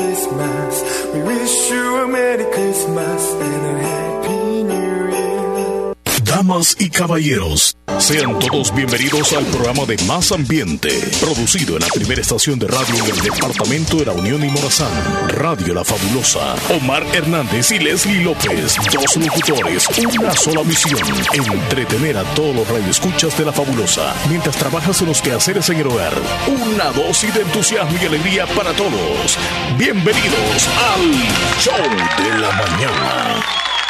Christmas. We wish you a Merry Christmas and a Happy New Year. Damas y caballeros, sean todos bienvenidos al programa de Más Ambiente, producido en la primera estación de radio en el departamento de La Unión y Morazán, Radio La Fabulosa. Omar Hernández y Leslie López, dos locutores, una sola misión: entretener a todos los radioescuchas de La Fabulosa mientras trabajas en los quehaceres en el hogar. Una dosis de entusiasmo y alegría para todos. Bienvenidos al Show de la Mañana.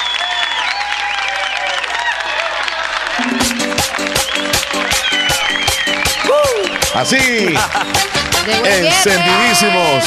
Así, encendidísimos.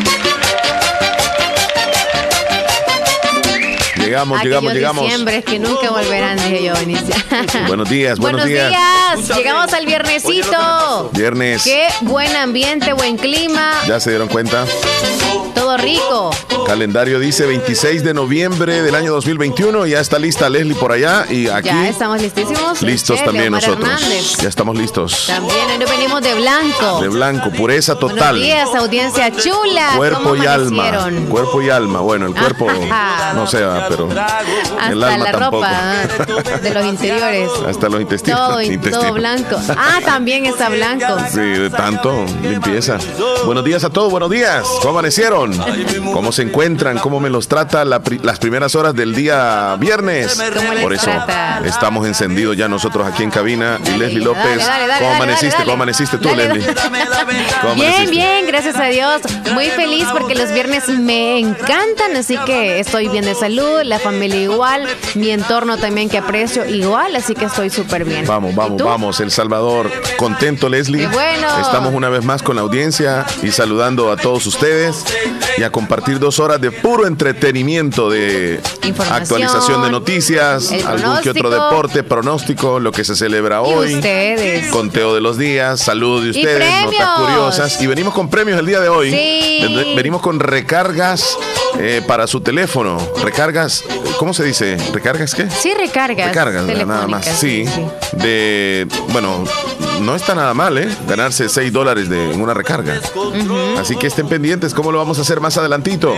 Llegamos. Diciembre, que nunca volverán, dije yo, Inicia. Buenos días. Llegamos al viernesito. Viernes. Qué buen ambiente, buen clima. ¿Ya se dieron cuenta? Todo rico. Calendario dice 26 de noviembre del año 2021. Ya está lista Leslie por allá y aquí. Ya estamos listísimos. Listos también Omar nosotros. Hernández. Ya estamos listos. También hoy nos venimos de blanco. De blanco, pureza total. Buenos días, audiencia chula. Cuerpo y alma. Amanecieron? Cuerpo y alma. Bueno, el cuerpo no se va, pero hasta el alma la tampoco. ropa de los interiores. Hasta los intestinos. Todo blanco. También está blanco. Sí, de tanto limpieza. Buenos días a todos, buenos días. ¿Cómo amanecieron? ¿Cómo se encuentran? ¿Cómo me los trata las primeras horas del día viernes? Por eso estamos encendidos ya nosotros aquí en cabina. Y Leslie López, ¿cómo amaneciste? ¿Cómo amaneciste tú, Leslie? Bien, gracias a Dios. Muy feliz porque los viernes me encantan, así que estoy bien de salud, la familia igual, mi entorno también que aprecio igual, así que estoy súper bien. Vamos, El Salvador. Contento, Leslie. Qué bueno. Estamos una vez más con la audiencia y saludando a todos ustedes y a compartir 2 horas de puro entretenimiento, de actualización de noticias, algún que otro deporte, pronóstico, lo que se celebra hoy, ustedes, conteo de los días, salud de ustedes, notas curiosas, y venimos con premios el día de hoy. Sí. Venimos con recargas para su teléfono. Recargas, ¿cómo se dice? ¿Recargas qué? Sí, recargas nada más. Sí. Bueno, no está nada mal, ganarse $6 en una recarga. Así que estén pendientes, ¿cómo lo vamos a hacer más adelantito?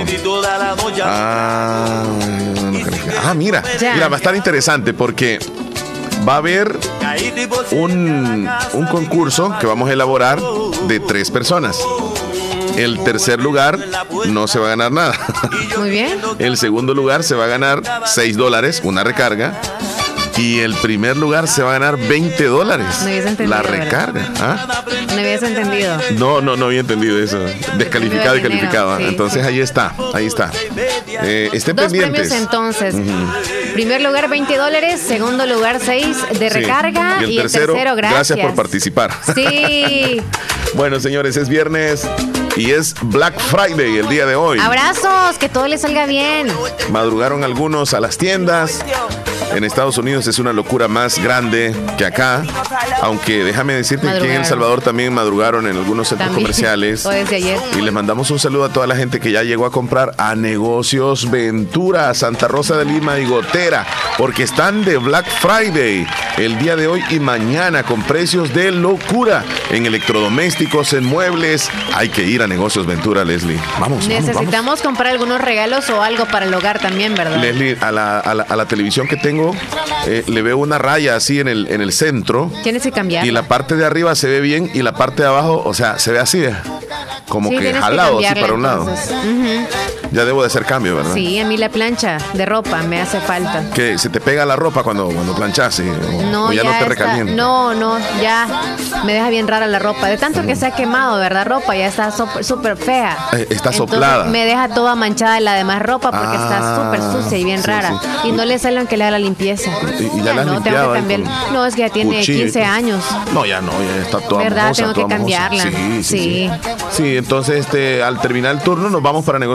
Mira, va a estar interesante porque va a haber un concurso que vamos a elaborar de 3 personas. El tercer lugar no se va a ganar nada. Muy bien. El segundo lugar se va a ganar $6, una recarga. Y el primer lugar se va a ganar $20. No habías entendido, la recarga. No habías entendido. No había entendido eso. Descalificado y calificado. Sí, entonces ahí está. Estén 2 pendientes. premios entonces. Primer lugar $20, segundo lugar 6 de recarga y el tercero gracias por participar. Sí. Bueno, señores, es viernes y es Black Friday el día de hoy. Abrazos, que todo les salga bien. Madrugaron algunos a las tiendas. En Estados Unidos es una locura más grande que acá, aunque déjame decirte que aquí en El Salvador también madrugaron en algunos centros comerciales. Desde ayer. Y les mandamos un saludo a toda la gente que ya llegó a comprar a Negocios Ventura, Santa Rosa de Lima y Gotera, porque están de Black Friday el día de hoy y mañana con precios de locura en electrodomésticos, en muebles. Hay que ir a Negocios Ventura, Leslie. Vamos. Necesitamos comprar algunos regalos o algo para el hogar también, ¿verdad? Leslie, a la televisión que tengo, le veo una raya así en el centro. Tienes que cambiar. Y la parte de arriba se ve bien y la parte de abajo, o sea, se ve así, como que jalado así para un lado. Ya debo de hacer cambio, ¿verdad? Sí, a mí la plancha de ropa me hace falta. ¿Que se te pega la ropa cuando planchas? ¿O ya no te recalienta? No, ya me deja bien rara la ropa. De tanto que se ha quemado, ¿verdad? Ropa ya está súper fea. Está soplada. Me deja toda manchada la demás ropa porque está súper sucia y bien rara. Y no le sale aunque le haga la limpieza. ¿Y ya la has no, limpiado? Tengo que cambiar. No, es que ya tiene 15 años. No, ya está toda ¿verdad? mojosa, Tengo que cambiarla. Sí, entonces al terminar el turno nos vamos para Negocios Ventura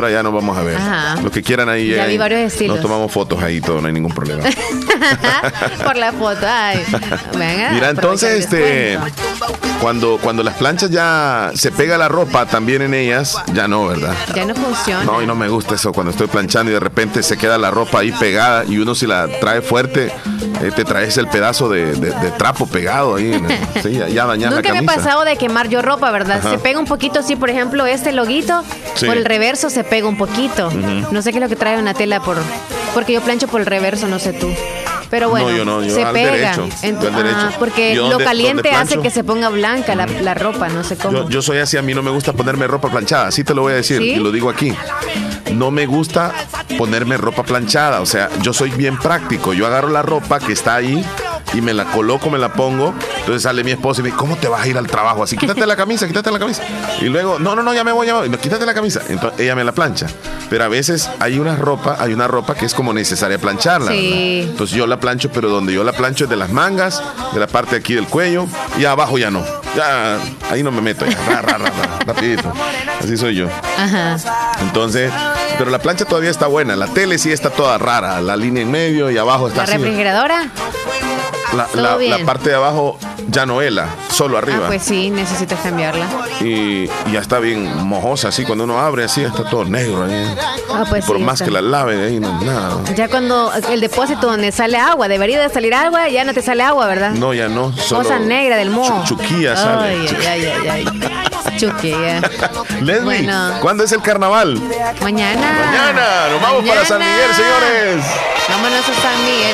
ahora ya nos vamos a ver. Ajá. Los que quieran ahí. Ya vi varios estilos. Nos tomamos fotos ahí, todo, no hay ningún problema. Por la foto, ay. Venga, mira, entonces, cuando las planchas ya se pega la ropa también en ellas, ya no, ¿verdad? Ya no funciona. No, y no me gusta eso cuando estoy planchando y de repente se queda la ropa ahí pegada y uno si la trae fuerte, te traes el pedazo de trapo pegado ahí. Sí, ya dañas la camisa. Nunca me ha pasado de quemar yo ropa, ¿verdad? Ajá. Se pega un poquito así, por ejemplo, este loguito, sí. Por el reverso se pega un poquito. No sé qué es lo que trae una tela porque yo plancho por el reverso, no sé tú. Pero bueno, yo se al pega. Derecho, yo al derecho. Porque yo lo caliente donde hace que se ponga blanca la ropa, no sé cómo. Yo soy así, a mí no me gusta ponerme ropa planchada, así te lo voy a decir, ¿Sí? y lo digo aquí. No me gusta ponerme ropa planchada, o sea, yo soy bien práctico. Yo agarro la ropa que está ahí y me la coloco, me la pongo. Entonces sale mi esposa y me dice, ¿cómo te vas a ir al trabajo así? Quítate la camisa. Y luego, no, ya me voy. No, quítate la camisa. Entonces ella me la plancha. Pero a veces hay una ropa que es como necesaria plancharla. Sí. ¿Verdad? Entonces yo la plancho, pero donde yo la plancho es de las mangas, de la parte de aquí del cuello, y abajo ya no. Ya, ahí no me meto ya. Rapidito. Así soy yo. Ajá. Entonces, pero la plancha todavía está buena. La tele sí está toda rara. La línea en medio y abajo está ¿La así. refrigeradora? La parte de abajo ya no hela, solo arriba. Pues sí, necesitas cambiarla. Y ya está bien mojosa, así cuando uno abre así, está todo negro ahí. Pues Por sí, más que la lave, ahí no nada. Ya cuando el depósito donde sale agua, debería de salir agua, ya no te sale agua, ¿verdad? No, ya no. Solo cosa negra del moho. Chuquilla sale. Ay. Chuquilla. Leslie, Bueno. ¿cuándo es el carnaval? Mañana. Nos vamos para San Miguel, señores. Vámonos a San Miguel.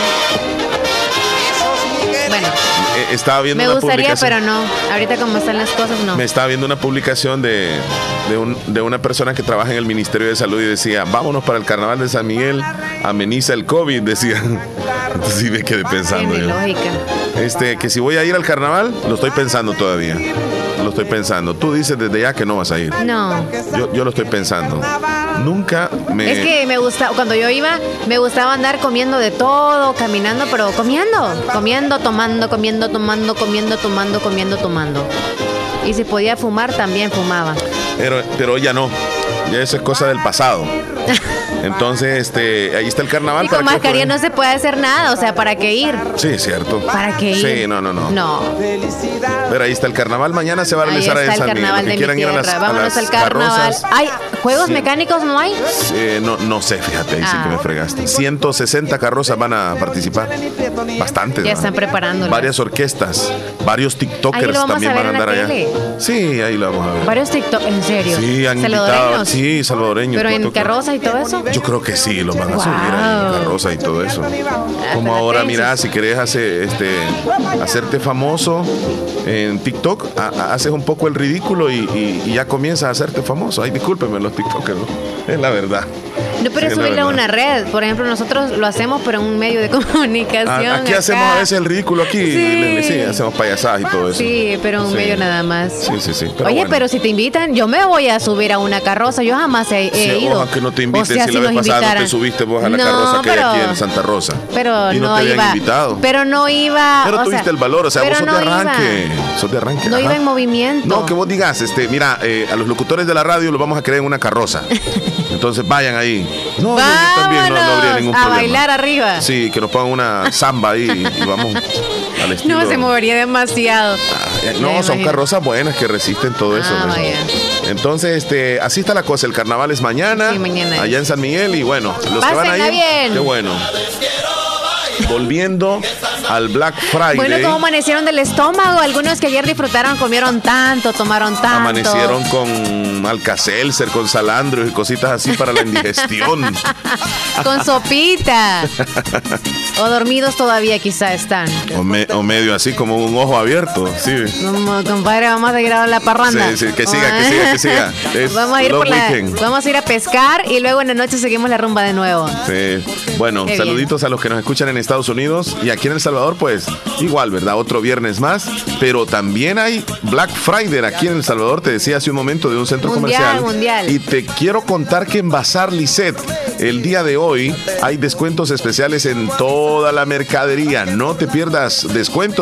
Bueno, Estaba viendo me una gustaría, publicación. pero no. Ahorita como están las cosas, no. Me estaba viendo una publicación de una persona que trabaja en el Ministerio de Salud y decía, vámonos para el carnaval de San Miguel, ameniza el COVID, decía. Entonces sí me quedé pensando. Tiene yo. lógica. Que si voy a ir al carnaval, lo estoy pensando todavía. Lo estoy pensando. Tú dices desde ya que no vas a ir. No. Yo lo estoy pensando. Nunca me... Es que me gusta, cuando yo iba, me gustaba andar comiendo de todo, caminando, pero comiendo, tomando. Y si podía fumar, también fumaba. Pero ya no. Ya eso es cosa del pasado. Entonces, ahí está el carnaval. Y con mascarilla no se puede hacer nada, o sea, ¿para qué ir? Sí, es cierto. ¿Para qué ir? Sí, no. No. Pero ahí está el carnaval. Mañana se va a Ahí realizar está en San el Miguel. carnaval Los que de quieran mi ir a las, tierra. a Vámonos las al carnaval. carrozas. ¿Hay juegos Sí. mecánicos? ¿No hay? No sé, fíjate, ahí sí que me fregaste. 160 carrozas van a participar. Bastantes. Ya ¿no? están preparándolo. Varias orquestas, varios Ahí TikTokers lo vamos también a ver van a en la andar allá. tele. Sí, ahí lo vamos a ver. Varios TikTok, ¿en serio? Sí, han invitado. ¿Salvadoreños? Sí, salvadoreños. ¿Pero en TikTokers. carroza y todo eso? Yo creo que sí, los van a subir ahí en carroza y todo eso. Como para ahora, que mira, si querés hacerte famoso en TikTok, haces un poco el ridículo y ya comienzas a hacerte famoso. Ay, discúlpenme los TikTokers, ¿no? Es la verdad. No, pero Sí, subirlo a la una verdad. red. Por ejemplo, nosotros lo hacemos, pero en un medio de comunicación. Aquí acá. hacemos a veces el ridículo aquí. Sí. Sí, hacemos payasadas y todo eso. Sí, pero en un Sí. medio nada más. Sí. Oye, bueno. pero si te invitan, yo me voy a subir a una carroza. Yo jamás he Sí, ido. ojalá que no te inviten. O sea, si la vez nos pasada no invitaran. te subiste vos a la No, carroza que hay pero- aquí en Santa Rosa. Pero y no no te habían iba. invitado. Pero no iba. Pero o tuviste sea, el valor, o sea, pero vos sos de no arranque. iba. Sos de arranque. No ajá. iba en movimiento. No, que vos digas, mira, a los locutores de la radio los vamos a crear en una carroza. Entonces vayan ahí. No, yo también no habría ningún a problema. bailar arriba. Sí, que nos pongan una samba ahí y vamos al estilo. No, se movería demasiado. No, Me son imagino. carrozas buenas que resisten todo eso. ¿no? Vaya. Entonces, así está la cosa. El carnaval es mañana, Sí, mañana allá es. en San Miguel. Y bueno, los que van a Pásenla ir, bien. qué bueno. Volviendo al Black Friday. Bueno, ¿cómo amanecieron del estómago? Algunos que ayer disfrutaron, comieron tanto, tomaron tanto. Amanecieron con Alka-Seltzer, con salandros y cositas así para la indigestión. Con sopita. O dormidos todavía quizá están. O medio así como un ojo abierto. Sí. Como, compadre, vamos a ir a la parranda. Sí, que siga. Es Vamos a ir long weekend. vamos a ir a pescar y luego en la noche seguimos la rumba de nuevo. Sí. Bueno, Qué saluditos bien. a los que nos escuchan en Estados Unidos y aquí en El Salvador, pues igual, ¿verdad? Otro viernes más, pero también hay Black Friday aquí en El Salvador, te decía hace un momento, de un centro comercial. Mundial. Y te quiero contar que en Bazar Lisset, el día de hoy, hay descuentos especiales en toda la mercadería. No te pierdas descuentos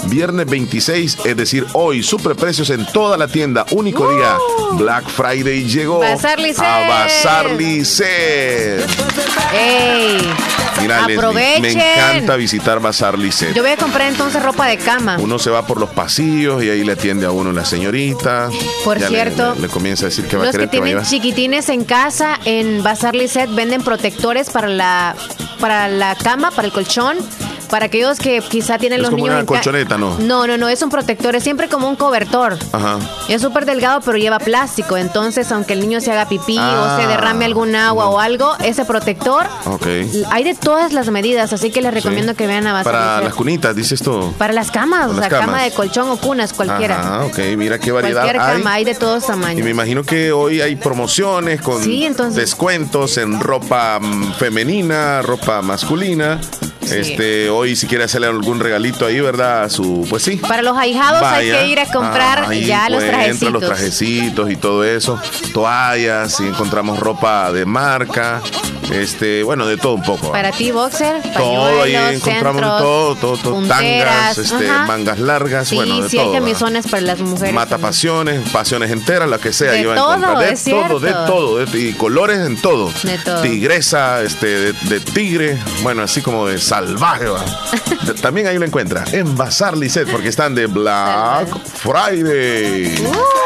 viernes 26, es decir, hoy, superprecios en toda la tienda. Único día, Black Friday llegó Bazar Lisset. a Bazar Lisset. ¡Ey! Mira, Aprovechen. Leslie, me encanta visitar Bazar Lisset. Yo voy a comprar entonces ropa de cama. Uno se va por los pasillos y ahí le atiende a uno la señorita. Por Ya cierto, le comienza a decir que va a los que querer que va a tienen llevar. chiquitines en casa, en Bazar Lisset venden protectores para la cama, para el colchón. Para aquellos que quizá tienen Es los como niños una en colchoneta, ¿no? No, es un protector, es siempre como un cobertor. Ajá. Es súper delgado, pero lleva plástico. Entonces, aunque el niño se haga pipí o se derrame algún agua o algo, ese protector, hay de todas las medidas. Así que les recomiendo que vean a Bazar Para Lisset. las cunitas, dices tú. Para las camas, Para o sea, las cama camas. de colchón o cunas, cualquiera. Ah, ok, mira qué variedad Cualquier hay. cama, hay de todos Y tamaños. me imagino que hoy hay promociones con Sí, entonces- descuentos en ropa femenina, ropa masculina. Sí. Hoy si quiere hacerle algún regalito ahí, ¿verdad? Pues sí. Para los ahijados hay que ir a comprar ahí ya los encuentra trajecitos. los trajecitos y todo eso. Toallas, y encontramos ropa de marca. Bueno, de todo un poco. Para ti, boxer, Todo ahí pañuelos, encontramos centros, todo, punteras, tangas, ajá. mangas largas, Sí, bueno, de sí, todo. hay ¿verdad? camisones para las mujeres. Mata también. pasiones enteras, la que sea. De ahí va a todo, encontrar. es cierto. De todo, y colores en todo. De todo. Tigresa, de tigre, bueno, así como de salvaje, va. También ahí lo encuentra en Bazar Lisset, porque están de Black Friday.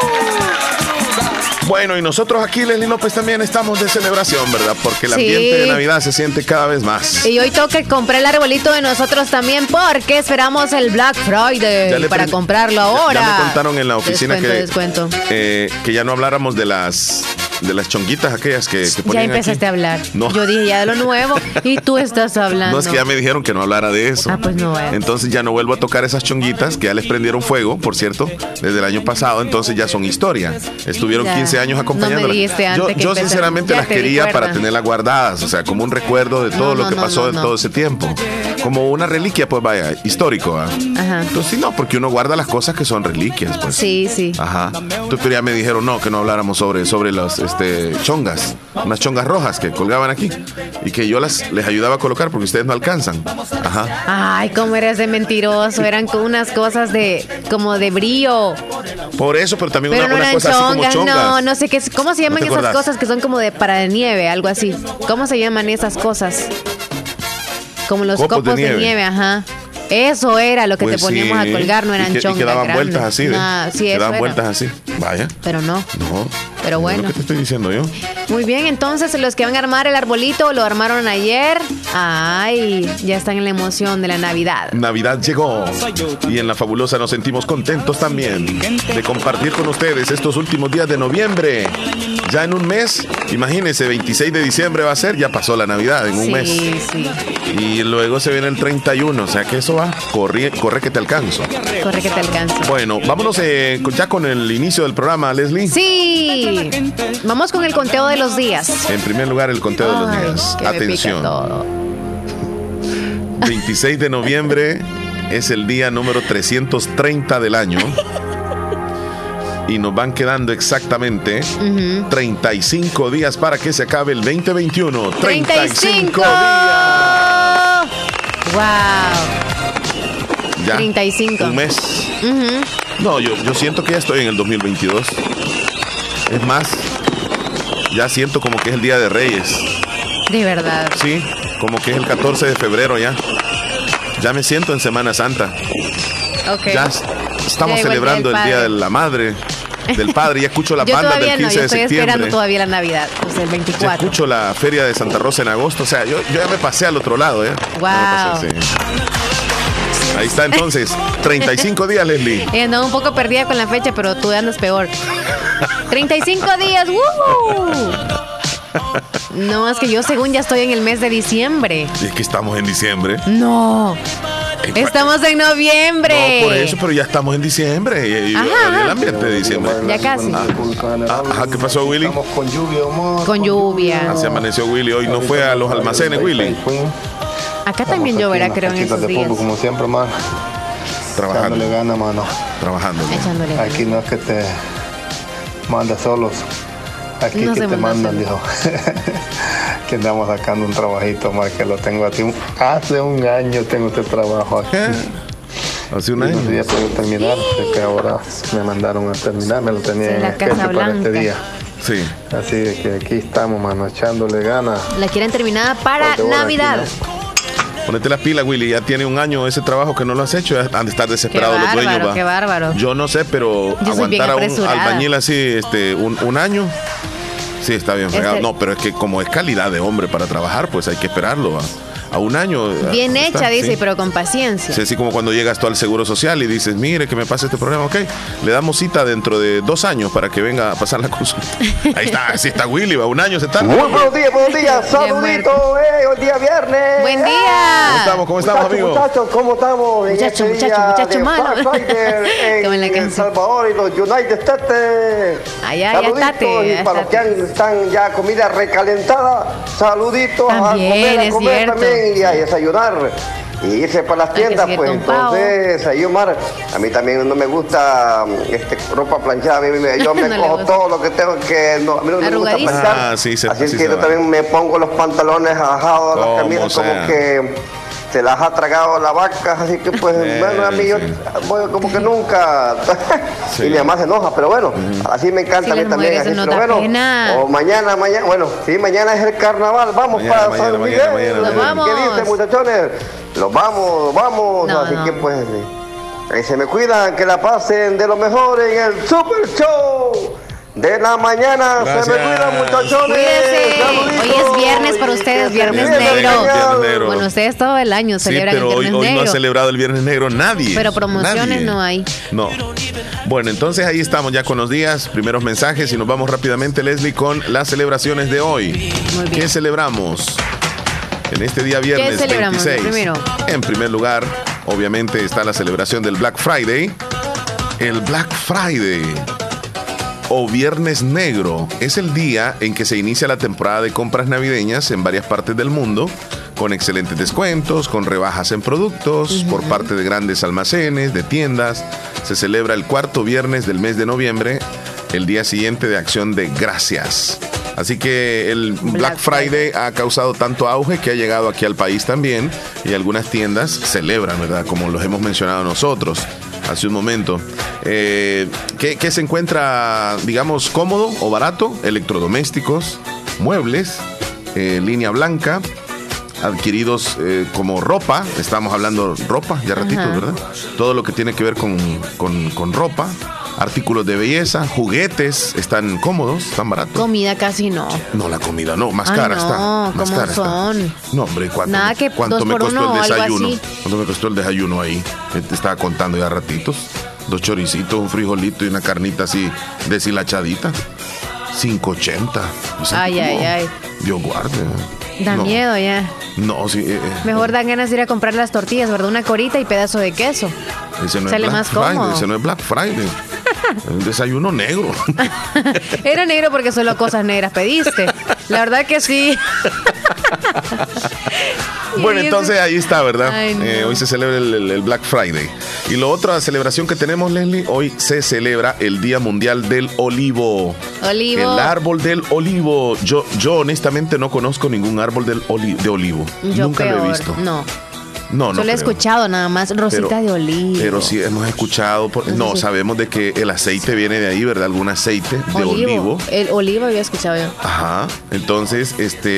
Bueno, y nosotros aquí, Leslie López, también estamos de celebración, ¿verdad? Porque el Sí. ambiente de Navidad se siente cada vez más. Y hoy toca comprar el arbolito de nosotros también porque esperamos el Black Friday para comprarlo ahora. Ya me contaron en la oficina Descuento. que ya no habláramos de las chonguitas aquellas que Ya ponían empezaste aquí. a hablar. No. Yo dije ya de lo nuevo y tú estás hablando. No, es que ya me dijeron que no hablara de eso. Ah, pues no, bueno. Entonces ya no vuelvo a tocar esas chonguitas que ya les prendieron fuego, por cierto, desde el año pasado. Entonces ya son historia. Estuvieron Ya. 15 años acompañándolas. No me dijiste antes que yo empezara. sinceramente Ya las te di quería cuerda. para tenerlas guardadas, o sea, como un recuerdo de todo lo que pasó en todo ese tiempo. Como una reliquia, pues vaya, histórico. ¿Va? Ajá. Entonces sí, no, porque uno guarda las cosas que son reliquias, pues. Sí, sí. Ajá. Entonces, pero ya me dijeron no, que no habláramos sobre las chongas, unas chongas rojas que colgaban aquí y que yo les ayudaba a colocar porque ustedes no alcanzan. Ajá. Ay, cómo eres de mentiroso. Eran como unas cosas como de brillo. Por eso, pero también Pero no una eran cosa así como chongas, chongas. no sé qué. ¿Cómo se llaman ¿No te esas acordás? cosas que son como de para nieve, algo así? ¿Cómo se llaman esas cosas? Como los Copos copos de de nieve. nieve, ajá. Eso era lo que Pues te poníamos sí. a colgar, no eran y chongas que daban grandes. vueltas así, ¿ve? Sí, que eso daban era. vueltas así. Vaya. Pero no. No. Pero Es bueno. lo que te estoy diciendo yo. Muy bien, entonces los que van a armar el arbolito lo armaron ayer. Ay, ya están en la emoción de la Navidad. Navidad llegó y en La Fabulosa nos sentimos contentos también de compartir con ustedes estos últimos días de noviembre. Ya en un mes, imagínense, 26 de diciembre va a ser, ya pasó la Navidad en un mes. Sí, sí. Y luego se viene el 31, o sea que eso va, corre que te alcanzo. Corre que te alcanza. Bueno, vámonos ya con el inicio del programa, Leslie. Sí. Vamos con el conteo de los días. En primer lugar, el conteo de los Ay, días. que me pica Atención. todo. 26 de noviembre es el día número 330 del año. Y nos van quedando exactamente 35 días para que se acabe el 2021. 35 días. ¡Wow! Ya. 35. Un mes. No, yo siento que ya estoy en el 2022. Es más, ya siento como que es el Día de Reyes. De verdad. Sí, como que es el 14 de febrero ya. Ya me siento en Semana Santa. Ok. Ya estamos Ya llegó el celebrando Día el del Día Padre. de la Madre, del Padre. Ya escucho la Yo banda todavía del 15 yo de estoy septiembre. esperando todavía la Navidad, o sea, el Ya 24. escucho la Feria de Santa Rosa en agosto. O sea, yo ya me pasé al otro lado, ¿eh? Wow. Ya me pasé, sí. Ahí está entonces, 35 días, Leslie. Andaba un poco perdida con la fecha, pero tú andas peor. 35 días, ¡woo! No, es que yo según ya estoy en el mes de diciembre. Y es que estamos en diciembre. No, estamos en noviembre. No, por eso, pero ya estamos en diciembre. Y Ajá. el ambiente de diciembre. Ya casi. Ajá, ¿qué pasó, Willy? Estamos con lluvia, Omar. Con lluvia. Se amaneció Willy. Hoy no fue a los almacenes, Willy. Acá también lloverá, creo, en esos días. Como siempre, man. Trabajando. Dándole gana, mano. Trabajando. Echándole ganas. Aquí no es que te manda solos. Aquí No que se te manda mandan, dijo. Que andamos sacando un trabajito, Omar, que lo tengo a ti. Hace un año tengo este trabajo aquí. Hace un año. No ya puedo terminar, que ahora me mandaron a terminar, me lo tenía en la sketch Casa para este Blanca. día. Sí. Así de que aquí estamos, mano, echándole ganas. La quieren terminada para Porque bueno, Navidad. Ponete las pilas, Willy. Ya tiene un año ese trabajo que no lo has hecho. Ya han de estar desesperados los dueños. ¿Va? Qué bárbaro. Yo no sé, pero Yo soy bien aguantar a un apresurada. albañil así un año. Sí, está bien fregado. No, pero es que como es calidad de hombre para trabajar, pues hay que esperarlo. ¿va? A un año. Bien está, hecha, dice, sí. pero con paciencia. Sí, así como cuando llegas tú al Seguro Social y dices, mire, que me pase este problema, ok, le damos cita dentro de 2 años para que venga a pasar la consulta. Ahí está, así está Willy, va, 1 año se tarda. Muy buenos días, saluditos, hoy día viernes. Buen día. ¿Cómo estamos, amigos? Muchachos, ¿cómo estamos? Muchacho malo. Como en la en El canción. Salvador y los United States. Ya Saluditos, estate, ya y para los estate. que están ya comida recalentada, saluditos También, a es comer cierto. también y a desayunar. Y irse para las Hay que tiendas, seguir pues con pavo. entonces, ahí Omar, a mí también no me gusta ropa planchada, yo me No le cojo gusta. todo lo que tengo que, no, a mí no me gusta Arrugadísimo. planchar. Sí, Así sí es se que yo va. también me pongo los pantalones ajados, las Como camisas sea. como que se las ha tragado la vaca, así que pues bueno, a mí yo sí. voy como que nunca Sí. y mi mamá se enoja, pero bueno, así me encanta Sí, a mí las también, mujeres así, se pero nota bueno, pena. o mañana, bueno, sí, mañana es el carnaval, vamos Mañana, para mañana, San mañana, Miguel, mañana, Nos vamos. ¿qué dicen, muchachones? Los vamos, No, así no. que pues ahí se me cuidan, que la pasen de lo mejor en el Super Show de la mañana. Gracias. Se me cuidan, muchachones. Cuídense. Saluditos. Hoy es viernes para Y ustedes, que viernes se negro. cuiden, Viernes negro. Bueno, ustedes todo el año Sí, celebran pero el hoy Viernes no Negro. ha celebrado el Viernes Negro nadie. Pero promociones Nadie. no hay. No. Bueno, entonces ahí estamos ya con los días, primeros mensajes y nos vamos rápidamente, Leslie, con las celebraciones de hoy. Muy bien. ¿Qué celebramos? En este día viernes celebramos 26. primero? En primer lugar, obviamente está la celebración del Black Friday. El Black Friday o Viernes Negro es el día en que se inicia la temporada de compras navideñas en varias partes del mundo, con excelentes descuentos, con rebajas en productos por parte de grandes almacenes, de tiendas. Se celebra el 4º viernes del mes de noviembre, el día siguiente de Acción de Gracias. Así que el Black Friday ha causado tanto auge que ha llegado aquí al país también y algunas tiendas celebran, ¿verdad? Como los hemos mencionado nosotros hace un momento. ¿Qué se encuentra, digamos, cómodo o barato? Electrodomésticos, muebles, línea blanca, adquiridos como ropa. Estamos hablando ropa, ya ratito, Ajá. ¿verdad? Todo lo que tiene que ver con ropa. Artículos de belleza, juguetes, están cómodos, están baratos. Comida casi no. No, la comida no, más Ay, cara no, está. Más ¿cómo cara son? está. No, hombre, ¿cuánto, Nada que cuánto 2 me por costó 1 o el algo desayuno? así. ¿Cuánto me costó el desayuno ahí? Te estaba contando ya ratitos. 2 choricitos, un frijolito y una carnita así deshilachadita. 5.80. O sea, Ay. Dios guarde. Da No, miedo ya. No, sí. Mejor dan ganas de ir a comprar las tortillas, ¿verdad? Una corita y pedazo de queso. Ese no sale es Black más Friday, cómodo. ese no es Black Friday. Es un desayuno negro. Era negro porque solo cosas negras pediste. La verdad que sí. Bueno, entonces ahí está, ¿verdad? Ay, no. Hoy se celebra el Black Friday. Y la otra celebración que tenemos, Leslie, hoy se celebra el Día Mundial del Olivo. Olivo. El árbol del olivo. Yo honestamente no conozco ningún árbol de olivo. Yo Nunca peor. lo he visto. No. No Solo he creo. escuchado nada más rosita de olivo. Pero sí hemos escuchado, no, sí. sabemos de que el aceite viene de ahí, ¿verdad? Algún aceite de olivo. El olivo había escuchado yo. Ajá. Entonces,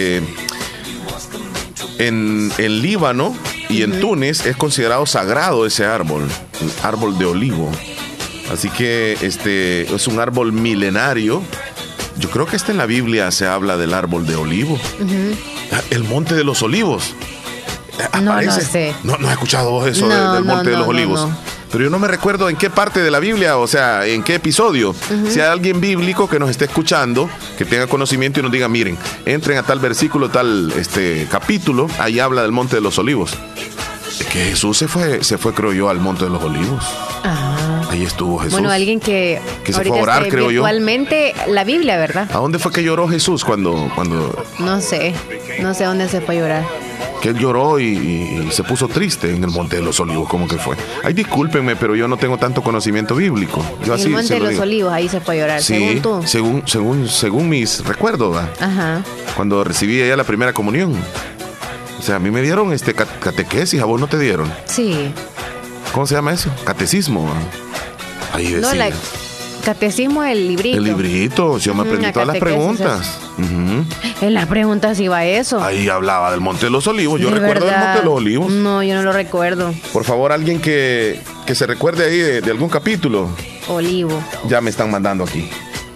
en Líbano y en Túnez es considerado sagrado ese árbol, el árbol de olivo. Así que es un árbol milenario. Yo creo que en la Biblia se habla del árbol de olivo. El monte de los olivos. No sé. No has escuchado vos eso No, del monte no, de los no, olivos. no. Pero yo no me recuerdo en qué parte de la Biblia, o sea, en qué episodio. Si hay alguien bíblico que nos esté escuchando, que tenga conocimiento y nos diga, miren, entren a tal versículo, tal capítulo, ahí habla del monte de los olivos. Es que Jesús se fue, creo yo, al monte de los olivos. Ah. Ahí estuvo Jesús. Bueno, alguien que se ahorita fue a orar, esté creo yo. virtualmente la Biblia, ¿verdad? ¿A dónde fue que lloró Jesús cuando No sé dónde se fue a llorar. que él lloró y se puso triste en el monte de los olivos? ¿Cómo que fue? Ay, discúlpenme, pero yo no tengo tanto conocimiento bíblico. Yo En así el Monte se de lo los digo. Olivos, ahí se fue a llorar, Sí, según tú. según mis recuerdos, ¿va? Ajá. Cuando recibí ya la primera comunión. O sea, a mí me dieron catequesis, a vos no te dieron. Sí. ¿Cómo se llama eso? Catecismo. Ahí decía. No, catecismo es el librito. El librito, yo me aprendí todas las preguntas. En las preguntas iba eso. Ahí hablaba del Monte de los Olivos. Yo recuerdo del Monte de los Olivos. No, yo no lo recuerdo. Por favor, alguien que se recuerde ahí de algún capítulo. Olivo. Ya me están mandando aquí.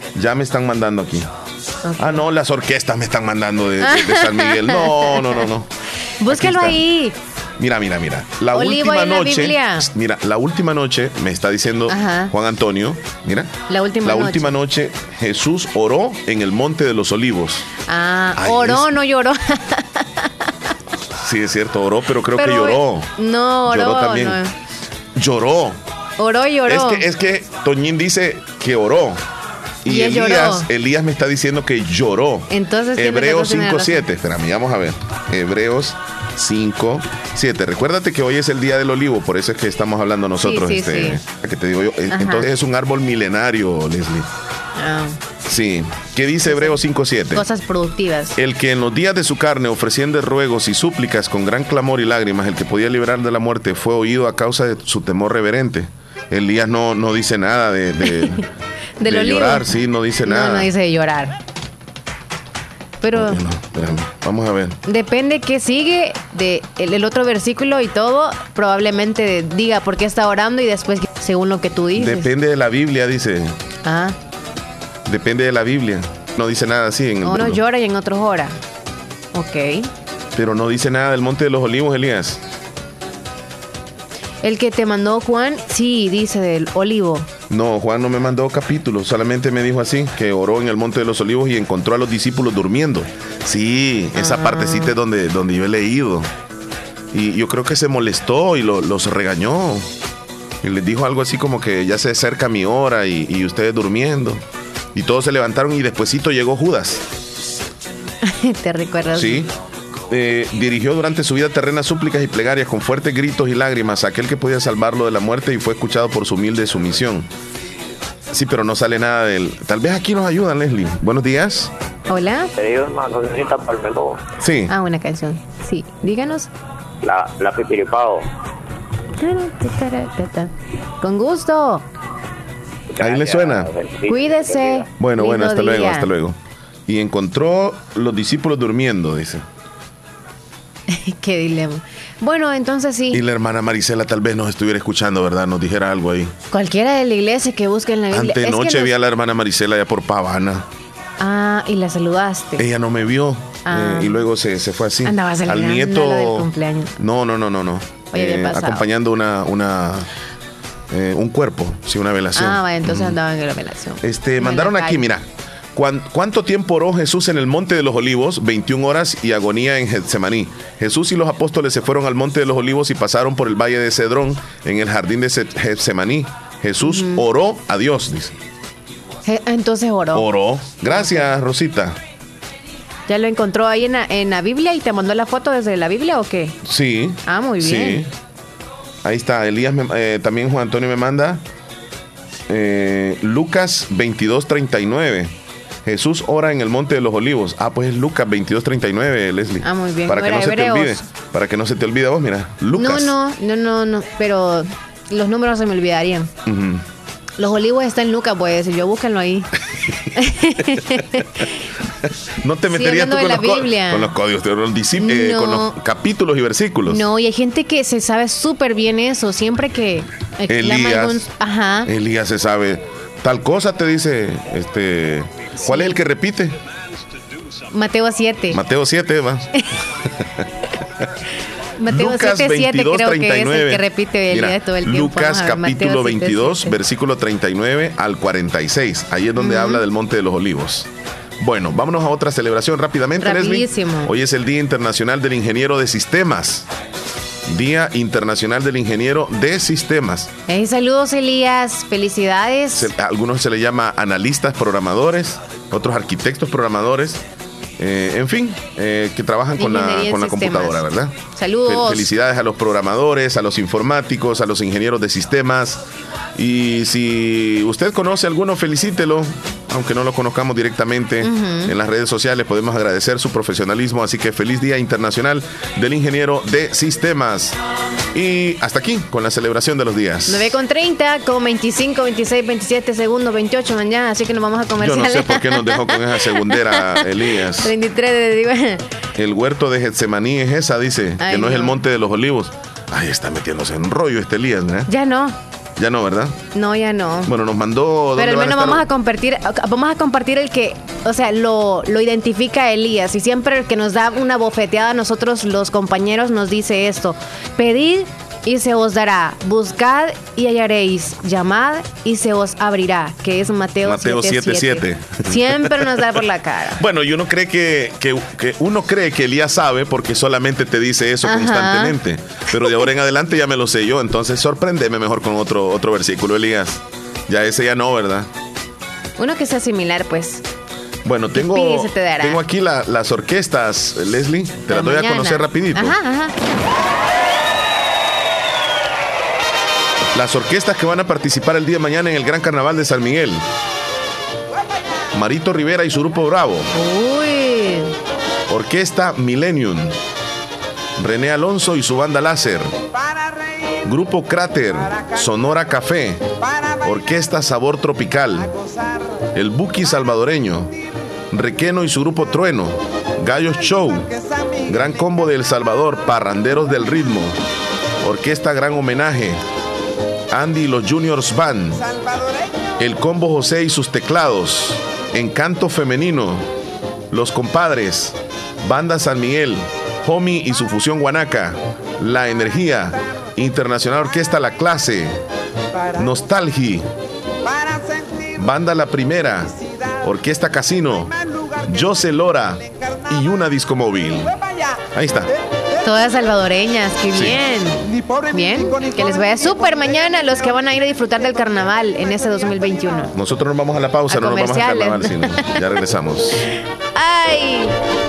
Okay. Ah, no, las orquestas me están mandando de San Miguel. No. Búscalo ahí. Mira. La Olivo última en la noche. Biblia. Mira, la última noche me está diciendo Juan Antonio. Mira. La última noche Jesús oró en el Monte de los Olivos. Oró, no lloró. Sí, es cierto, oró, pero creo que lloró. No, oró. Lloró también. No. Lloró. Oró y lloró. Es que Toñín dice que oró. Y Elías me está diciendo que lloró. Entonces, Hebreos 5:7. Espérame, vamos a ver. Hebreos 5:7. Recuérdate que hoy es el día del olivo, por eso es que estamos hablando nosotros. Sí. Que te digo yo. Entonces es un árbol milenario, Leslie. Sí. ¿Qué dice Hebreos 5:7? Cosas productivas. El que en los días de su carne, ofreciendo ruegos y súplicas con gran clamor y lágrimas, el que podía librar de la muerte, fue oído a causa de su temor reverente. Elías no dice nada de llorar, sí, no dice nada. No dice de llorar. Pero espérame, vamos a ver. Depende que sigue el otro versículo y todo, probablemente diga por qué está orando y después según lo que tú dices. Depende de la Biblia, dice. Depende de la Biblia. No dice nada así. Uno llora y en otros ora. Ok. Pero no dice nada del Monte de los Olivos, Elías. El que te mandó Juan, sí, dice del olivo. No, Juan no me mandó capítulos, solamente me dijo así, que oró en el Monte de los Olivos y encontró a los discípulos durmiendo. Sí, esa partecita es donde yo he leído. Y yo creo que se molestó y los regañó. Y les dijo algo así como que ya se acerca mi hora y ustedes durmiendo. Y todos se levantaron y despuesito llegó Judas. ¿Te recuerdas? Sí. Dirigió durante su vida terrena súplicas y plegarias con fuertes gritos y lágrimas a aquel que podía salvarlo de la muerte y fue escuchado por su humilde sumisión. Sí, pero no sale nada de él. Tal vez aquí nos ayudan, Leslie. Buenos días. Hola. Sí. Una canción. Sí, díganos. La Pipiripao. Con gusto. Ahí le suena. Cuídese. Bueno, hasta luego. Y encontró los discípulos durmiendo, dice. Qué dilema. Bueno, entonces sí. Y la hermana Marisela tal vez nos estuviera escuchando, ¿verdad? Nos dijera algo ahí. Cualquiera de la iglesia que busque en la Biblia. Antenoche vi a la hermana Marisela allá por Pavana. Y la saludaste. Ella no me vio. Y luego se fue así. Andaba al nieto del cumpleaños. No. Oye, acompañando un cuerpo, sí, una velación. Entonces andaban en la velación. Mandaron aquí, mira. ¿Cuánto tiempo oró Jesús en el Monte de los Olivos? 21 horas y agonía en Getsemaní. Jesús y los apóstoles se fueron al Monte de los Olivos y pasaron por el valle de Cedrón en el jardín de Getsemaní. Jesús oró a Dios, dice. Entonces oró. Oró. Gracias, Rosita. ¿Ya lo encontró ahí en la Biblia y te mandó la foto desde la Biblia o qué? Sí. Muy bien. Sí. Ahí está. Elías, también Juan Antonio me manda Lucas 22:39. Jesús ora en el Monte de los Olivos. Pues es Lucas 22:39, Leslie. Muy bien. Para que no se te olvide. Para que no se te olvide vos, mira. Lucas. No. Pero los números se me olvidarían. Los Olivos están en Lucas, pues yo búsquenlo ahí. No te meterías tú con los códigos, con los capítulos y versículos. No, y hay gente que se sabe súper bien eso. Siempre que Elías se sabe tal cosa, te dice, ¿cuál es el que repite? Mateo 7. Mateo 7, va. Mateo Lucas 7, 22, creo 39. que es el que repite todo el tiempo. Lucas capítulo 22, versículo 39 al 46. Ahí es donde habla del Monte de los Olivos. Bueno, vámonos a otra celebración rápidamente, Rapidísimo. Leslie. Hoy es el Día Internacional del Ingeniero de Sistemas. Día Internacional del Ingeniero de Sistemas. Saludos, Elías. Felicidades. Algunos se le llama analistas programadores, otros arquitectos programadores. En fin, que trabajan con la computadora, ¿verdad? Saludos. Felicidades a los programadores, a los informáticos, a los ingenieros de sistemas. Y si usted conoce a alguno, felicítelo. aunque no lo conozcamos directamente en las redes sociales, podemos agradecer su profesionalismo. Así que feliz Día Internacional del Ingeniero de Sistemas. Y hasta aquí con la celebración de los días. 9:30, con 25, 26, 27 segundos, 28 mañana, así que nos vamos a comercial. Yo no sé por qué nos dejó con esa segundera, Elías. 33 de... El huerto de Getsemaní es esa, dice, que no es el monte de los olivos. Ay, está metiéndose en rollo este Elías, ¿verdad? Ya no. Ya no, ¿verdad? No, ya no. Bueno, nos mandó... Pero al menos vamos a compartir el que, o sea, lo identifica Elías. Y siempre el que nos da una bofeteada a nosotros, los compañeros, nos dice esto: pedid y se os dará, buscad y hallaréis, llamad y se os abrirá, que es Mateo 7:7. Siempre nos da por la cara. Bueno, y uno cree que Elías sabe porque solamente te dice eso constantemente. Pero de ahora en adelante ya me lo sé yo. Entonces sorpréndeme mejor con otro versículo, Elías. Ya ese ya no, ¿verdad? Uno que sea similar, pues. Bueno, tengo aquí las orquestas, Leslie. Te las doy a conocer rapidito. Ajá. Las orquestas que van a participar el día de mañana en el Gran Carnaval de San Miguel. Marito Rivera y su grupo Bravo. Uy. Orquesta Millennium. René Alonso y su banda Láser. Grupo Cráter, Sonora Café. Orquesta Sabor Tropical. El Buki Salvadoreño. Requeno y su grupo Trueno. Gallos Show. Gran Combo de El Salvador, Parranderos del Ritmo. Orquesta Gran Homenaje. Andy y los Juniors Band. El Combo José y sus teclados. Encanto Femenino. Los Compadres. Banda San Miguel. Homie y su fusión guanaca. La Energía. Internacional Orquesta La Clase. Nostalgia. Banda La Primera. Orquesta Casino. José Lora y una disco móvil. Ahí está. Todas salvadoreñas, qué bien. Bien, que les vaya súper mañana a los que van a ir a disfrutar del carnaval en este 2021. Nosotros nos vamos a la pausa, no nos vamos al carnaval, sino ya regresamos. ¡Ay!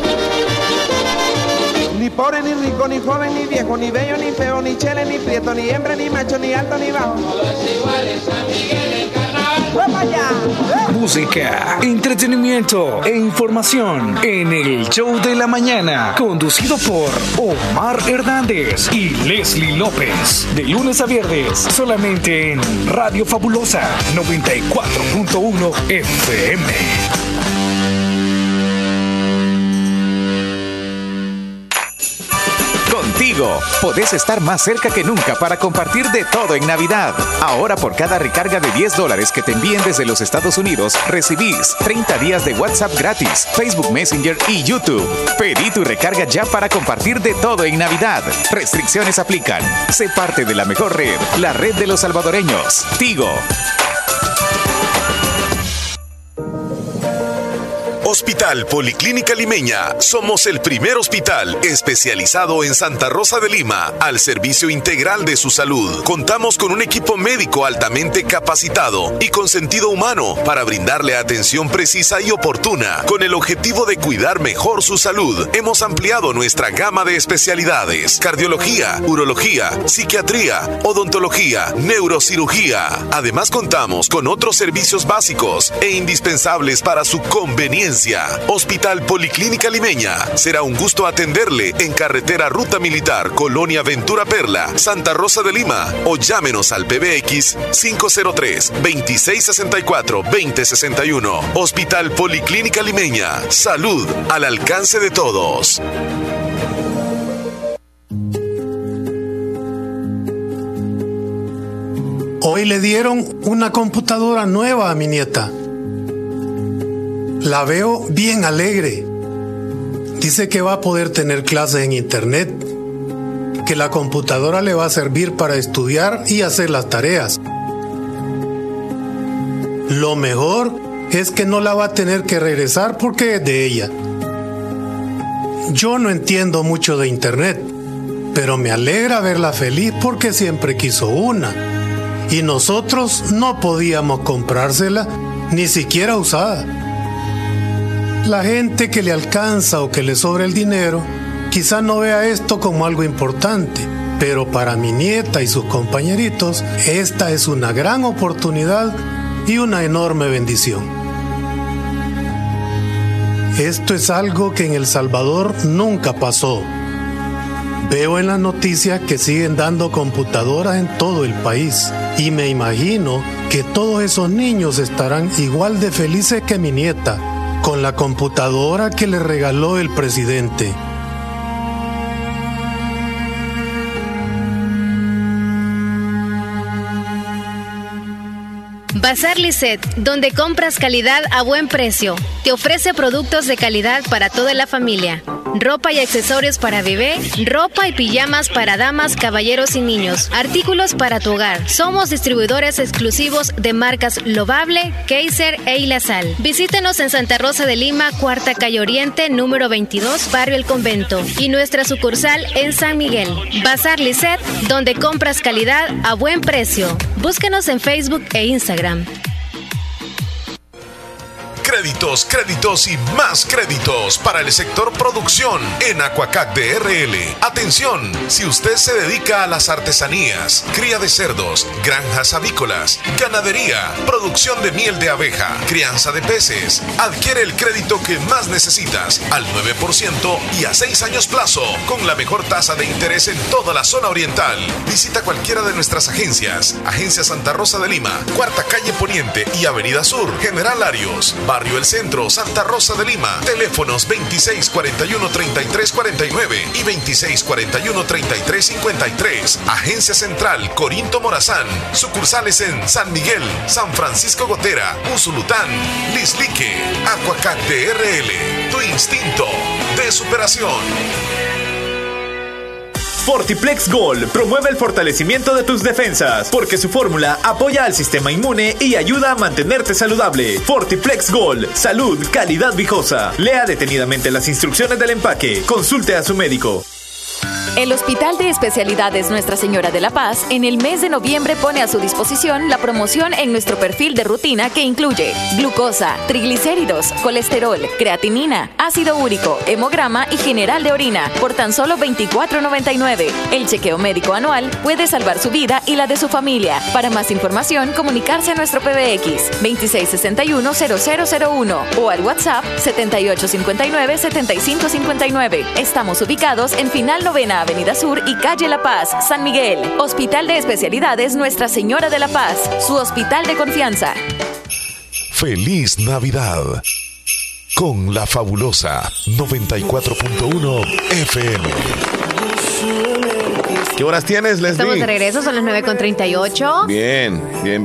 Ni pobre, ni rico, ni joven, ni viejo, ni bello, ni feo, ni chele, ni prieto, ni hembra, ni macho, ni alto, ni bajo. Todos iguales, San Miguel en carnaval. ¡Vamos allá! Música, entretenimiento e información en el show de la mañana, conducido por Omar Hernández y Leslie López. De lunes a viernes, solamente en Radio Fabulosa 94.1 FM. Contigo, podés estar más cerca que nunca para compartir de todo en Navidad. Ahora por cada recarga de $10 que te envíen desde los Estados Unidos, recibís 30 días de WhatsApp gratis, Facebook Messenger y YouTube. Pedí tu recarga ya para compartir de todo en Navidad. Restricciones aplican. Sé parte de la mejor red, la red de los salvadoreños. Tigo. Hospital Policlínica Limeña. Somos el primer hospital especializado en Santa Rosa de Lima al servicio integral de su salud. Contamos con un equipo médico altamente capacitado y con sentido humano para brindarle atención precisa y oportuna. Con el objetivo de cuidar mejor su salud, hemos ampliado nuestra gama de especialidades: cardiología, urología, psiquiatría, odontología, neurocirugía. Además, contamos con otros servicios básicos e indispensables para su conveniencia. Hospital Policlínica Limeña. Será un gusto atenderle en carretera Ruta Militar, Colonia Ventura Perla, Santa Rosa de Lima, o llámenos al PBX 503-2664-2061. Hospital Policlínica Limeña. Salud al alcance de todos. Hoy le dieron una computadora nueva a mi nieta. La veo bien alegre. Dice que va a poder tener clases en internet, que la computadora le va a servir para estudiar y hacer las tareas. Lo mejor es que no la va a tener que regresar porque es de ella. Yo no entiendo mucho de internet, pero me alegra verla feliz porque siempre quiso una. Y nosotros no podíamos comprársela, ni siquiera usada. La gente que le alcanza o que le sobra el dinero, quizá no vea esto como algo importante, pero para mi nieta y sus compañeritos, esta es una gran oportunidad y una enorme bendición. Esto es algo que en El Salvador nunca pasó. Veo en las noticias que siguen dando computadoras en todo el país y me imagino que todos esos niños estarán igual de felices que mi nieta con la computadora que le regaló el presidente. Bazar Lisset, donde compras calidad a buen precio. Te ofrece productos de calidad para toda la familia. Ropa y accesorios para bebé, ropa y pijamas para damas, caballeros y niños, artículos para tu hogar. Somos distribuidores exclusivos de marcas Lovable, Kaiser e Ilasal. Visítenos en Santa Rosa de Lima, Cuarta Calle Oriente, número 22, Barrio El Convento, y nuestra sucursal en San Miguel. Bazar Lisset, donde compras calidad a buen precio. Búsquenos en Facebook e Instagram. Créditos y más créditos para el sector producción en Aquacac DRL. Atención, si usted se dedica a las artesanías, cría de cerdos, granjas avícolas, ganadería, producción de miel de abeja, crianza de peces, adquiere el crédito que más necesitas al 9% y a 6 años plazo, con la mejor tasa de interés en toda la zona oriental. Visita cualquiera de nuestras agencias. Agencia Santa Rosa de Lima, Cuarta Calle Poniente y Avenida Sur, General Arios, Barrio El Centro, Santa Rosa de Lima. Teléfonos 2641-3349 y 2641-3353. Agencia Central Corinto Morazán. Sucursales en San Miguel, San Francisco Gotera, Usulután, Lislique. Aquacac DRL. Tu instinto de superación. Fortiplex Gold promueve el fortalecimiento de tus defensas, porque su fórmula apoya al sistema inmune y ayuda a mantenerte saludable. Fortiplex Gold, salud, calidad viejosa. Lea detenidamente las instrucciones del empaque. Consulte a su médico. El Hospital de Especialidades Nuestra Señora de la Paz en el mes de noviembre pone a su disposición la promoción en nuestro perfil de rutina que incluye glucosa, triglicéridos, colesterol, creatinina, ácido úrico, hemograma y general de orina por tan solo $24.99. El chequeo médico anual puede salvar su vida y la de su familia. Para más información, comunicarse a nuestro PBX 2661-0001 o al WhatsApp 7859-7559. Estamos ubicados en Final Novena Avenida Sur y Calle La Paz, San Miguel. Hospital de Especialidades Nuestra Señora de la Paz, su hospital de confianza. Feliz Navidad con la fabulosa 94.1 FM. ¿Qué horas tienes, Leslie? Estamos de regreso, son las 9:38. Bien.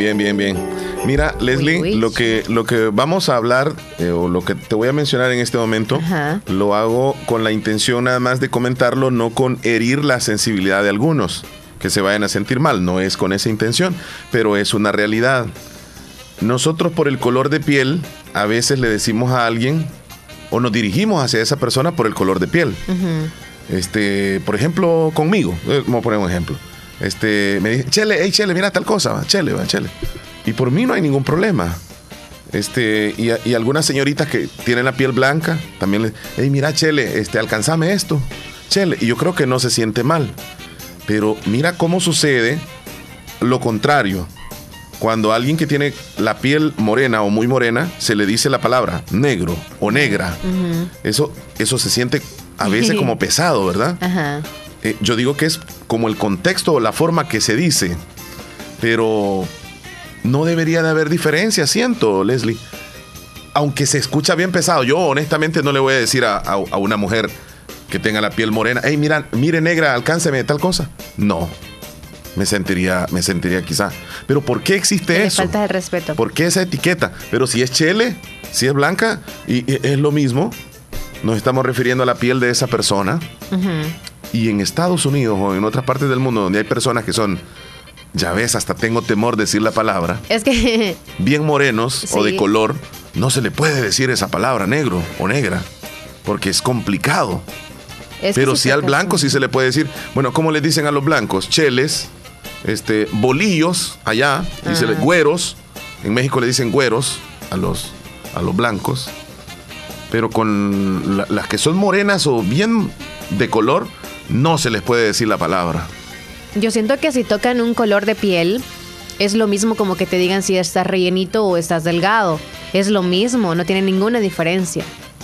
Mira, Leslie, lo que vamos a hablar, o lo que te voy a mencionar en este momento, lo hago con la intención nada más de comentarlo, no con herir la sensibilidad de algunos que se vayan a sentir mal. No es con esa intención, pero es una realidad. Nosotros, por el color de piel, a veces le decimos a alguien o nos dirigimos hacia esa persona por el color de piel. Por ejemplo, conmigo, vamos a poner un ejemplo. Me dice, Chele, mira tal cosa, Chele. Y por mí no hay ningún problema. Y algunas señoritas que tienen la piel blanca, también le, mira, Chele, alcanzame esto, Chele. Y yo creo que no se siente mal. Pero mira cómo sucede lo contrario. Cuando alguien que tiene la piel morena o muy morena, se le dice la palabra negro o negra. Eso se siente a veces como pesado, ¿verdad? Yo digo que es como el contexto o la forma que se dice, pero no debería de haber diferencia, siento, Leslie. Aunque se escucha bien pesado, yo honestamente no le voy a decir a una mujer que tenga la piel morena, mire negra, alcánceme tal cosa. No, me sentiría quizá. Pero ¿por qué existe eso? Falta de respeto. ¿Por qué esa etiqueta? Pero si es Chele, si es blanca, y es lo mismo. Nos estamos refiriendo a la piel de esa persona. Y en Estados Unidos o en otras partes del mundo donde hay personas que son, ya ves, hasta tengo temor de decir la palabra, es que bien morenos o de color, no se le puede decir esa palabra, negro o negra, porque es complicado. Pero si al blanco sí se le puede decir, bueno, ¿cómo le dicen a los blancos? Cheles, bolillos allá, güeros. En México le dicen güeros a los blancos. Pero con las que son morenas o bien de color, no se les puede decir la palabra. Yo siento que si tocan un color de piel, es lo mismo como que te digan si estás rellenito o estás delgado. Es lo mismo, no tiene ninguna diferencia.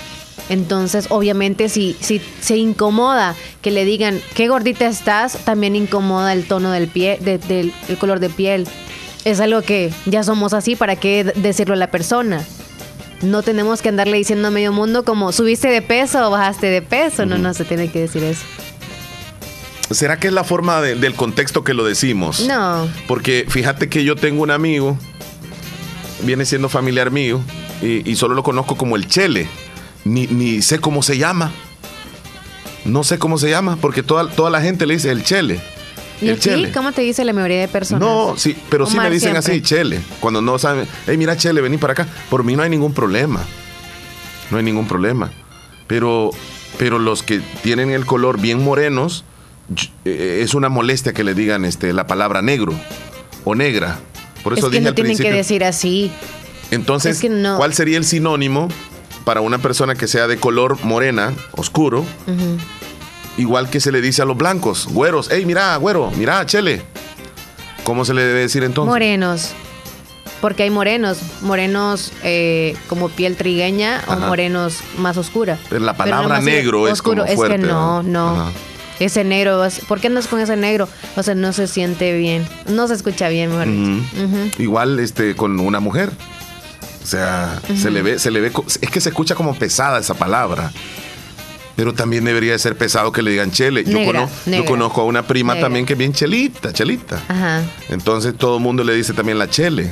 Entonces, obviamente, si se incomoda que le digan qué gordita estás, también incomoda el tono del pie, el color de piel. Es algo que ya somos así, ¿para qué decirlo a la persona? No tenemos que andarle diciendo a medio mundo como subiste de peso o bajaste de peso. No se tiene que decir eso. ¿Será que es la forma del contexto que lo decimos? No. Porque fíjate que yo tengo un amigo, viene siendo familiar mío, y solo lo conozco como el Chele. Ni sé cómo se llama. No sé cómo se llama, porque toda la gente le dice el Chele. ¿Y el Chele? ¿Cómo te dice la mayoría de personas? No, sí, pero sí Omar me dicen siempre. así, Chele. Cuando no saben, hey, mira, Chele, vení para acá. Por mí no hay ningún problema. No hay ningún problema. Pero los que tienen el color bien morenos, es una molestia que le digan la palabra negro o negra. Por eso es que dije no al tienen principio. que decir así. Entonces, Es que no. ¿cuál sería el sinónimo para una persona que sea de color morena, oscuro? Ujú. Igual que se le dice a los blancos, güeros. Hey, mira, güero, mira, Chele. ¿Cómo se le debe decir entonces? Morenos. Porque hay morenos como piel trigueña o Ajá. morenos más oscura. Pero la Pero palabra nomás negro es oscuro, como fuerte. Es que no. Ajá. Ese negro, ¿por qué andas con ese negro? O sea, no se siente bien. No se escucha bien, mejor dicho. Ujú. Igual con una mujer. O sea, se le ve, es que se escucha como pesada esa palabra. Pero también debería de ser pesado que le digan Chele. Negra. Yo conozco a una prima Negra. también que es bien chelita. Ajá. Entonces todo el mundo le dice también la Chele.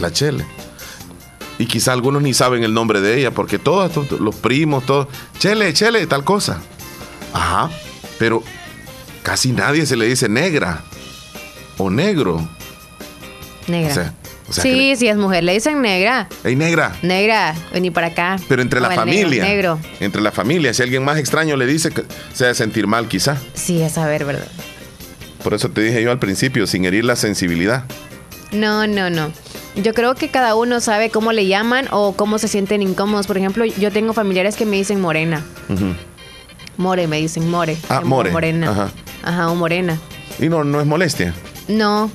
Y quizá algunos ni saben el nombre de ella, porque todos los primos, todos, Chele, tal cosa. Ajá. Pero casi nadie se le dice negra o negro. Negra. O sea sí, si es mujer, le dicen negra. Hey, negra. Negra, vení para acá. Pero entre la O el familia. Negro. Entre la familia. Si alguien más extraño le dice, se va a sentir mal quizá. Sí, a saber, ¿verdad? Por eso te dije yo al principio, sin herir la sensibilidad. No. Yo creo que cada uno sabe cómo le llaman o cómo se sienten incómodos. Por ejemplo, yo tengo familiares que me dicen morena. Ujú. More, me dicen more. Ah, Como more. Morena. Ajá, o morena. Y no es molestia. No.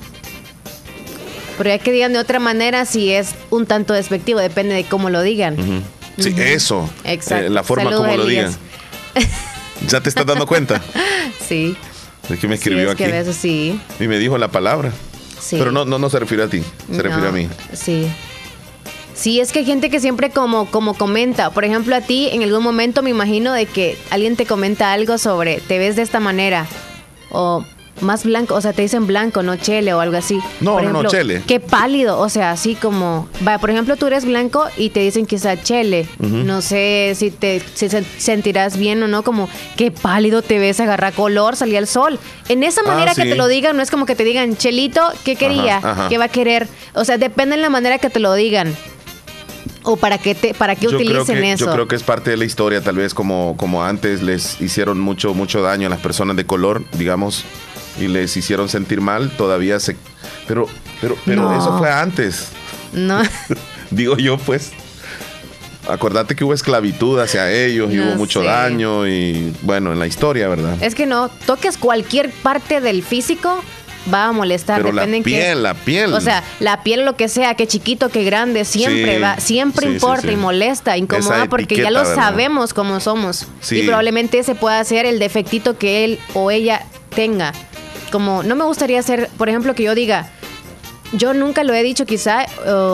Pero ya que digan de otra manera, si es un tanto despectivo, depende de cómo lo digan. Ujú. Sí, eso. Exacto. La forma Saludos, como lo Elías. digan. ¿Ya te estás dando cuenta? Sí. Es que me escribió sí, es aquí. que a veces sí. Y me dijo la palabra. Sí. Pero no se refiere a ti, se refiere a mí. Sí. Sí, es que hay gente que siempre como comenta. Por ejemplo, a ti en algún momento me imagino de que alguien te comenta algo sobre te ves de esta manera o más blanco, o sea, te dicen blanco, no Chele o algo así. No, Por no, ejemplo, Chele. Qué pálido, o sea, así como, por ejemplo, tú eres blanco y te dicen quizá Chele. Ujú. No sé si si sentirás bien o no, como qué pálido te ves, agarra color, salía el sol. En esa manera que sí. te lo digan, no es como que te digan, Chelito, ¿qué quería? Ajá. ¿Qué va a querer? O sea, depende de la manera que te lo digan. O para qué utilicen eso. Yo creo que es parte de la historia, tal vez como antes les hicieron mucho daño a las personas de color, digamos, y les hicieron sentir mal, todavía pero No. eso fue antes. No. Digo yo, pues. Acordate que hubo esclavitud hacia ellos y No hubo mucho sé. daño y bueno, en la historia, ¿verdad? Es que no, toques cualquier parte del físico, va a molestar. Pero depende en qué. la piel. O sea, la piel, lo que sea, que chiquito, que grande, siempre Sí, siempre sí, importa sí, sí. y molesta, incomoda, Esa porque ya etiqueta, lo ¿verdad? sabemos cómo somos. Sí. Y probablemente ese pueda ser el defectito que él o ella tenga. Como, no me gustaría ser, por ejemplo, que yo diga, yo nunca lo he dicho quizá,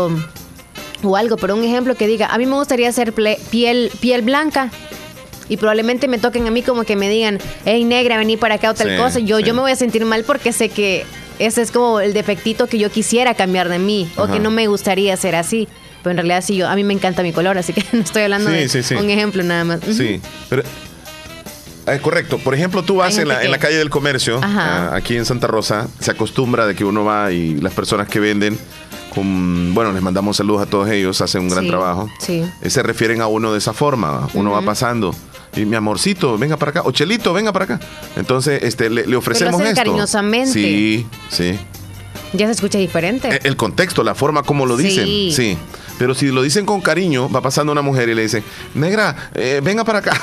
o algo, pero un ejemplo que diga, a mí me gustaría ser piel blanca. Y probablemente me toquen a mí como que me digan, hey, negra, vení para acá o tal Sí, cosa. Yo sí. me voy a sentir mal porque sé que ese es como el defectito que yo quisiera cambiar de mí. O Ajá. que no me gustaría ser así. Pero en realidad sí, a mí me encanta mi color, así que no estoy hablando Sí, de sí, sí. un ejemplo nada más. Sí, pero correcto. Por ejemplo, tú vas Hay en gente la que- calle del comercio, Ajá. aquí en Santa Rosa, se acostumbra de que uno va y las personas que venden, bueno, les mandamos saludos a todos ellos, hacen un gran Sí, trabajo. Sí. Se refieren a uno de esa forma. Uno va pasando y mi amorcito, venga para acá, o Chelito, venga para acá. Entonces, le ofrecemos hacen esto. cariñosamente. Sí. Ya se escucha diferente. El contexto, la forma como lo dicen. Sí. Sí. Pero si lo dicen con cariño, va pasando una mujer y le dicen, negra, venga para acá.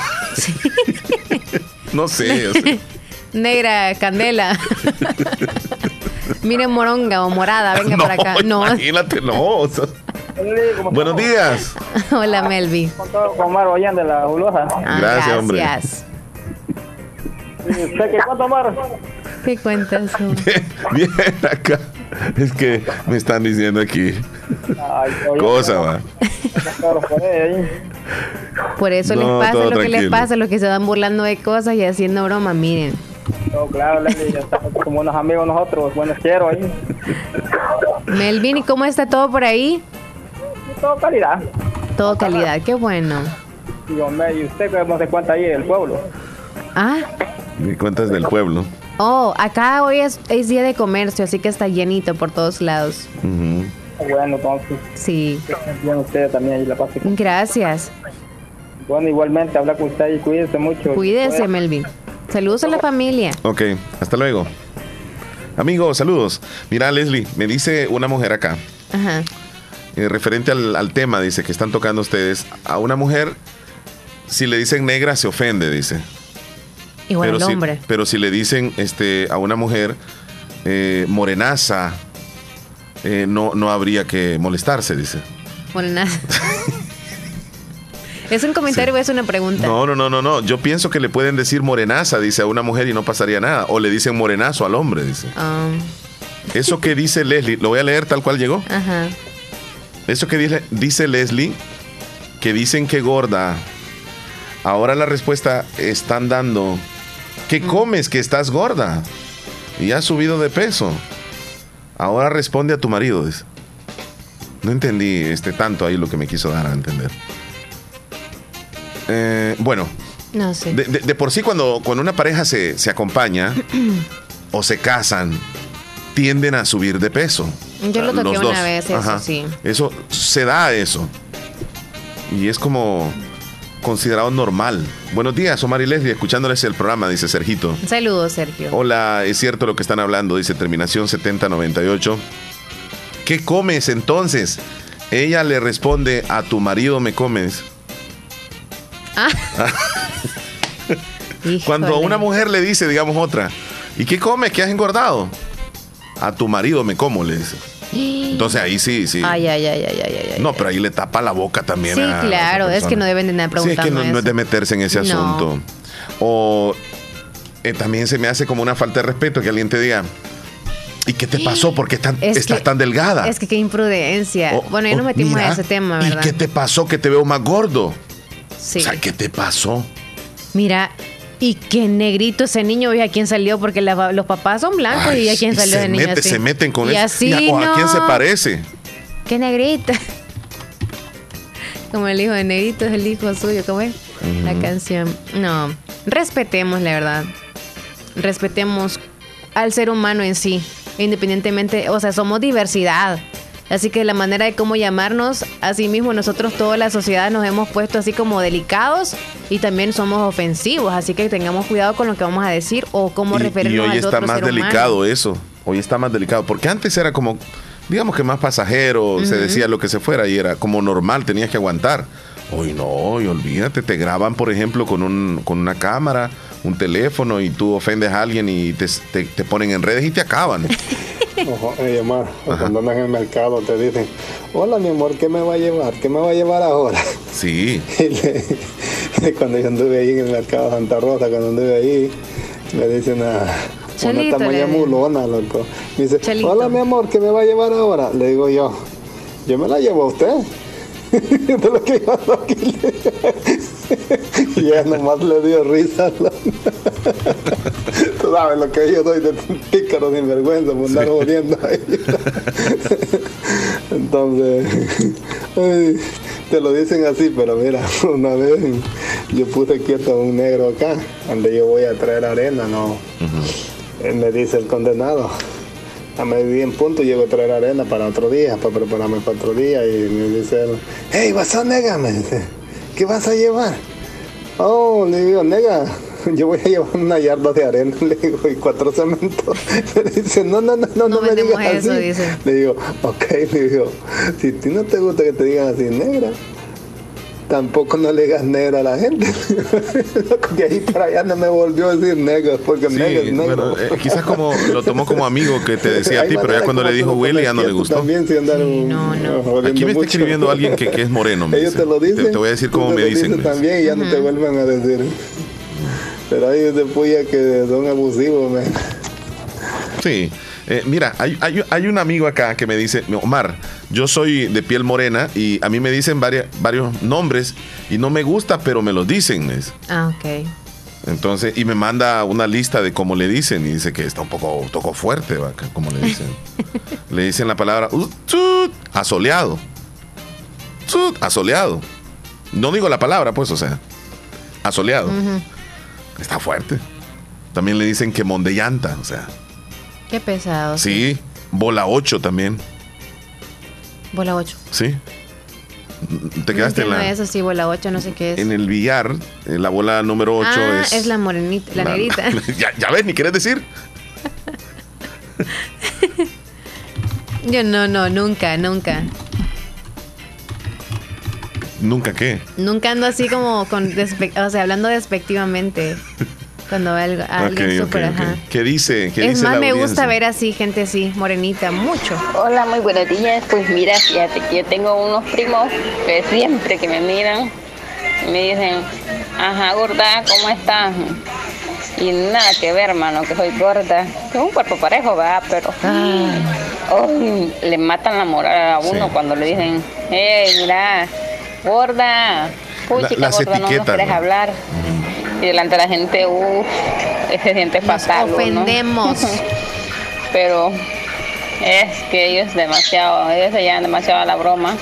No sé. O sea. Negra, candela. Miren moronga o morada, venga No, para acá. No. imagínate, no. O sea, Buenos días. Hola, Melvi. Con Mar Ollán de la Fabulosa. Gracias, hombre. Gracias. ¿Usted qué cuánto, Mar? ¿Qué cuentas? Bien, acá. Es que me están diciendo aquí. Cosa, va. Por eso les pasa lo que les pasa, los que se van burlando de cosas y haciendo broma, miren. No, claro, Leslie, ya estamos como unos amigos nosotros, buenos quiero ahí. Melvin, ¿y cómo está todo por ahí? Todo calidad. Todo calidad, qué bueno. Y usted cómo se cuenta ahí del pueblo. Ah. Me cuentas del pueblo. Oh, acá hoy es día de comercio, así que está llenito por todos lados. Bueno, entonces. Sí. Bien, usted también ahí la pase. Gracias. Bueno, igualmente, habla con usted y cuídese mucho. Cuídese, Melvin. Saludos a la familia. Ok, hasta luego. Amigos, saludos. Mira, Leslie, me dice una mujer acá. Ajá. Referente al tema, dice, que están tocando ustedes. A una mujer, si le dicen negra, se ofende, dice. Igual el hombre. Pero si le dicen a una mujer morenaza, no habría que molestarse, dice. Morenaza. ¿Es un comentario o es una pregunta? No. Yo pienso que le pueden decir morenaza, dice, a una mujer y no pasaría nada. O le dicen morenazo al hombre, dice. Eso que dice Leslie, lo voy a leer tal cual llegó. Ajá. Eso que dice Leslie, que dicen que gorda. Ahora la respuesta están dando, ¿qué comes que estás gorda? Y has subido de peso. Ahora responde a tu marido, dice. No entendí tanto ahí lo que me quiso dar a entender. Bueno, no sé. De por sí cuando una pareja se acompaña o se casan, tienden a subir de peso. Yo lo toqué una vez, eso sí. Eso se da eso. Y es como considerado normal. Buenos días, Omar y Leslie, escuchándoles el programa, dice Sergito. Saludos, Sergio. Hola, es cierto lo que están hablando, dice terminación 7098. ¿Qué comes entonces? Ella le responde, a tu marido me comes. Cuando a una mujer le dice, digamos otra, ¿y qué comes? ¿Qué has engordado? A tu marido me como, le dice. Entonces ahí sí. Ay. No, pero ahí le tapa la boca también. Sí, claro, es que no deben de nada preguntando. Sí, es que no es de meterse en ese asunto. O también se me hace como una falta de respeto que alguien te diga, ¿y qué te pasó? ¿Por qué estás tan delgada? Es que qué imprudencia. Bueno, ya nos metimos en ese tema, ¿verdad? ¿Y qué te pasó que te veo más gordo? Sí. O sea, ¿qué te pasó? Mira, y qué negrito ese niño, ¿y a quién salió? Porque los papás son blancos. Ay, y a quién salió ese niño así. Se meten con y eso. Así, ¿O a quién se parece? Qué negrita. Como el hijo de negrito es el hijo suyo, ¿cómo es? La canción. No, respetemos, la verdad. Respetemos al ser humano en sí. Independientemente, o sea, somos diversidad. Así que la manera de cómo llamarnos, así mismo nosotros, toda la sociedad nos hemos puesto así como delicados y también somos ofensivos. Así que tengamos cuidado con lo que vamos a decir o cómo referirnos al otro ser humano. Y hoy está más delicado eso. Hoy está más delicado. Porque antes era como, digamos que más pasajero, se decía lo que se fuera y era como normal, tenías que aguantar. Hoy no, y olvídate, te graban, por ejemplo, con una cámara, un teléfono y tú ofendes a alguien y te ponen en redes y te acaban. Omar, cuando andas en el mercado te dicen, hola mi amor, ¿qué me va a llevar? ¿Qué me va a llevar ahora? Sí. Cuando yo anduve ahí en el mercado de Santa Rosa, cuando anduve ahí, me dice una tamaña mulona, loco. Me dice, Chalito. Hola mi amor, ¿qué me va a llevar ahora? Le digo yo me la llevo a usted. De lo que yo ando aquí. Y ella nomás le dio risa. Tú sabes lo que yo doy de pícaro sin vergüenza por andar jodiendo ahí. Entonces, te lo dicen así, pero mira, una vez yo puse quieto a un negro acá, donde yo voy a traer arena, ¿no? Él me dice el condenado, a mediodía en punto llego a traer arena para otro día, para prepararme para otro día, y me dice él, hey, vas a nega, me dice, ¿qué vas a llevar? Oh, le digo, nega, yo voy a llevar una yarda de arena, le digo, y 4 cementos. Me dice, no me digas eso, así. Dice. Le digo, ok, le digo, si a ti no te gusta que te digan así, negra, tampoco no le digas negra a la gente. De ahí para allá no me volvió a decir negro, porque Sí, negro es negro. bueno, quizás como lo tomó como amigo que te decía a ti, pero ya cuando le dijo Willy ya no le gustó. También se andaron Aquí me está escribiendo alguien que es moreno. Me Ellos dice. te lo dicen. Te voy a decir cómo tú me te lo dicen. dices también y ya no te vuelven a decir. Pero hay después ya que son abusivos, man. Sí. Mira, hay un amigo acá que me dice, Omar, yo soy de piel morena y a mí me dicen varios nombres y no me gusta, pero me los dicen. Ok. Entonces, y me manda una lista de cómo le dicen y dice que está un poco fuerte, vaca, como le dicen. Le dicen la palabra asoleado. Asoleado. No digo la palabra, pues, o sea, asoleado. Está fuerte. También le dicen quemón de llanta, o sea. Qué pesado. Sí, bola 8 también. Bola 8. Sí. Te quedaste en la... Eso sí, bola 8, no sé qué es. En el billar, la bola número 8 es la morenita, la negrita. Ya ves, ni querés decir. Yo no, nunca. ¿Nunca qué? Nunca ando así como hablando despectivamente. Cuando veo a alguien súper, ajá. ¿Qué dice? Es más, me gusta ver así, gente así, morenita, mucho. Hola, muy buenos días. Pues mira, fíjate que yo tengo unos primos que siempre que me miran, me dicen, ajá, gorda, ¿cómo estás? Y nada que ver, hermano, que soy gorda. Que es un cuerpo parejo, ¿verdad? Pero le matan la moral a uno cuando le dicen, mira, gorda, puchica, gorda, no nos querés hablar. Y delante de la gente, se siente fatal. Nos ofendemos. ¿No? Pero es que ellos se llevan demasiado a la broma.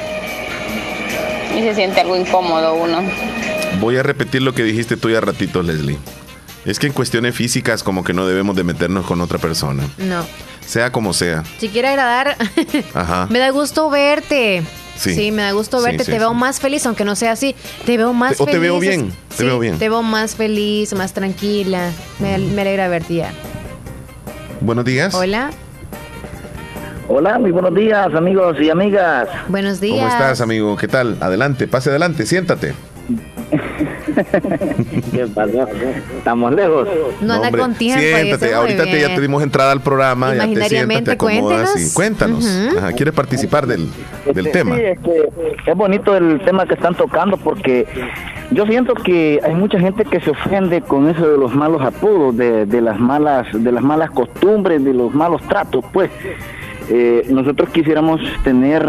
Y se siente algo incómodo uno. Voy a repetir lo que dijiste tú ya ratito, Leslie. Es que en cuestiones físicas como que no debemos de meternos con otra persona. No. Sea como sea. Si quiere agradar, me da gusto verte. Sí, me da gusto verte. Te veo más feliz, aunque no sea así. Te veo más feliz. O te veo bien. Te veo bien. Te veo más feliz, más tranquila. Me alegra verte ya. Buenos días. Hola. Hola, muy buenos días, amigos y amigas. Buenos días. ¿Cómo estás, amigo? ¿Qué tal? Adelante, pase adelante, siéntate. ¿Qué pasó? ¿Estamos lejos? No anda con tiempo. Siéntate, ahorita ya te dimos entrada al programa. Ya te sientas, te acomodas y cuéntanos. ¿Quieres participar del tema? Sí, es bonito el tema que están tocando porque yo siento que hay mucha gente que se ofende con eso de los malos apodos, de las malas costumbres, de los malos tratos, pues. Nosotros quisiéramos tener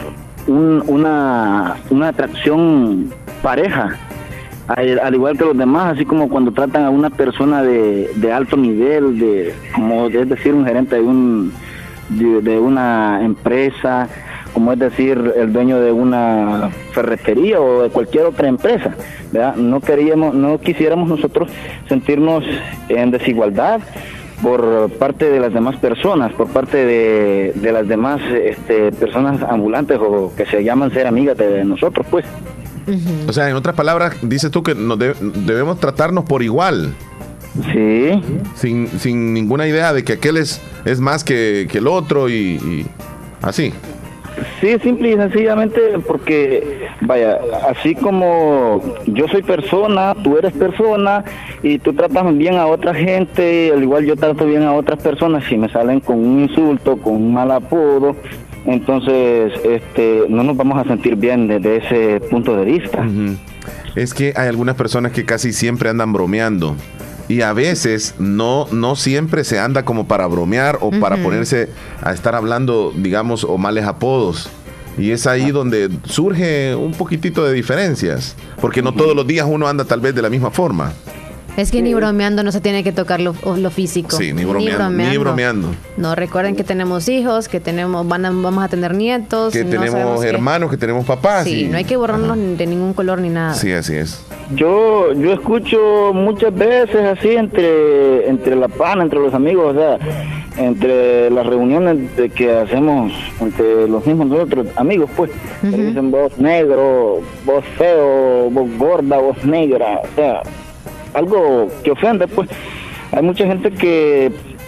una atracción pareja, al igual que los demás, así como cuando tratan a una persona de alto nivel, como es decir, un gerente de una empresa, como es decir, el dueño de una ferretería o de cualquier otra empresa, ¿verdad? No quisiéramos nosotros sentirnos en desigualdad por parte de las demás personas, por parte de las demás personas ambulantes o que se llaman ser amigas de nosotros, pues. O sea, en otras palabras, dices tú que debemos tratarnos por igual. Sí. Sin ninguna idea de que aquel es más que el otro y así. Sí, simple y sencillamente porque, vaya, así como yo soy persona, tú eres persona y tú tratas bien a otra gente, al igual yo trato bien a otras personas, si me salen con un insulto, con un mal apodo, entonces no nos vamos a sentir bien desde ese punto de vista. Es que hay algunas personas que casi siempre andan bromeando. Y a veces no siempre se anda como para bromear o para ponerse a estar hablando, digamos, o males apodos. Y es ahí donde surge un poquitito de diferencias. Porque no todos los días uno anda tal vez de la misma forma. Es que ni bromeando no se tiene que tocar lo físico. Sí, ni bromeando. No, recuerden que tenemos hijos, que vamos a tener nietos. Que tenemos hermanos, que tenemos papás. Sí, no hay que borrarnos de ningún color ni nada. Sí, así es. Yo escucho muchas veces así entre la pana, entre los amigos, o sea, entre las reuniones que hacemos entre los mismos nosotros, amigos, pues, que dicen vos negro, vos feo, vos gorda, vos negra, o sea, algo que ofende, pues. Hay mucha gente que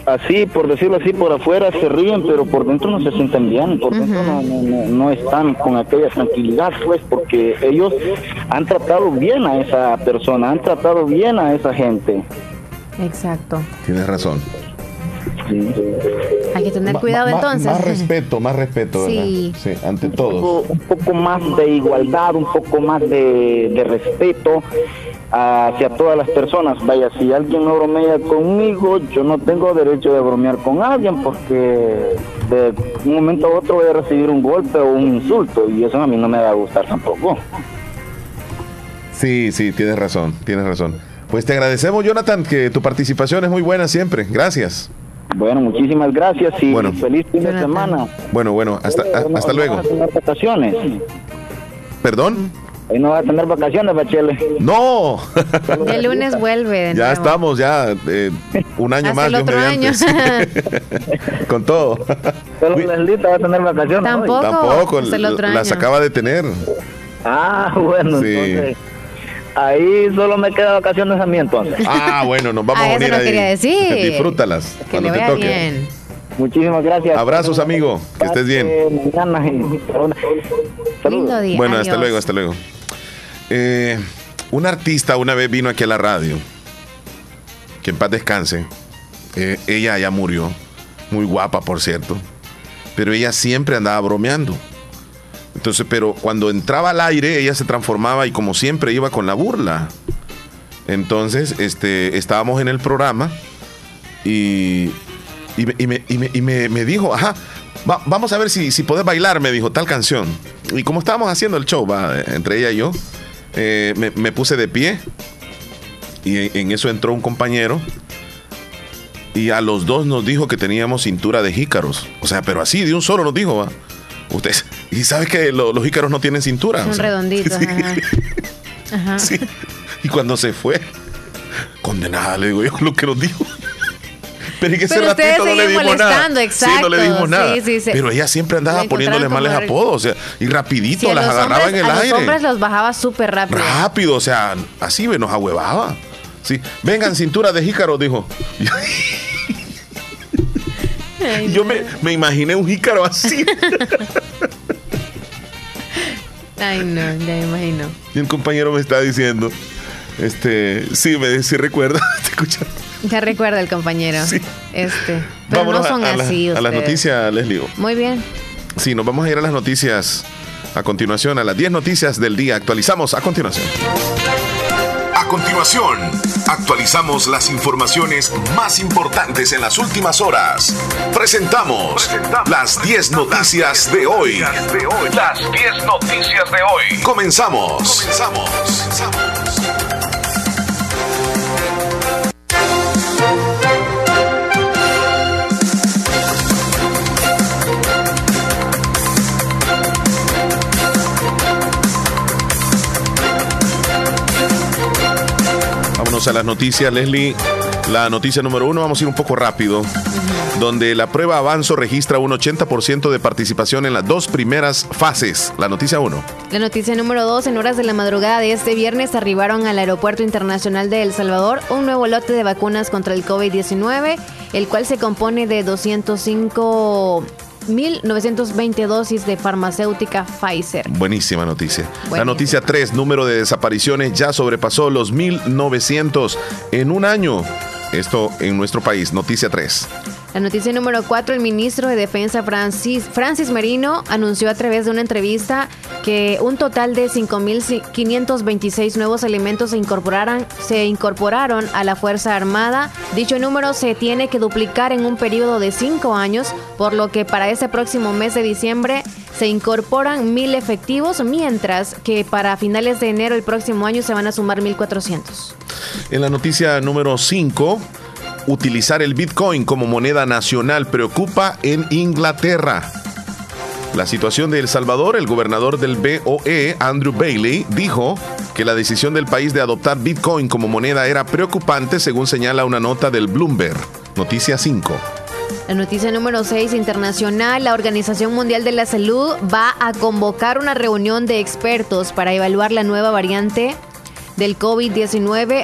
así, por decirlo así, por afuera se ríen, pero por dentro no se sienten bien, por dentro no están con aquella tranquilidad, pues, porque ellos han tratado bien a esa persona, han tratado bien a esa gente. Exacto. Tienes razón. Sí. Hay que tener cuidado entonces. Más respeto, ¿verdad? Sí. Sí, ante todo. Un poco más de igualdad, un poco más de respeto hacia todas las personas. Vaya, si alguien no bromea conmigo, yo no tengo derecho de bromear con alguien, porque de un momento a otro voy a recibir un golpe o un insulto, y eso a mí no me va a gustar tampoco. Sí, tienes razón. Pues te agradecemos, Jonathan, que tu participación es muy buena siempre. Gracias. Bueno, muchísimas gracias y feliz fin de semana. Bueno, hasta luego. ¿No vas a tener vacaciones? ¿Perdón? Hoy no va a tener vacaciones, Bachele. ¡No! El lunes vuelve. Ya estamos, un año más. Hasta el otro año. Con todo. Solo Leslita va a tener vacaciones. Tampoco. Hasta el otro año. Las acaba de tener. Ah, bueno, sí. Entonces ahí solo me queda vacaciones a mí entonces. Ah, bueno, nos vamos a unir ahí. Quería decir. Disfrútalas Que cuando le te vaya toque. bien. Muchísimas gracias. Abrazos, amigo. Que estés bien. Lindo día. Bueno, Adiós. hasta luego. Un artista una vez vino aquí a la radio. Que en paz descanse. Ella ya murió. Muy guapa, por cierto. Pero ella siempre andaba bromeando. Entonces, pero cuando entraba al aire, ella se transformaba y como siempre iba con la burla. Entonces, estábamos en el programa y me dijo, vamos a ver si podés bailar, me dijo, tal canción. Y como estábamos haciendo el show, entre ella y yo, me puse de pie y en eso entró un compañero y a los dos nos dijo que teníamos cintura de jícaros. O sea, pero así, de un solo nos dijo, Ustedes, y sabes que los jícaros no tienen cintura. Son redonditos. Sí. Ajá. Sí. Y cuando se fue, condenada, le digo yo, lo que nos dijo. Pero en ese ratito no le dimos nada. Exacto. Sí, no le dimos nada. Sí. Pero ella siempre andaba poniéndole males apodos. O sea, y rapidito las agarraba en el aire. A los hombres los bajaba súper rápido. Rápido, o sea, así nos ahuevaba. Sí. Vengan, cintura de jícaros, dijo. Ay, yo me imaginé un jícaro así. Ay, no, ya me imagino. Y el compañero me está diciendo, sí recuerda, te escucha. Ya recuerda el compañero. Sí. Pero vámonos no son así a las noticias, Leslie. Muy bien. Sí, nos vamos a ir a las noticias a continuación, a las 10 noticias del día. Actualizamos a continuación. A continuación, actualizamos las informaciones más importantes en las últimas horas. Presentamos las 10 noticias de hoy. Las 10 noticias de hoy. Comenzamos. A las noticias, Leslie. La noticia número 1, vamos a ir un poco rápido, donde la prueba Avanzo registra un 80% de participación en las 2 primeras fases. La noticia 1. La noticia número 2, en horas de la madrugada de este viernes arribaron al Aeropuerto Internacional de El Salvador un nuevo lote de vacunas contra el COVID-19, el cual se compone de 205.920 dosis de farmacéutica Pfizer. Buenísima noticia. Buenísima. La noticia 3, número de desapariciones ya sobrepasó los 1.900 en un año. Esto en nuestro país. Noticia 3. La noticia número 4, el ministro de Defensa Francis Merino anunció a través de una entrevista que un total de 5.526 nuevos elementos se incorporaron a la Fuerza Armada. Dicho número se tiene que duplicar en un periodo de 5 años, por lo que para este próximo mes de diciembre se incorporan 1.000 efectivos, mientras que para finales de enero del próximo año se van a sumar 1.400. En la noticia número 5, utilizar el Bitcoin como moneda nacional preocupa en Inglaterra. La situación de El Salvador, el gobernador del BOE, Andrew Bailey, dijo que la decisión del país de adoptar Bitcoin como moneda era preocupante, según señala una nota del Bloomberg. Noticia 5. La noticia número 6, internacional. La Organización Mundial de la Salud va a convocar una reunión de expertos para evaluar la nueva variante del COVID-19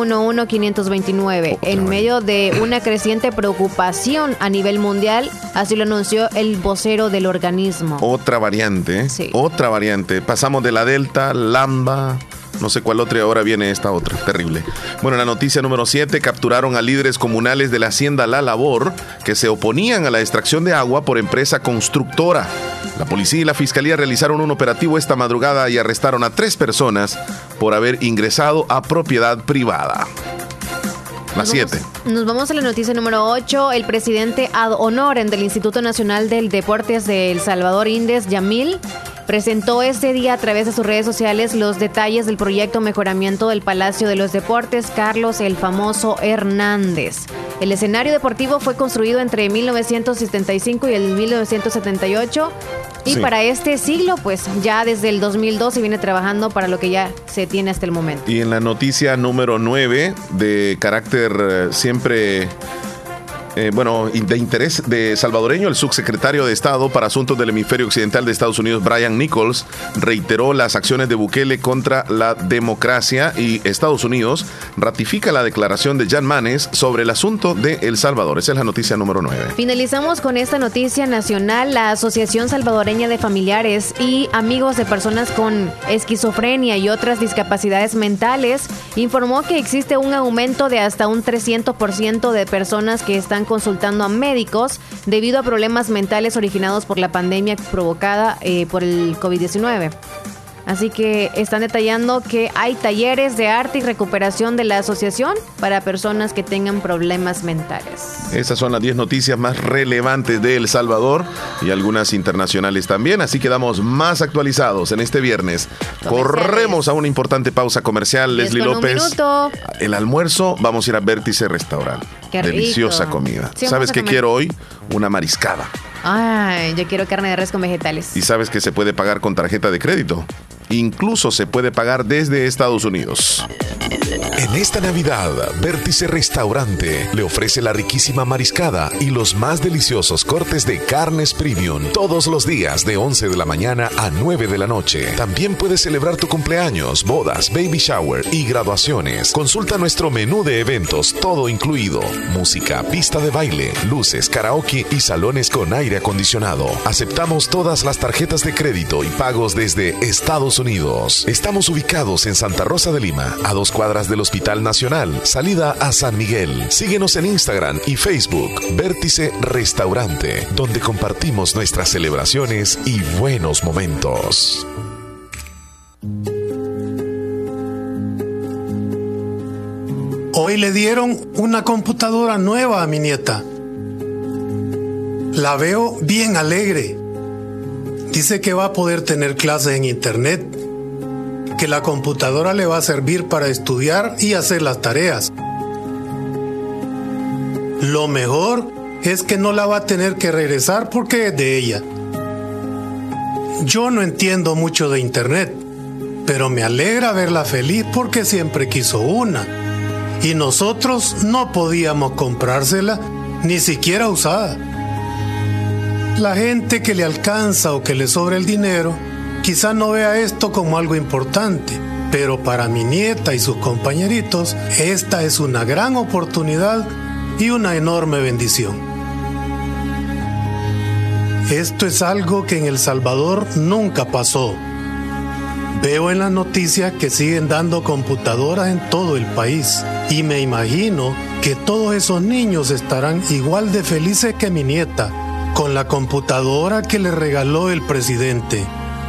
B11529, en medio de una creciente preocupación a nivel mundial, así lo anunció el vocero del organismo. Otra variante, sí. Otra variante. Pasamos de la Delta, Lambda, no sé cuál otra, y ahora viene esta otra, terrible. Bueno, la noticia número 7, capturaron a líderes comunales de la hacienda La Labor que se oponían a la extracción de agua por empresa constructora. La policía y la fiscalía realizaron un operativo esta madrugada y arrestaron a 3 personas por haber ingresado a propiedad privada. Las 7. Nos vamos a la noticia número 8. El presidente ad honorem del Instituto Nacional del Deportes de El Salvador, Indes Yamil, presentó este día a través de sus redes sociales los detalles del proyecto Mejoramiento del Palacio de los Deportes Carlos el Famoso Hernández. El escenario deportivo fue construido entre 1975 y el 1978 y para este siglo, pues ya desde el 2002 se viene trabajando para lo que ya se tiene hasta el momento. Y en la noticia número 9, de carácter siempre... de interés de salvadoreño, el subsecretario de Estado para Asuntos del Hemisferio Occidental de Estados Unidos, Brian Nichols, reiteró las acciones de Bukele contra la democracia y Estados Unidos ratifica la declaración de Jan Manes sobre el asunto de El Salvador. Esa es la noticia número 9. Finalizamos con esta noticia nacional. La Asociación Salvadoreña de Familiares y Amigos de Personas con Esquizofrenia y otras discapacidades mentales informó que existe un aumento de hasta un 300% de personas que están consultando a médicos debido a problemas mentales originados por la pandemia provocada por el COVID-19. Así que están detallando que hay talleres de arte y recuperación de la asociación para personas que tengan problemas mentales. Esas son las 10 noticias más relevantes de El Salvador y algunas internacionales también, así quedamos más actualizados en este viernes. Corremos a una importante pausa comercial. Leslie López. El almuerzo, vamos a ir a Vértice Restaurant. Qué rico. Deliciosa comida. Sí, ¿sabes qué quiero hoy? Una mariscada. Ay, yo quiero carne de res con vegetales. ¿Y sabes que se puede pagar con tarjeta de crédito? Incluso se puede pagar desde Estados Unidos. En esta Navidad, Vértice Restaurante le ofrece la riquísima mariscada y los más deliciosos cortes de carnes premium todos los días de 11 de la mañana a 9 de la noche. También puedes celebrar tu cumpleaños, bodas, baby shower y graduaciones. Consulta nuestro menú de eventos, todo incluido. Música, pista de baile, luces, karaoke y salones con aire acondicionado. Aceptamos todas las tarjetas de crédito y pagos desde Estados Unidos. Estamos ubicados en Santa Rosa de Lima, a 2 cuadras del Hospital Nacional, salida a San Miguel. Síguenos en Instagram y Facebook, Vértice Restaurante, donde compartimos nuestras celebraciones y buenos momentos. Hoy le dieron una computadora nueva a mi nieta. La veo bien alegre. Dice que va a poder tener clases en internet, que la computadora le va a servir para estudiar y hacer las tareas. Lo mejor es que no la va a tener que regresar porque es de ella. Yo no entiendo mucho de internet, pero me alegra verla feliz porque siempre quiso una. Y nosotros no podíamos comprársela, ni siquiera usada. La gente que le alcanza o que le sobra el dinero, quizá no vea esto como algo importante, pero para mi nieta y sus compañeritos, esta es una gran oportunidad y una enorme bendición. Esto es algo que en El Salvador nunca pasó. Veo en las noticias que siguen dando computadoras en todo el país y me imagino que todos esos niños estarán igual de felices que mi nieta con la computadora que le regaló el presidente.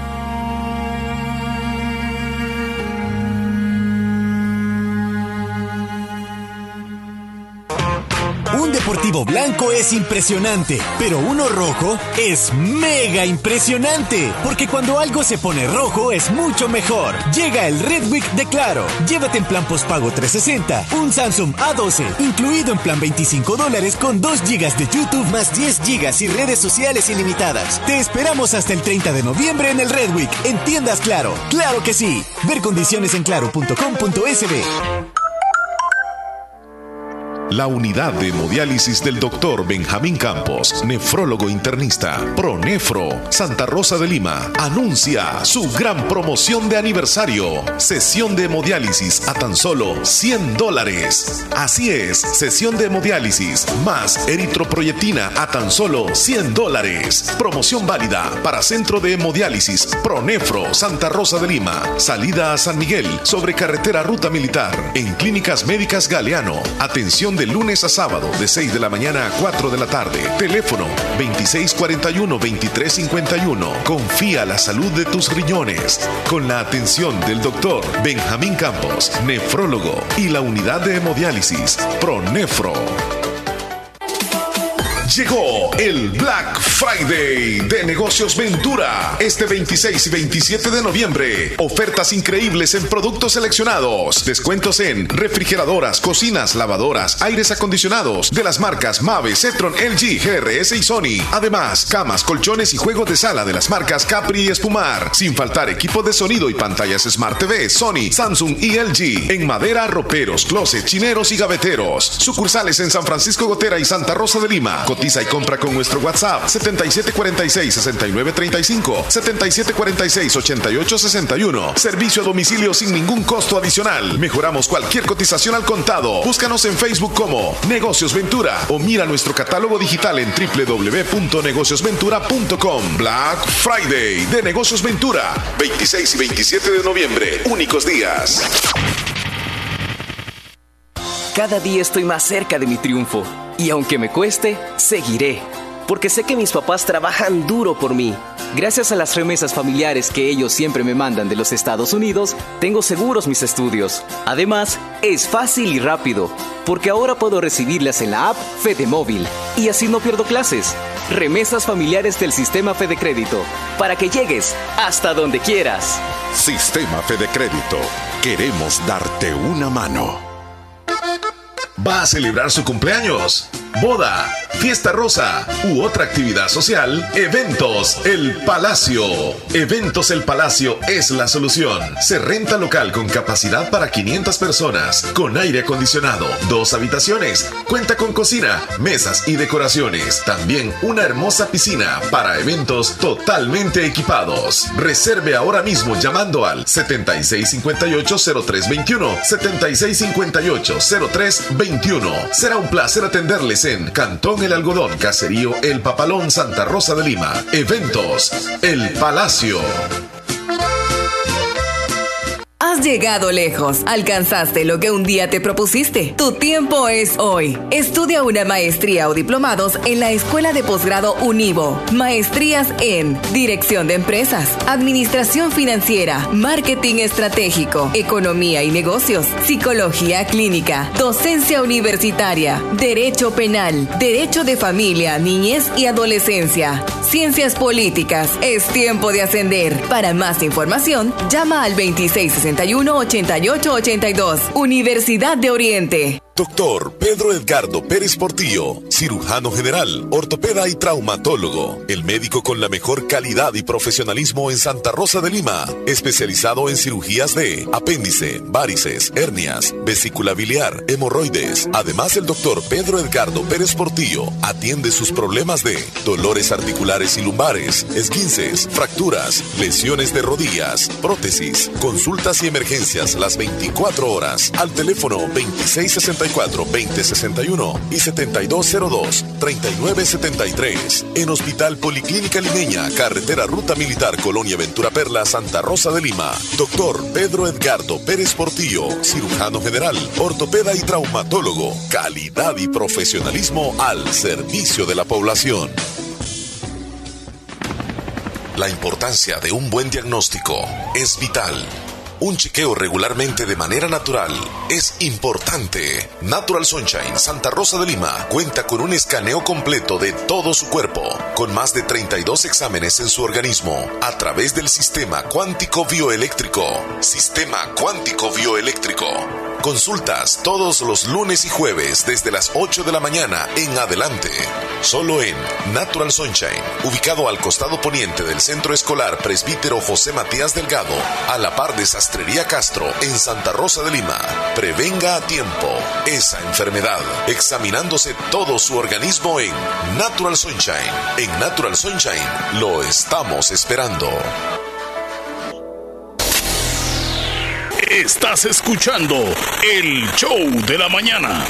Un deportivo blanco es impresionante, pero uno rojo es mega impresionante, porque cuando algo se pone rojo es mucho mejor. Llega el Red Week de Claro. Llévate en plan postpago 360 un Samsung A12, incluido en plan $25 con 2 GB de YouTube más 10 GB y redes sociales ilimitadas. Te esperamos hasta el 30 de noviembre en el Red Week, en tiendas Claro. ¡Claro que sí! Ver condiciones en claro.com.sb. La unidad de hemodiálisis del Dr. Benjamín Campos, nefrólogo internista, Pronefro, Santa Rosa de Lima, anuncia su gran promoción de aniversario. Sesión de hemodiálisis a tan solo $100. Así es, sesión de hemodiálisis más eritroproyectina a tan solo $100. Promoción válida para Centro de Hemodiálisis Pronefro, Santa Rosa de Lima. Salida a San Miguel, sobre carretera Ruta Militar. En Clínicas Médicas Galeano. Atención de lunes a sábado, de 6 de la mañana a 4 de la tarde. Teléfono 2641-2351. Confía la salud de tus riñones con la atención del doctor Benjamín Campos, nefrólogo, y la unidad de hemodiálisis Pronefro. Llegó el Black Friday de Negocios Ventura. Este 26 y 27 de noviembre. Ofertas increíbles en productos seleccionados. Descuentos en refrigeradoras, cocinas, lavadoras, aires acondicionados de las marcas Mave, Zetron, LG, GRS y Sony. Además, camas, colchones y juegos de sala de las marcas Capri y Espumar. Sin faltar equipo de sonido y pantallas Smart TV, Sony, Samsung y LG. En madera, roperos, closet, chineros y gaveteros. Sucursales en San Francisco Gotera y Santa Rosa de Lima. Cotiza y compra con nuestro WhatsApp 7746-6935, 7746-8861. Servicio a domicilio sin ningún costo adicional. Mejoramos cualquier cotización al contado. Búscanos en Facebook como Negocios Ventura o mira nuestro catálogo digital en www.negociosventura.com. Black Friday de Negocios Ventura, 26 y 27 de noviembre, únicos días. Cada día estoy más cerca de mi triunfo. Y aunque me cueste, seguiré. Porque sé que mis papás trabajan duro por mí. Gracias a las remesas familiares que ellos siempre me mandan de los Estados Unidos, tengo seguros mis estudios. Además, es fácil y rápido, porque ahora puedo recibirlas en la app Fede Móvil. Y así no pierdo clases. Remesas familiares del Sistema Fede Crédito, para que llegues hasta donde quieras. Sistema Fede Crédito. Queremos darte una mano. ¿Va a celebrar su cumpleaños, boda, fiesta rosa u otra actividad social? Eventos El Palacio. Eventos El Palacio es la solución. Se renta local con capacidad para 500 personas, con aire acondicionado, 2 habitaciones, cuenta con cocina, mesas y decoraciones. También una hermosa piscina para eventos totalmente equipados. Reserve ahora mismo llamando al 7658-0321, 7658-0321. Será un placer atenderles en Cantón El Algodón, Caserío El Papalón, Santa Rosa de Lima. Eventos El Palacio. Has llegado lejos, alcanzaste lo que un día te propusiste. Tu tiempo es hoy. Estudia una maestría o diplomados en la Escuela de Posgrado Univo. Maestrías en Dirección de Empresas, Administración Financiera, Marketing Estratégico, Economía y Negocios, Psicología Clínica, Docencia Universitaria, Derecho Penal, Derecho de Familia, Niñez y Adolescencia, Ciencias Políticas. Es tiempo de ascender. Para más información, llama al 2661-8882. Universidad de Oriente. Doctor Pedro Edgardo Pérez Portillo, cirujano general, ortopeda y traumatólogo. El médico con la mejor calidad y profesionalismo en Santa Rosa de Lima. Especializado en cirugías de apéndice, varices, hernias, vesícula biliar, hemorroides. Además, el doctor Pedro Edgardo Pérez Portillo atiende sus problemas de dolores articulares y lumbares, esguinces, fracturas, lesiones de rodillas, prótesis, consultas y emergencias las 24 horas. Al teléfono 2664-2061 y 7202-3973. En Hospital Policlínica Limeña, carretera Ruta Militar, Colonia Ventura Perla, Santa Rosa de Lima. Doctor Pedro Edgardo Pérez Portillo, cirujano general, ortopeda y traumatólogo. Calidad y profesionalismo al servicio de la población. La importancia de un buen diagnóstico es vital. Un chequeo regularmente de manera natural es importante. Natural Sunshine Santa Rosa de Lima cuenta con un escaneo completo de todo su cuerpo, con más de 32 exámenes en su organismo, a través del sistema cuántico bioeléctrico. Sistema cuántico bioeléctrico. Consultas todos los lunes y jueves desde las 8 de la mañana en adelante. Solo en Natural Sunshine, ubicado al costado poniente del Centro Escolar Presbítero José Matías Delgado, a la par de Sastrería Castro en Santa Rosa de Lima. Prevenga a tiempo esa enfermedad, examinándose todo su organismo en Natural Sunshine. En Natural Sunshine lo estamos esperando. Estás escuchando el show de la mañana.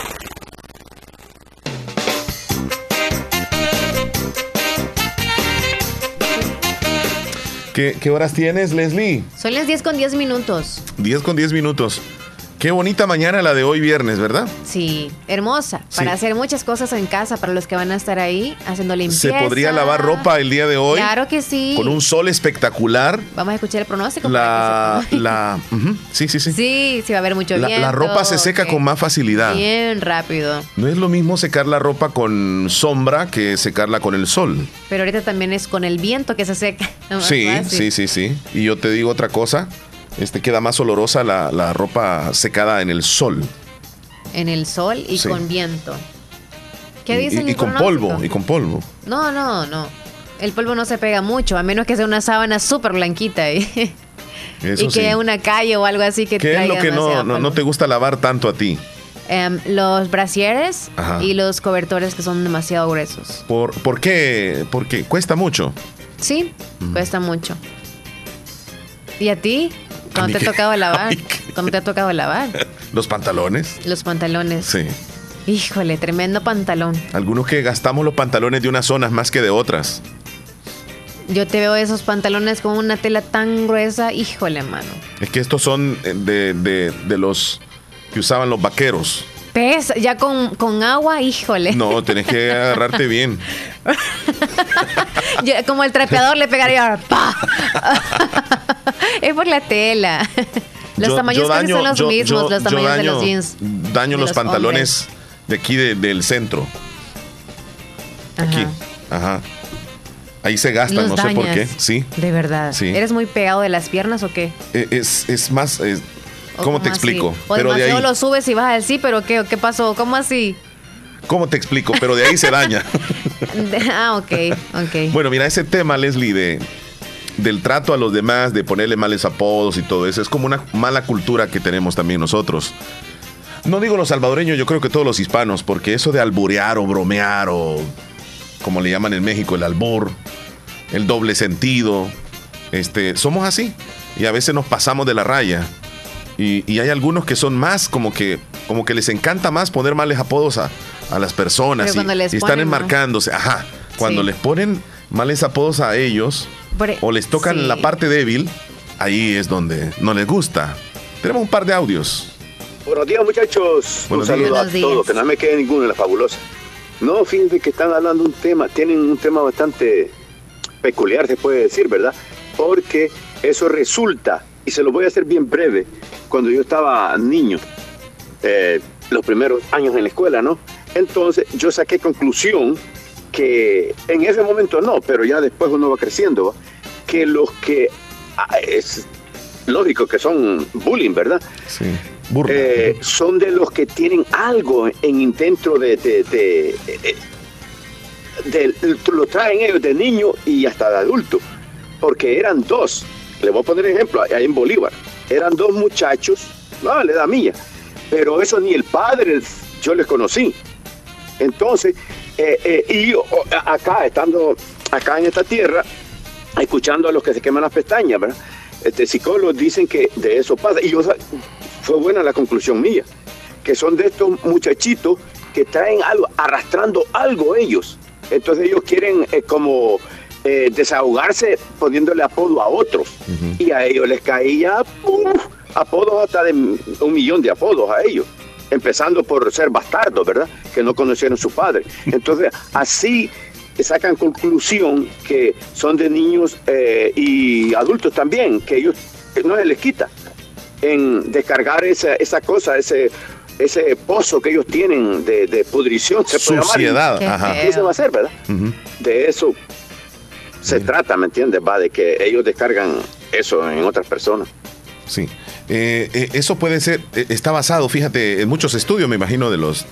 ¿Qué horas tienes, Leslie? Son las 10:10. 10:10. Qué bonita mañana la de hoy viernes, ¿verdad? Sí, hermosa. Para hacer muchas cosas en casa, para los que van a estar ahí haciendo limpieza. ¿Se podría lavar ropa el día de hoy? Claro que sí. Con un sol espectacular. Vamos a escuchar el pronóstico. Sí. Sí, va a haber mucho viento. La ropa se seca con más facilidad. Bien rápido. No es lo mismo secar la ropa con sombra que secarla con el sol. Pero ahorita también es con el viento que se seca. Sí. Y yo te digo otra cosa. Queda más olorosa la ropa secada en el sol. En el sol y con viento. ¿Qué dicen? Y con polvo. No. El polvo no se pega mucho, a menos que sea una sábana súper blanquita. Y que una calle o algo así que ¿Qué es lo que no te gusta lavar tanto a ti? Los brasieres y los cobertores que son demasiado gruesos. ¿Por qué? Porque cuesta mucho. Sí, cuesta mucho. ¿Y a ti? ¿Cuándo te ha tocado lavar? ¿Cuándo te ha tocado lavar? ¿Los pantalones? Los pantalones. Sí. Híjole, tremendo pantalón. Algunos que gastamos los pantalones de unas zonas más que de otras. Yo te veo esos pantalones con una tela tan gruesa, híjole, mano. Es que estos son de los que usaban los vaqueros. Pesa, ya con agua, híjole. No, tenés que agarrarte bien. Como el trapeador le pegaría. ¡Pah! Es por la tela. Los tamaños casi son los mismos, los tamaños de los jeans. Daño los pantalones hombres. De aquí del centro. Aquí. Ajá. Ahí se gastan, no sé por qué. Sí. De verdad. Sí. ¿Eres muy pegado de las piernas o qué? Es más. ¿Cómo te explico? O pero de ahí lo subes y bajas así, pero ¿qué pasó? ¿Cómo así? ¿Cómo te explico? Pero de ahí se daña. Ok. Bueno, mira, ese tema, Leslie, del trato a los demás, de ponerle males apodos y todo eso, es como una mala cultura que tenemos también nosotros. No digo los salvadoreños, yo creo que todos los hispanos, porque eso de alburear o bromear o como le llaman en México, el albur, el doble sentido, somos así y a veces nos pasamos de la raya. Y hay algunos que son más como que les encanta más poner males apodos a las personas y están enmarcándose. Ajá. Cuando les ponen males apodos a ellos o les tocan la parte débil, ahí es donde no les gusta. Tenemos un par de audios. Buenos días, muchachos. Un saludo a todos, que no me quede ninguno en la fabulosa. No, fíjense que están hablando tienen un tema bastante peculiar, se puede decir, ¿verdad? Porque eso resulta, y se lo voy a hacer bien breve, cuando yo estaba niño, los primeros años en la escuela, ¿no? Entonces yo saqué conclusión que en ese momento no, pero ya después uno va creciendo, ¿va? Que los que es lógico que son bullying, ¿verdad? Sí. Son de los que tienen algo en dentro lo traen ellos de niño y hasta de adulto, porque eran dos. Le voy a poner ejemplo, ahí en Bolívar, eran dos muchachos, no, la edad mía, pero eso ni el padre yo les conocí. Entonces, y yo acá, estando acá en esta tierra, escuchando a los que se queman las pestañas, ¿verdad? Psicólogos dicen que de eso pasa, y fue buena la conclusión mía, que son de estos muchachitos que traen algo, arrastrando algo ellos. Entonces ellos quieren desahogarse poniéndole apodo a otros. Uh-huh. Y a ellos les caía apodos hasta de 1 millón de apodos a ellos, empezando por ser bastardos, ¿verdad? Que no conocieron a su padre. Entonces así sacan conclusión que son de niños y adultos también, que ellos no se les quita en descargar esa cosa, ese pozo que ellos tienen de pudrición, se puede llamar. Suciedad. Ajá. ¿Qué se va a hacer, verdad? Uh-huh. De eso se trata, ¿me entiendes? Va de que ellos descargan eso en otras personas. Sí. Eso puede ser, está basado, fíjate, en muchos estudios, me imagino, de los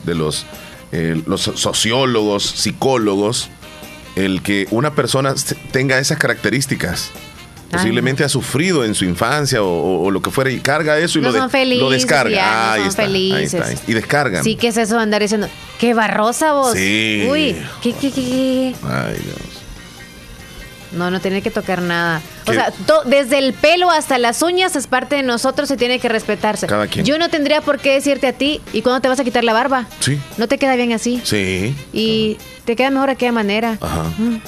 sociólogos, psicólogos, el que una persona tenga esas características. Posiblemente ha sufrido en su infancia o lo que fuera y carga eso y no son felices, lo descarga. Ya, ahí son está, felices. Ahí está. Y descargan. Sí, ¿qué es eso de andar diciendo? ¡Qué barrosa vos! Sí. Uy, ¿qué? Ay, Dios. No tiene que tocar nada. O sea, desde el pelo hasta las uñas es parte de nosotros y tiene que respetarse. Cada quien. Yo no tendría por qué decirte a ti, ¿y cuándo te vas a quitar la barba? Sí. ¿No te queda bien así? Sí. Y te queda mejor de aquella manera. Ajá.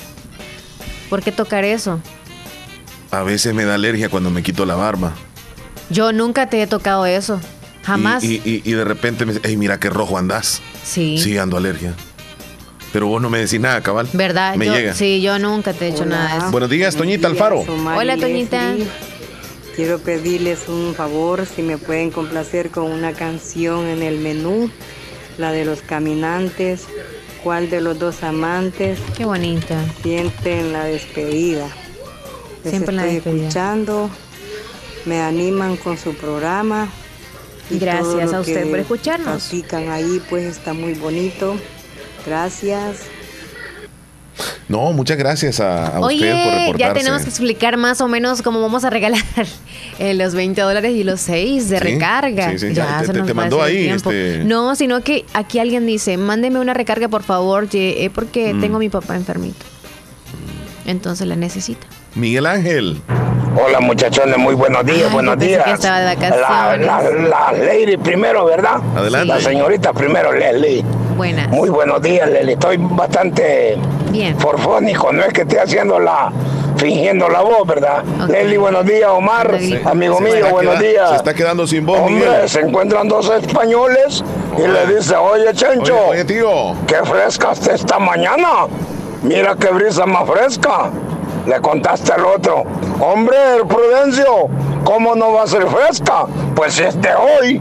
¿Por qué tocar eso? A veces me da alergia cuando me quito la barba. Yo nunca te he tocado eso. Jamás. Y de repente me dice, mira qué rojo andás. Sí. Sí, ando alergia. Pero vos no me decís nada, cabal. ¿Verdad? Me llega. Sí, yo nunca te he hecho nada de eso. Buenos días, Toñita Alfaro. Hola, Toñita. Quiero pedirles un favor, si me pueden complacer con una canción en el menú, la de Los Caminantes, ¿cuál de los dos amantes? Qué bonita. Sienten la despedida. Siempre la estoy despedida. Escuchando, me animan con su programa. Y gracias todo a lo usted que por escucharnos. practican ahí, pues está muy bonito. Gracias. No, muchas gracias a usted por reportarse. Ya tenemos que explicar más o menos cómo vamos a regalar los $20 y los 6 de recarga. Sí, ya se nos te va mandó a hacer ahí. el tiempo. No, sino que aquí alguien dice, mándeme una recarga por favor, porque tengo a mi papá enfermito. Entonces la necesita. Miguel Ángel. Hola muchachones, muy buenos días, buenos días. Que estaba de vacaciones. La lady primero, ¿verdad? Adelante. La señorita primero, Leslie. Buenas. Muy buenos días, Leslie. Estoy bastante bien forfónico, no es que esté fingiendo la voz, ¿verdad? Okay. Leslie, buenos días, Omar, amigo mío, buenos días. Se está quedando sin voz, hombre, Miguel. Se encuentran dos españoles y le dice, oye, Chencho, oye, tío, qué fresca está esta mañana. Mira qué brisa más fresca. Le contaste al otro, hombre, Prudencio, ¿cómo no va a ser fresca? Pues si es de hoy.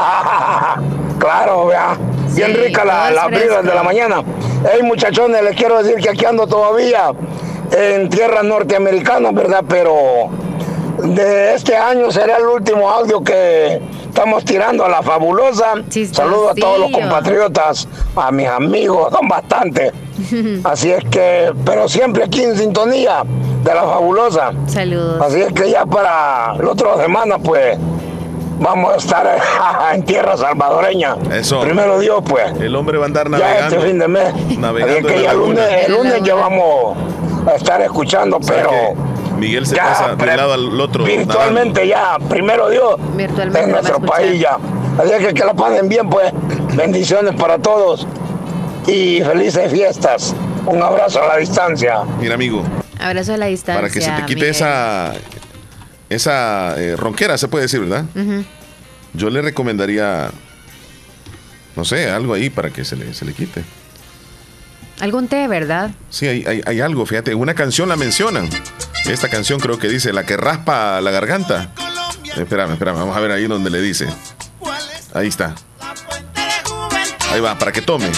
Claro, vea. Bien rica la brisa de la mañana. Hey, muchachones, les quiero decir que aquí ando todavía en tierras norteamericanas, ¿verdad? Pero de este año será el último audio que estamos tirando a la fabulosa. Saludos a todos los compatriotas, a mis amigos, son bastantes. Así es que, pero siempre aquí en sintonía de la fabulosa. Saludos. Así es que ya para la otra semana, pues, vamos a estar en tierra salvadoreña. Eso. Primero Dios, pues. El hombre va a andar navegando. Ya este fin de mes. Navegando. Así es que ya el lunes ya vamos a estar escuchando, pero Miguel se pasa de un lado al otro. Virtualmente nadando. Ya, primero Dios. Virtualmente en nuestro país ya. Así es que la pasen bien, pues. Bendiciones para todos. Y felices fiestas. Un abrazo a la distancia. Mira, amigo. Abrazo a la distancia. Para que se te quite esa ronquera, se puede decir, ¿verdad? Yo le recomendaría, no sé, algo ahí para que se le quite. Algún té, ¿verdad? Sí, hay algo, fíjate, una canción la mencionan. Esta canción creo que dice, la que raspa la garganta. Espérame, vamos a ver ahí donde le dice. Ahí está. Ahí va, para que tome.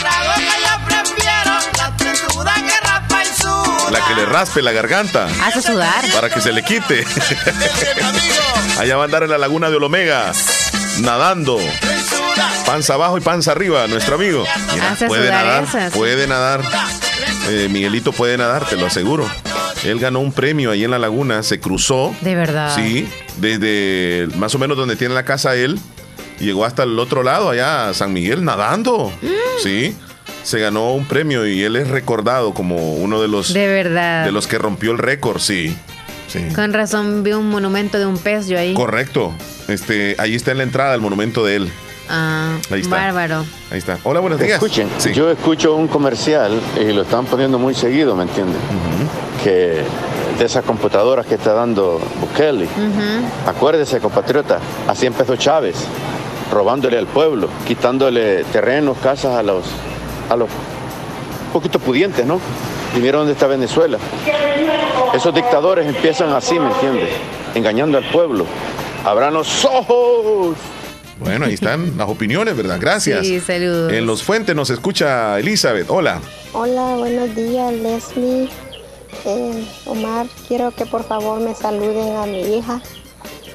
La que le raspe la garganta. Hace sudar. Para que se le quite. Allá va a andar en la laguna de Olomega, nadando. Panza abajo y panza arriba, nuestro amigo. Mira, puede nadar, puede nadar. Miguelito puede nadar, te lo aseguro. Él ganó un premio ahí en la laguna, se cruzó. ¿De verdad? Sí, desde más o menos donde tiene la casa él. Llegó hasta el otro lado, allá a San Miguel, nadando. Sí. Se ganó un premio y él es recordado como uno de los... De verdad. De los que rompió el récord, sí. Con razón vi un monumento de un pez yo ahí. Correcto. Ahí está en la entrada el monumento de él. Ah, ahí está. Bárbaro. Ahí está. Hola, buenos días. Escuchen, yo escucho un comercial y lo están poniendo muy seguido, ¿me entiendes? Que de esas computadoras que está dando Bukele. Acuérdese, compatriota, así empezó Chávez, robándole al pueblo, quitándole terrenos, casas a los poquito pudientes, ¿no? Y mira dónde está Venezuela. Esos dictadores empiezan así, ¿me entiendes? Engañando al pueblo. ¡Abran los ojos! Bueno, ahí están las opiniones, ¿verdad? Gracias. Sí, saludos. En Los Fuentes nos escucha Elizabeth. Hola. Hola, buenos días, Leslie. Omar, quiero que por favor me saluden a mi hija.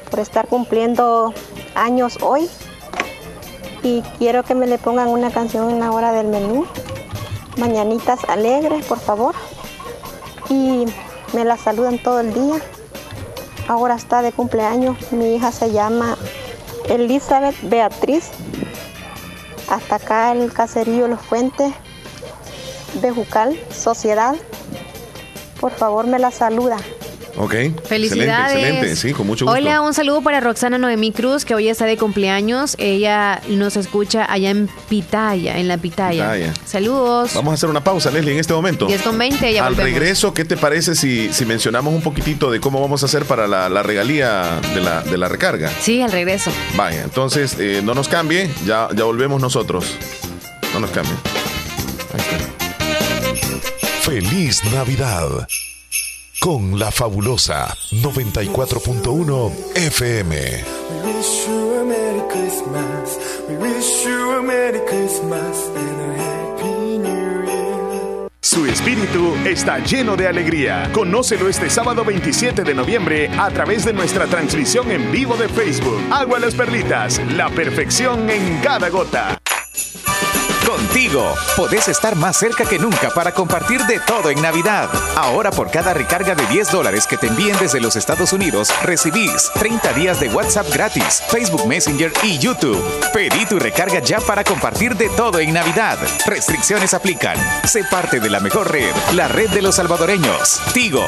por estar cumpliendo años hoy. Y quiero que me le pongan una canción en la hora del menú. Mañanitas alegres, por favor. Y me la saludan todo el día. Ahora está de cumpleaños. Mi hija se llama Elizabeth Beatriz. Hasta acá el caserío Los Fuentes, Bejucal, Sociedad. Por favor, me la saluda. Ok. Felicidades. Excelente, sí, con mucho gusto. Hola, un saludo para Roxana Noemí Cruz, que hoy está de cumpleaños. Ella nos escucha allá en Pitaya, en la Pitaya. Saludos. Vamos a hacer una pausa, Leslie, en este momento. 10:20, ya Al volvemos. regreso, ¿qué te parece si mencionamos un poquitito de cómo vamos a hacer para la regalía de la recarga? Sí, al regreso. Vaya, entonces no nos cambie, ya volvemos nosotros. No nos cambie. Ahí está. Feliz Navidad con La Fabulosa 94.1 FM. We wish you a Merry Christmas. We wish you a Merry Christmas and a Happy New Year. Su espíritu está lleno de alegría. Conócelo este sábado 27 de noviembre a través de nuestra transmisión en vivo de Facebook. Agua Las Perlitas, la perfección en cada gota. Contigo, podés estar más cerca que nunca para compartir de todo en Navidad. Ahora por cada recarga de $10 que te envíen desde los Estados Unidos, recibís 30 días de WhatsApp gratis, Facebook Messenger y YouTube. Pedí tu recarga ya para compartir de todo en Navidad. Restricciones aplican. Sé parte de la mejor red, la red de los salvadoreños. Tigo.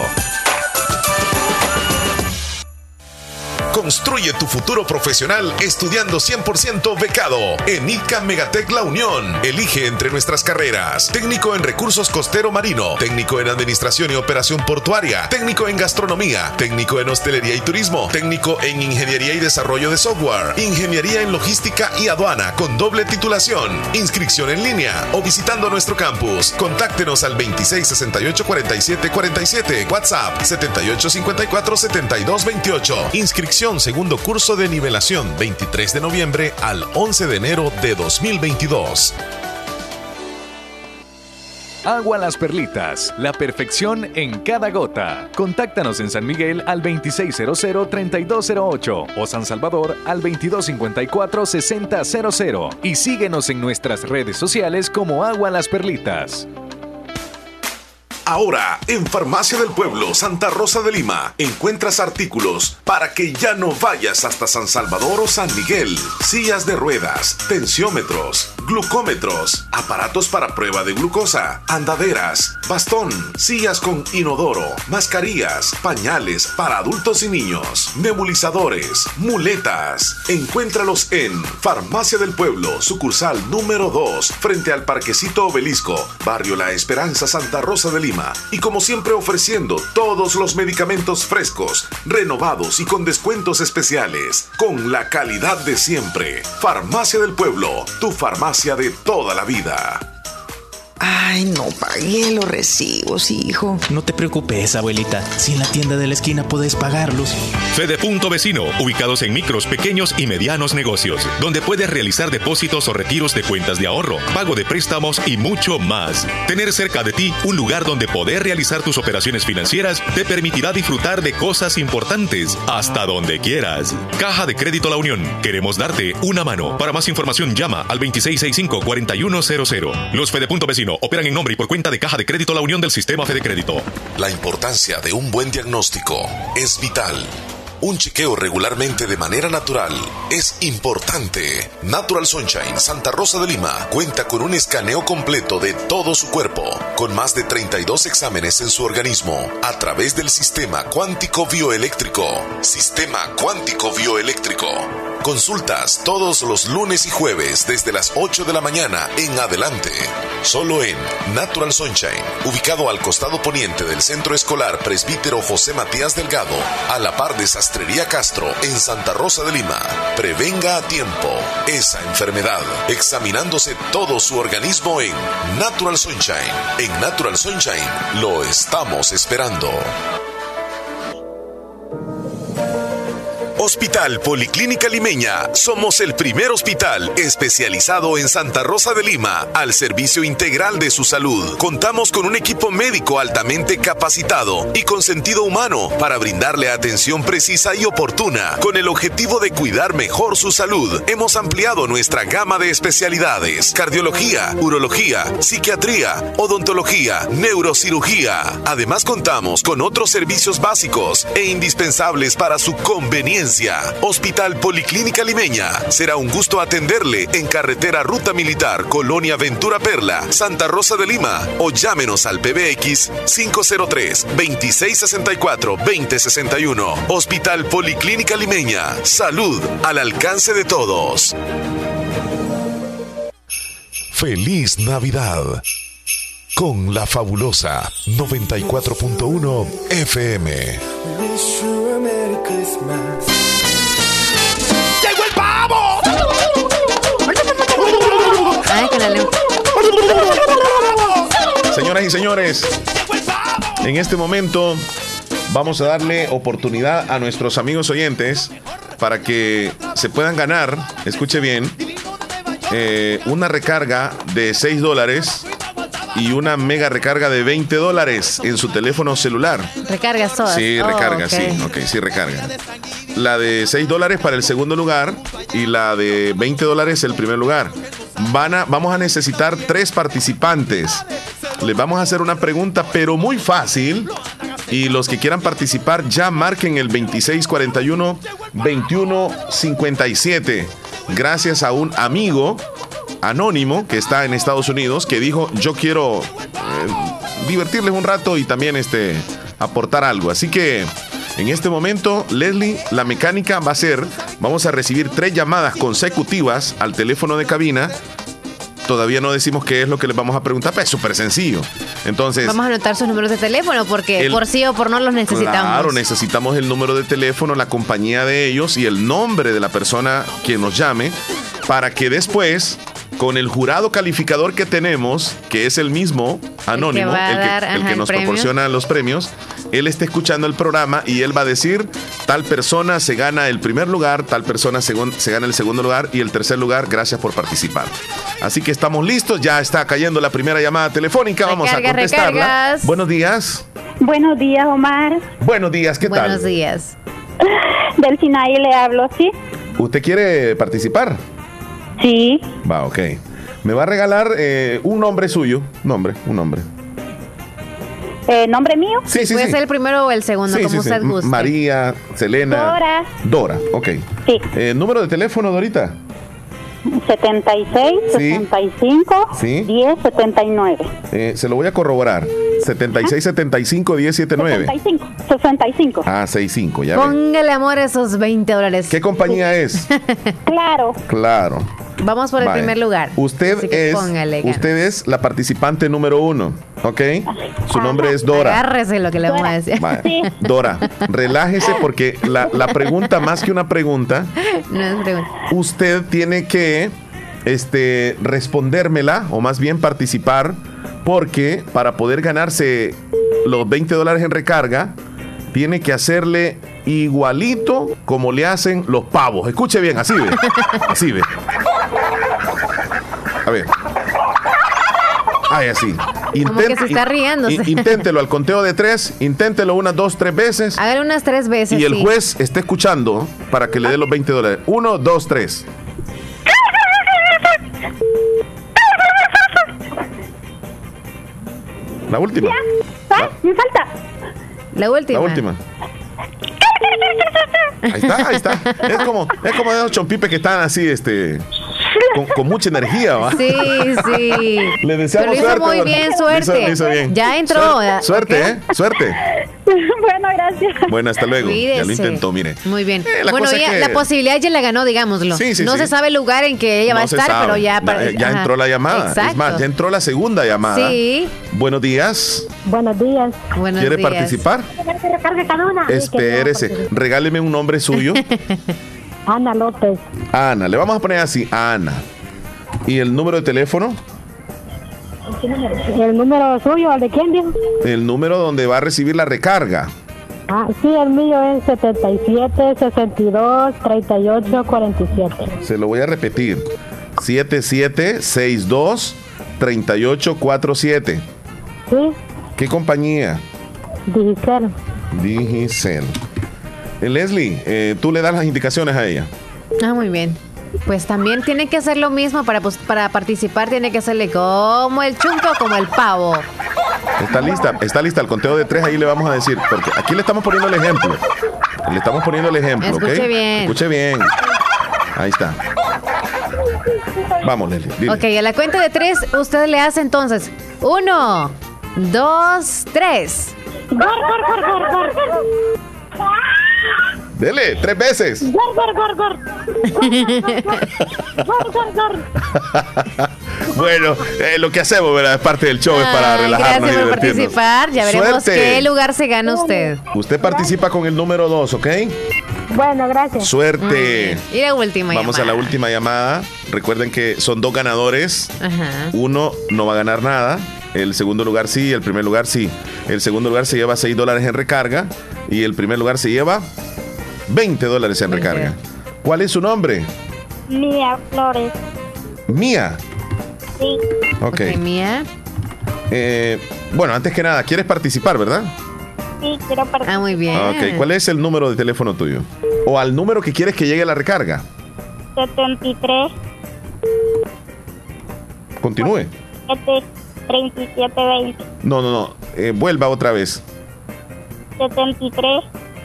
Construye tu futuro profesional estudiando 100% becado en ICA Megatec La Unión. Elige entre nuestras carreras: técnico en recursos costero marino, técnico en administración y operación portuaria, técnico en gastronomía, técnico en hostelería y turismo, técnico en ingeniería y desarrollo de software, ingeniería en logística y aduana con doble titulación. Inscripción en línea o visitando nuestro campus. Contáctenos al 2668-4747, WhatsApp 7854-7228. Inscripción segundo curso de nivelación, 23 de noviembre al 11 de enero de 2022. Agua Las Perlitas, la perfección en cada gota. Contáctanos en San Miguel al 2600-3208 o San Salvador al 2254-6000 y síguenos en nuestras redes sociales como Agua Las Perlitas. Ahora, en Farmacia del Pueblo, Santa Rosa de Lima, encuentras artículos para que ya no vayas hasta San Salvador o San Miguel. Sillas de ruedas, tensiómetros, glucómetros, aparatos para prueba de glucosa, andaderas, bastón, sillas con inodoro, mascarillas, pañales para adultos y niños, nebulizadores, muletas. Encuéntralos en Farmacia del Pueblo, sucursal número 2, frente al Parquecito Obelisco, Barrio La Esperanza, Santa Rosa de Lima. Y como siempre ofreciendo todos los medicamentos frescos, renovados y con descuentos especiales, con la calidad de siempre. Farmacia del Pueblo, tu farmacia de toda la vida. Ay, no pagué los recibos, hijo. No te preocupes, abuelita. Si en la tienda de la esquina puedes pagarlos. Fede.Vecino, ubicados en micros, pequeños y medianos negocios, donde puedes realizar depósitos o retiros de cuentas de ahorro, pago de préstamos y mucho más. Tener cerca de ti un lugar donde poder realizar tus operaciones financieras te permitirá disfrutar de cosas importantes hasta donde quieras. Caja de Crédito La Unión. Queremos darte una mano. Para más información llama al 2665-4100. Los Fede.Vecino operan en nombre y por cuenta de Caja de Crédito La Unión del Sistema Fede Crédito. La importancia de un buen diagnóstico es vital. Un chequeo regularmente de manera natural es importante. Natural Sunshine Santa Rosa de Lima cuenta con un escaneo completo de todo su cuerpo, con más de 32 exámenes en su organismo, a través del sistema cuántico bioeléctrico. Sistema cuántico bioeléctrico. Consultas todos los lunes y jueves desde las 8 de la mañana en adelante. Solo en Natural Sunshine, ubicado al costado poniente del Centro Escolar Presbítero José Matías Delgado, a la par de Sastrería Castro en Santa Rosa de Lima. Prevenga a tiempo esa enfermedad, examinándose todo su organismo en Natural Sunshine. En Natural Sunshine lo estamos esperando. Hospital Policlínica Limeña. Somos el primer hospital especializado en Santa Rosa de Lima al servicio integral de su salud. Contamos con un equipo médico altamente capacitado y con sentido humano para brindarle atención precisa y oportuna. Con el objetivo de cuidar mejor su salud, hemos ampliado nuestra gama de especialidades: cardiología, urología, psiquiatría, odontología, neurocirugía. Además, contamos con otros servicios básicos e indispensables para su conveniencia. Hospital Policlínica Limeña. Será un gusto atenderle en carretera Ruta Militar, Colonia Ventura Perla, Santa Rosa de Lima, o llámenos al PBX 503-2664-2061. Hospital Policlínica Limeña. Salud al alcance de todos. Feliz Navidad con la fabulosa 94.1 FM. ¡Llegó el pavo! Ay, con la Señoras y señores, en este momento vamos a darle oportunidad a nuestros amigos oyentes para que se puedan ganar, escuche bien, una recarga de $6 y una mega recarga de $20 en su teléfono celular. ¿Recargas todas? Sí, recarga, okay. sí, recarga. La de $6 para el segundo lugar y la de $20 el primer lugar. Vamos a necesitar 3 participantes. Les vamos a hacer una pregunta, pero muy fácil. Y los que quieran participar ya marquen el 2641-2157. Gracias a un amigo anónimo que está en Estados Unidos que dijo: yo quiero divertirles un rato y también aportar algo. Así que en este momento, Leslie, la mecánica va a ser: vamos a recibir 3 llamadas consecutivas al teléfono de cabina. Todavía no decimos qué es lo que les vamos a preguntar, pero es súper sencillo. Entonces, vamos a anotar sus números de teléfono porque por sí o por no los necesitamos. Claro, necesitamos el número de teléfono, la compañía de ellos y el nombre de la persona que nos llame, para que después, con el jurado calificador que tenemos, que es el mismo anónimo, el que nos proporciona los premios, él está escuchando el programa y él va a decir: tal persona se gana el primer lugar, tal persona se gana el segundo lugar y el tercer lugar. Gracias por participar. Así que estamos listos, ya está cayendo la primera llamada telefónica. Vamos a contestarla. Recargas. Buenos días. Buenos días, Omar. Buenos días, ¿qué tal? Buenos días. Del Sinaí le hablo, ¿sí? ¿Usted quiere participar? Sí. Va, ok. Me va a regalar un nombre suyo. Un nombre. ¿Nombre mío? Sí. Puede ser el primero o el segundo, como usted guste. María, Selena. Dora, ok. Sí. ¿Número de teléfono, Dorita? 76, Sí. 65, Sí. 10, 79. Se lo voy a corroborar. 76, 75, 10, 79. 65. Ah, 65, ya ven. Póngale amor a esos $20. ¿Qué compañía es? Claro. Claro. Vamos por el primer lugar. Usted es la participante número 1, ¿ok? Su nombre es Dora. Agárrese lo que le vamos a decir. Sí. Dora, relájese porque la pregunta, más que una pregunta, no es pregunta. Usted tiene que respondérmela, o más bien participar, porque para poder ganarse los $20 en recarga, tiene que hacerle igualito como le hacen los pavos. Escuche bien, así ve. Así ve. A ver. Ay, así. Como que se está riéndose. Inténtelo al conteo de 3. Inténtelo unas 2, 3 veces. Hágalo unas 3 veces. Y el juez está escuchando para que le dé los $20. 1, 2, 3. La última. Me falta. La última. La última. Ahí está. Es como esos chompipes que están así, con mucha energía, ¿va? Sí. Le deseamos suerte. Pero muy bien, suerte. Lo hizo bien. Ya entró. Suerte, ¿okay? Suerte. Bueno, gracias. Bueno, hasta luego. Cuídese. Ya lo intentó, mire. Muy bien. La bueno, la posibilidad ya la ganó, digámoslo. Sí, no se sabe el lugar en que ella va a estar, pero ya... Ya entró la llamada. Exacto. Es más, ya entró la segunda llamada. Sí. Buenos días. Buenos días. ¿Quiere participar? Espérese. Regáleme un nombre suyo. Ana López. Ana. Le vamos a poner así, Ana. ¿Y el número de teléfono? ¿El número suyo? ¿El de quién dijo? El número donde va a recibir la recarga. Sí, el mío es 77, 62, 38, 47. Se lo voy a repetir. 7762 3847. Sí. ¿Qué compañía? Digicel. Digicel. Leslie, tú le das las indicaciones a ella. Muy bien. Pues también tiene que hacer lo mismo para participar, tiene que hacerle como el chunto o como el pavo. Está lista. Al conteo de 3 ahí le vamos a decir, porque aquí le estamos poniendo el ejemplo. Escuche bien. Escuche bien. Ahí está. Vamos, Leslie. Dile. Ok, a la cuenta de 3 usted le hace entonces 1, 2, 3. Dele, 3 veces. Bueno, lo que hacemos, ¿verdad? Es parte del show, es para relajarnos. Gracias y por participar. Ya veremos qué lugar se gana usted. Usted participa con el número 2, ¿ok? Bueno, gracias. Suerte. Y la última Vamos llamada. a la última llamada. Recuerden que son 2 ganadores. Ajá. Uno no va a ganar nada. El segundo lugar sí, el primer lugar sí. El segundo lugar se lleva $6 en recarga. Y el primer lugar se lleva $20 en recarga. ¿Cuál es su nombre? Mía Flores. Mía. Sí. Ok. Mía. Bueno, antes que nada, ¿quieres participar, verdad? Sí, quiero participar. Muy bien. Ok, ¿cuál es el número de teléfono tuyo? O al número que quieres que llegue la recarga. 73. Continúe. 3720. No. Vuelva otra vez. 73.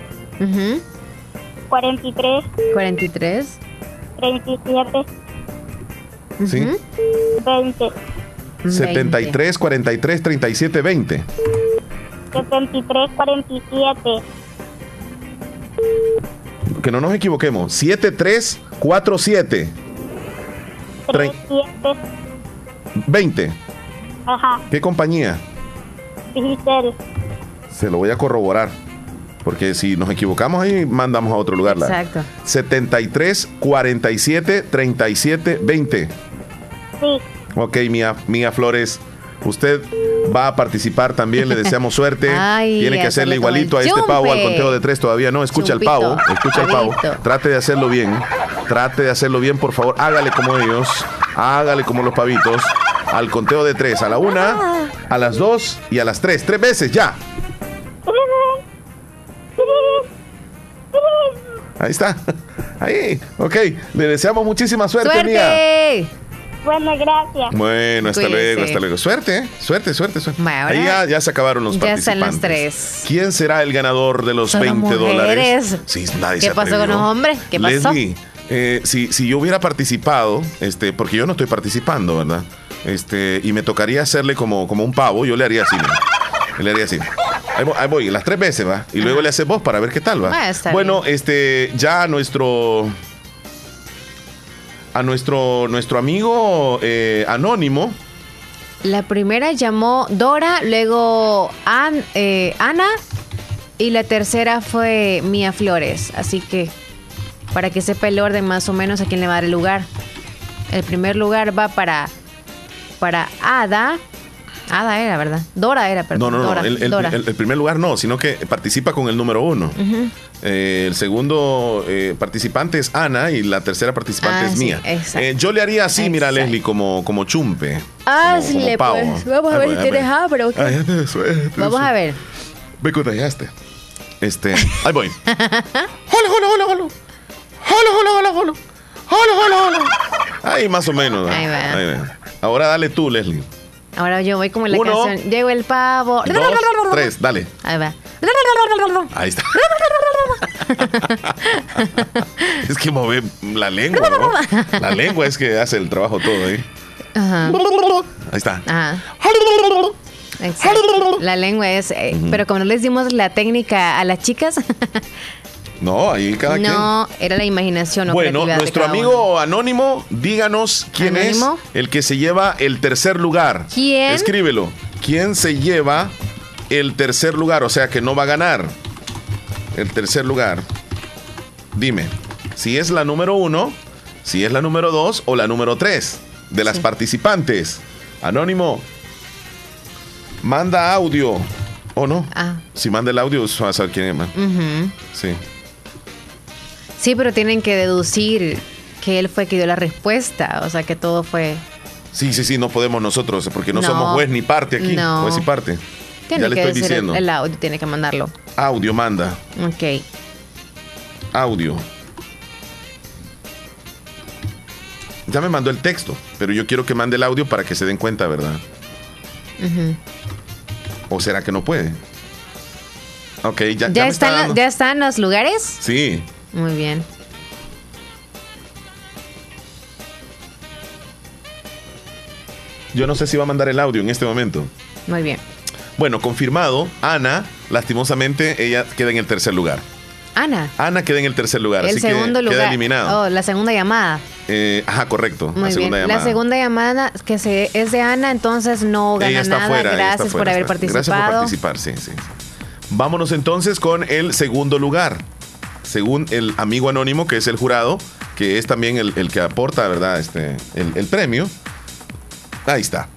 43. 43. 37. Sí. 20. 73, 43, 37, 20. 73, 47. Que no nos equivoquemos. 7347. 37. 20. Ajá. ¿Qué compañía? Digicel. Se lo voy a corroborar. Porque si nos equivocamos ahí, mandamos a otro lugar. Exacto. 73, 47, 37, 20. Sí. Ok, Mía Flores. Usted va a participar también, le deseamos suerte. Ay, tiene que hacerle igualito a este chumpe. pavo al conteo de 3, todavía no. Escucha Chumpito. el pavo, escucha el pavo. Pavito. Trate de hacerlo bien, por favor. Hágale como ellos, hágale como los pavitos. Al conteo de 3, a la 1, a las 2 y a las 3. 3 veces, ya. Ahí está. Ahí, ok. Le deseamos muchísima suerte, Mía. Bueno, gracias. Bueno, hasta luego. Suerte. Bueno, ahí ya se acabaron los ya participantes. están los 3. ¿Quién será el ganador de los Son las $20? mujeres. Sí, nadie ¿Qué se pasó con atrevió. los hombres? ¿Qué pasó? Leslie, si yo hubiera participado, porque yo no estoy participando, ¿verdad? Y me tocaría hacerle como un pavo, yo le haría así, mira. Le haría así. Ahí voy, las 3 veces, ¿va? Y luego le haces vos para ver qué tal, ¿va? Bueno, ya a nuestro amigo anónimo. La primera llamó Dora, luego Ana y la tercera fue Mía Flores. Así que para que sepa el orden más o menos a quién le va a dar el lugar. El primer lugar va para Ada. Ada era, ¿verdad? Dora era, perdón. No. Dora. El primer lugar no, sino que participa con el número 1. Ujú. El segundo participante es Ana y la tercera participante es Mía. Yo le haría así, mira, Leslie, como chumpe. Hazle, pavo. pues. Vamos a ver si tienes hambre. ¿Okay? Vamos a ver. Me contagiaste. Ahí voy. Hola. Ahí más o menos. Ahí va. Ahora dale tú, Leslie. Ahora yo voy como en la 1, canción. Llego el pavo. 2, 3, dale. Ahí va. Ahí está. Es que mover la lengua, ¿no? La lengua es que hace el trabajo todo, ¿eh? Ajá. Ahí está. Ajá. Exacto. La lengua es... Pero como no les dimos la técnica a las chicas... No, ahí cada quien. No, era la imaginación. Bueno, nuestro amigo Anónimo, díganos quién ¿Anónimo? es el que se lleva el tercer lugar. ¿Quién? Escríbelo. ¿Quién se lleva el tercer lugar? O sea, que no va a ganar el tercer lugar. Dime, si es la número 1, si es la número 2 o la número 3 de las participantes. Anónimo, manda audio ¿O no? Si manda el audio, va a saber quién es más. Sí. Sí, pero tienen que deducir que él fue que dio la respuesta. O sea, que todo fue... Sí, no podemos nosotros, porque no somos juez ni parte aquí. No. Juez y parte. Tiene ya le que estoy decir diciendo. el audio, tiene que mandarlo. Audio manda. Ok. Audio. Ya me mandó el texto, pero yo quiero que mande el audio para que se den cuenta, ¿verdad? ¿O será que no puede? Ok, ¿Ya están los lugares? Sí. Muy bien. Yo no sé si va a mandar el audio en este momento. Muy bien. Bueno, confirmado. Ana, lastimosamente, ella queda en el tercer lugar. Ana queda en el tercer lugar, el así segundo que lugar. queda eliminado. Oh, la segunda llamada. Correcto. Muy bien. La segunda llamada es de Ana, entonces no gana nada. Fuera, gracias por haber participado. Gracias por participar, sí. Vámonos entonces con el segundo lugar. Según el amigo anónimo, que es el jurado, que es también el que aporta, ¿verdad? El premio. Ahí está.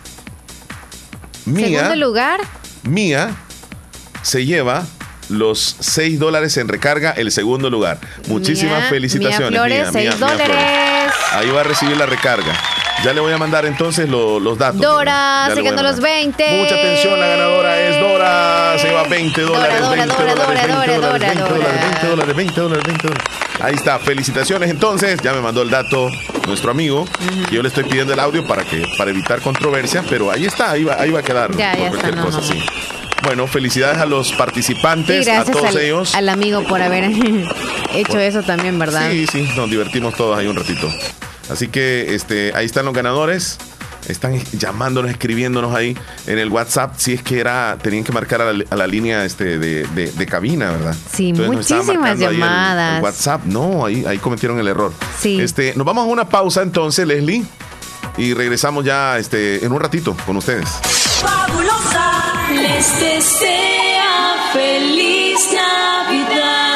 Segundo lugar. Mía se lleva los $6 en recarga, el segundo lugar. Muchísimas felicitaciones. Mía Flores, $6. Ahí va a recibir la recarga. Ya le voy a mandar entonces los datos. Dora, sacando los 20. Mucha atención, la ganadora es Dora. Se lleva $20. $20. Ahí está, felicitaciones. Entonces, ya me mandó el dato nuestro amigo. Yo le estoy pidiendo el audio para evitar controversia, pero ahí está, ahí va a quedar. Ya cualquier está, cosa así. Bueno, felicidades a los participantes, a todos ellos. Al amigo por haber hecho eso también, ¿verdad? Sí, nos divertimos todos ahí un ratito. Así que ahí están los ganadores. Están llamándonos, escribiéndonos ahí en el WhatsApp. Si es que tenían que marcar a la línea de cabina, ¿verdad? Sí, entonces muchísimas llamadas. El WhatsApp, no, ahí cometieron el error. Sí. Nos vamos a una pausa entonces, Leslie. Y regresamos ya en un ratito con ustedes. Fabulosa les desea feliz Navidad.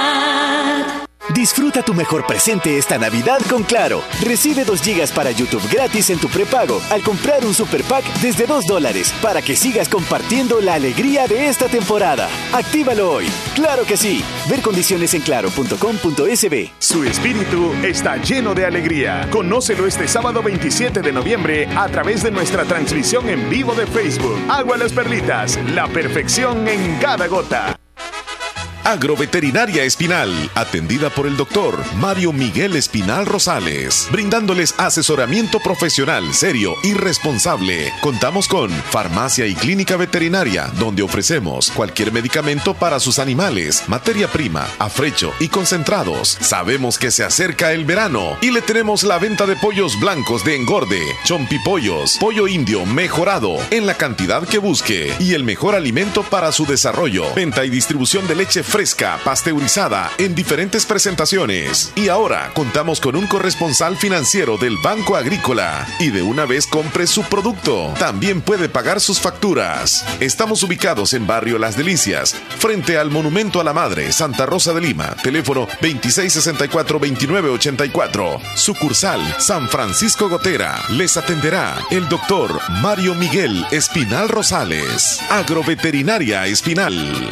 Disfruta tu mejor presente esta Navidad con Claro. Recibe 2 GB para YouTube gratis en tu prepago al comprar un Super Pack desde $2 para que sigas compartiendo la alegría de esta temporada. Actívalo hoy. ¡Claro que sí! Ver condiciones en claro.com.sb. Su espíritu está lleno de alegría. Conócelo este sábado 27 de noviembre a través de nuestra transmisión en vivo de Facebook. Agua Las Perlitas, la perfección en cada gota. Agroveterinaria Espinal, atendida por el doctor Mario Miguel Espinal Rosales, brindándoles asesoramiento profesional, serio y responsable. Contamos con farmacia y clínica veterinaria, donde ofrecemos cualquier medicamento para sus animales, materia prima, afrecho y concentrados. Sabemos que se acerca el verano y le tenemos la venta de pollos blancos de engorde, chompipollos, pollo indio mejorado en la cantidad que busque y el mejor alimento para su desarrollo. Venta y distribución de leche fresca, pasteurizada en diferentes presentaciones. Y ahora contamos con un corresponsal financiero del Banco Agrícola y de una vez compre su producto, también puede pagar sus facturas. Estamos ubicados en Barrio Las Delicias, frente al Monumento a la Madre, Santa Rosa de Lima. Teléfono 2664-2984. Sucursal San Francisco Gotera. Les atenderá el doctor Mario Miguel Espinal Rosales. Agroveterinaria Espinal.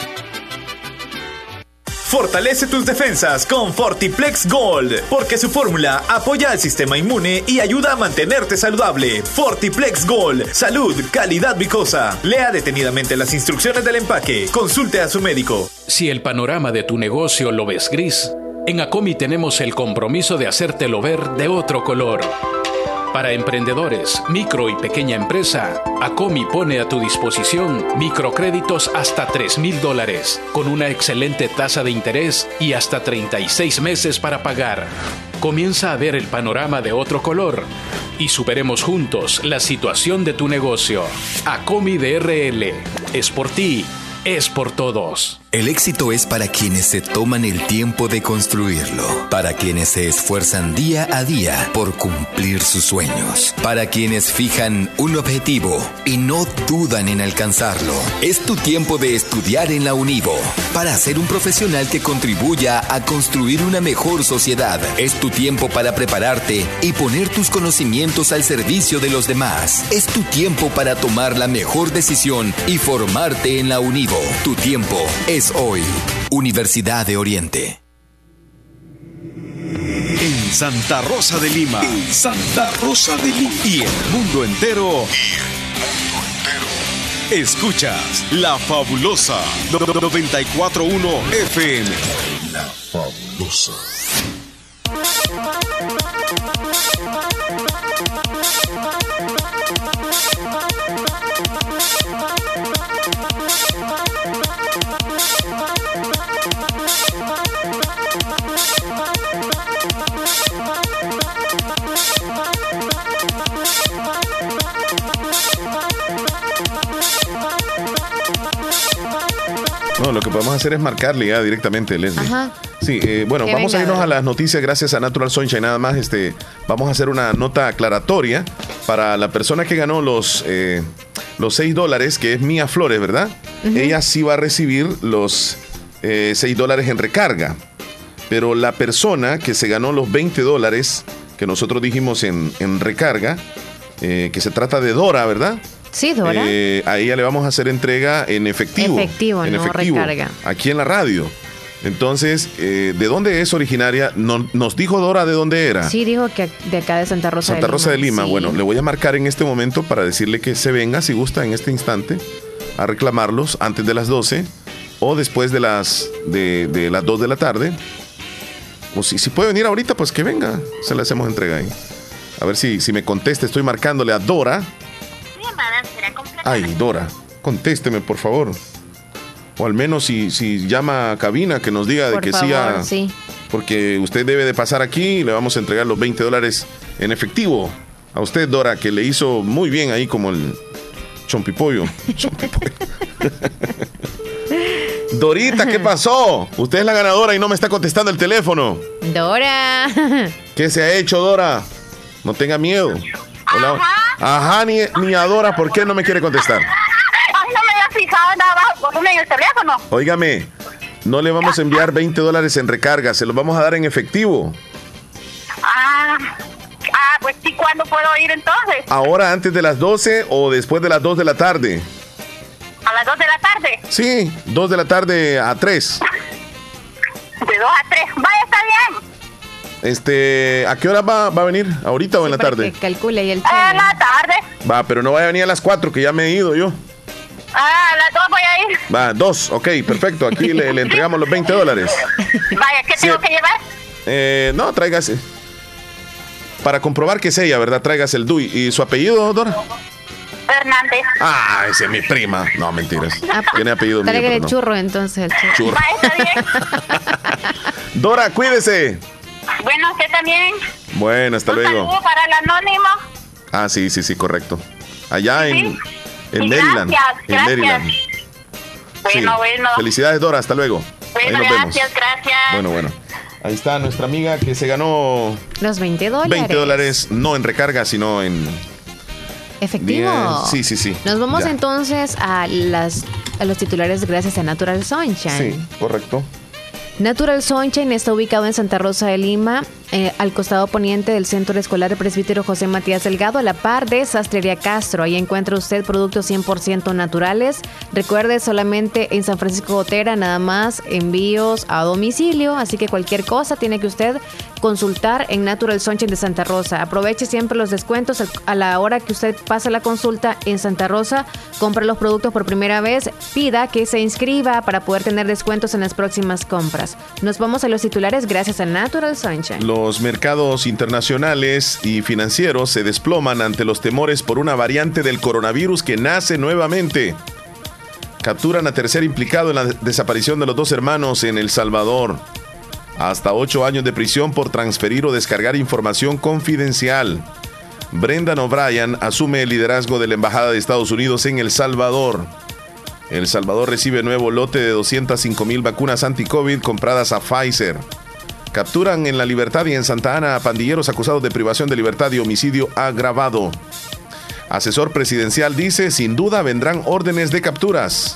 Fortalece tus defensas con Fortiplex Gold, porque su fórmula apoya al sistema inmune y ayuda a mantenerte saludable. Fortiplex Gold, salud, calidad viscosa. Lea detenidamente las instrucciones del empaque. Consulte a su médico. Si el panorama de tu negocio lo ves gris, en Acomi tenemos el compromiso de hacértelo ver de otro color. Para emprendedores, micro y pequeña empresa, Acomi pone a tu disposición microcréditos hasta $3,000, con una excelente tasa de interés y hasta 36 meses para pagar. Comienza a ver el panorama de otro color y superemos juntos la situación de tu negocio. Acomi DRL. Es por ti, es por todos. El éxito es para quienes se toman el tiempo de construirlo, para quienes se esfuerzan día a día por cumplir sus sueños, para quienes fijan un objetivo y no dudan en alcanzarlo. Es tu tiempo de estudiar en la Univo, para ser un profesional que contribuya a construir una mejor sociedad. Es tu tiempo para prepararte y poner tus conocimientos al servicio de los demás. Es tu tiempo para tomar la mejor decisión y formarte en la Univo. Tu tiempo es hoy. Universidad de Oriente. En Santa Rosa de Lima. En Santa Rosa de Lima. Y el mundo entero. Escuchas La Fabulosa 94.1 FM. La Fabulosa. No, lo que podemos hacer es marcarle ya directamente, Leslie. Ajá. Sí, bueno, Que vamos venga, a irnos ¿verdad? a las noticias gracias a Natural Sunshine. Nada más, vamos a hacer una nota aclaratoria para la persona que ganó los $6, que es Mía Flores, ¿verdad? Ujú. Ella sí va a recibir los $6 en recarga. Pero la persona que se ganó los $20 que nosotros dijimos en recarga, que se trata de Dora, ¿verdad? Sí, Dora. A ella le vamos a hacer entrega en efectivo. Efectivo, no recarga. Aquí en la radio. Entonces, ¿de dónde es originaria? Nos dijo Dora de dónde era. Sí, dijo que de acá de Santa Rosa Santa Rosa de Lima. Sí. Bueno, le voy a marcar en este momento para decirle que se venga, si gusta, en este instante, a reclamarlos antes de las 12 o después de las 2 de la tarde. O si puede venir ahorita, pues que venga. Se le hacemos entrega ahí. A ver si me contesta. Estoy marcándole a Dora. Ay, Dora, contésteme, por favor. O al menos si llama a cabina, que nos diga de Por que favor, sí. sí. Porque usted debe de pasar aquí y le vamos a entregar los $20 en efectivo a usted, Dora, que le hizo muy bien ahí como el chompipollo. Dorita, ¿qué pasó? Usted es la ganadora y no me está contestando el teléfono. Dora. ¿Qué se ha hecho, Dora? No tenga miedo. Hola. Ajá, ni a Dora, ¿por qué no me quiere contestar? Ay, no me había fijado nada bajo el volumen en el teléfono. Óigame, no le vamos a enviar $20 en recarga, se los vamos a dar en efectivo. Pues sí, ¿cuándo puedo ir entonces? Ahora antes de las 12 o después de las 2 de la tarde. ¿A las 2 de la tarde? Sí, 2 de la tarde a 3. De 2 a 3. Vaya, está bien. ¿A qué hora va a venir? ¿Ahorita o en la tarde? Que calcule ahí el En la tarde. Va, pero no vaya a venir a las 4, que ya me he ido yo. A las 2 voy a ir. Va, 2, ok, perfecto. Aquí le entregamos los $20. Vaya, ¿qué tengo que llevar? No, tráigase. Para comprobar que es ella, ¿verdad? Tráigase el DUI. ¿Y su apellido, Dora? Hernández. Ah, esa es mi prima. No, mentiras. Tiene apellido mío. Tráigale pero no. churro entonces. El Churro. Está bien. Dora, cuídese. Bueno, usted también. Bueno, hasta luego. Saludo para el anónimo. Ah, sí, correcto. Allá en Maryland. Gracias. En Maryland. Bueno. Felicidades, Dora. Hasta luego. Bueno, Ahí nos vemos. gracias. Bueno. Ahí está nuestra amiga que se ganó los $20. $20, no en recarga, sino en efectivo. Sí. Nos vamos Ya. entonces a los titulares gracias a Natural Sunshine. Sí, correcto. Natural Sunshine está ubicado en Santa Rosa de Lima, al costado poniente del Centro Escolar Presbítero José Matías Delgado, a la par de Sastrería Castro. Ahí encuentra usted productos 100% naturales. Recuerde, solamente en San Francisco Gotera, nada más envíos a domicilio, así que cualquier cosa tiene que usted consultar en Natural Sunshine de Santa Rosa. Aproveche siempre los descuentos a la hora que usted pasa la consulta en Santa Rosa, compra los productos por primera vez, pida que se inscriba para poder tener descuentos en las próximas compras. Nos vamos a los titulares gracias a Natural Sunshine. Los mercados internacionales y financieros se desploman ante los temores por una variante del coronavirus que nace nuevamente. Capturan a tercer implicado en la desaparición de los dos hermanos en El Salvador. Hasta 8 años de prisión por transferir o descargar información confidencial. Brendan O'Brien asume el liderazgo de la Embajada de Estados Unidos en El Salvador. El Salvador recibe nuevo lote de 205,000 vacunas anti-COVID compradas a Pfizer. Capturan en La Libertad y en Santa Ana a pandilleros acusados de privación de libertad y homicidio agravado. Asesor presidencial dice, sin duda vendrán órdenes de capturas.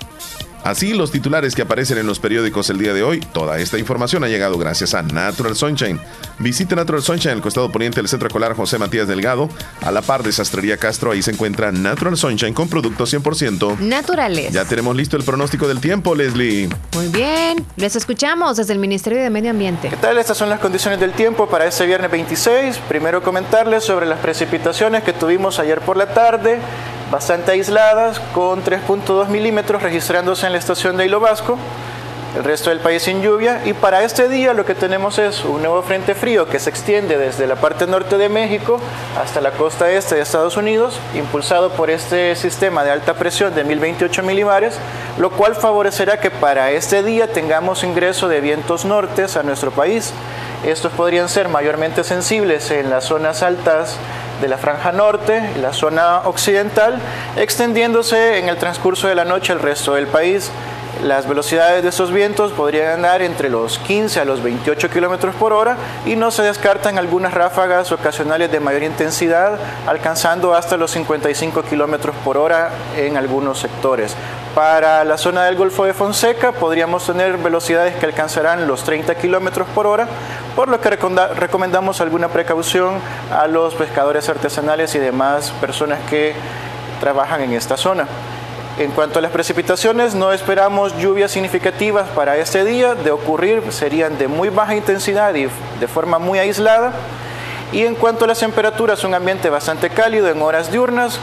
Así los titulares que aparecen en los periódicos el día de hoy. Toda esta información ha llegado gracias a Natural Sunshine. Visite Natural Sunshine en el costado poniente del Centro Escolar José Matías Delgado, a la par de Sastrería Castro. Ahí se encuentra Natural Sunshine con productos 100% naturales. Ya tenemos listo el pronóstico del tiempo, Leslie. Muy bien, les escuchamos desde el Ministerio de Medio Ambiente. ¿Qué tal? Estas son las condiciones del tiempo para este viernes 26. Primero comentarles sobre las precipitaciones que tuvimos ayer por la tarde, bastante aisladas, con 3.2 milímetros registrándose en la estación de Hilo Vasco. El resto del país sin lluvia. Y para este día lo que tenemos es un nuevo frente frío que se extiende desde la parte norte de México hasta la costa este de Estados Unidos, impulsado por este sistema de alta presión de 1028 milibares, lo cual favorecerá que para este día tengamos ingreso de vientos nortes a nuestro país. Estos podrían ser mayormente sensibles en las zonas altas de la franja norte, la zona occidental, extendiéndose en el transcurso de la noche al resto del país. Las velocidades de estos vientos podrían andar entre los 15 a los 28 kilómetros por hora y no se descartan algunas ráfagas ocasionales de mayor intensidad, alcanzando hasta los 55 kilómetros por hora en algunos sectores. Para la zona del Golfo de Fonseca podríamos tener velocidades que alcanzarán los 30 kilómetros por hora, por lo que recomendamos alguna precaución a los pescadores artesanales y demás personas que trabajan en esta zona. En cuanto a las precipitaciones, no esperamos lluvias significativas para este día. De ocurrir, serían de muy baja intensidad y de forma muy aislada. Y en cuanto a las temperaturas, un ambiente bastante cálido en horas diurnas,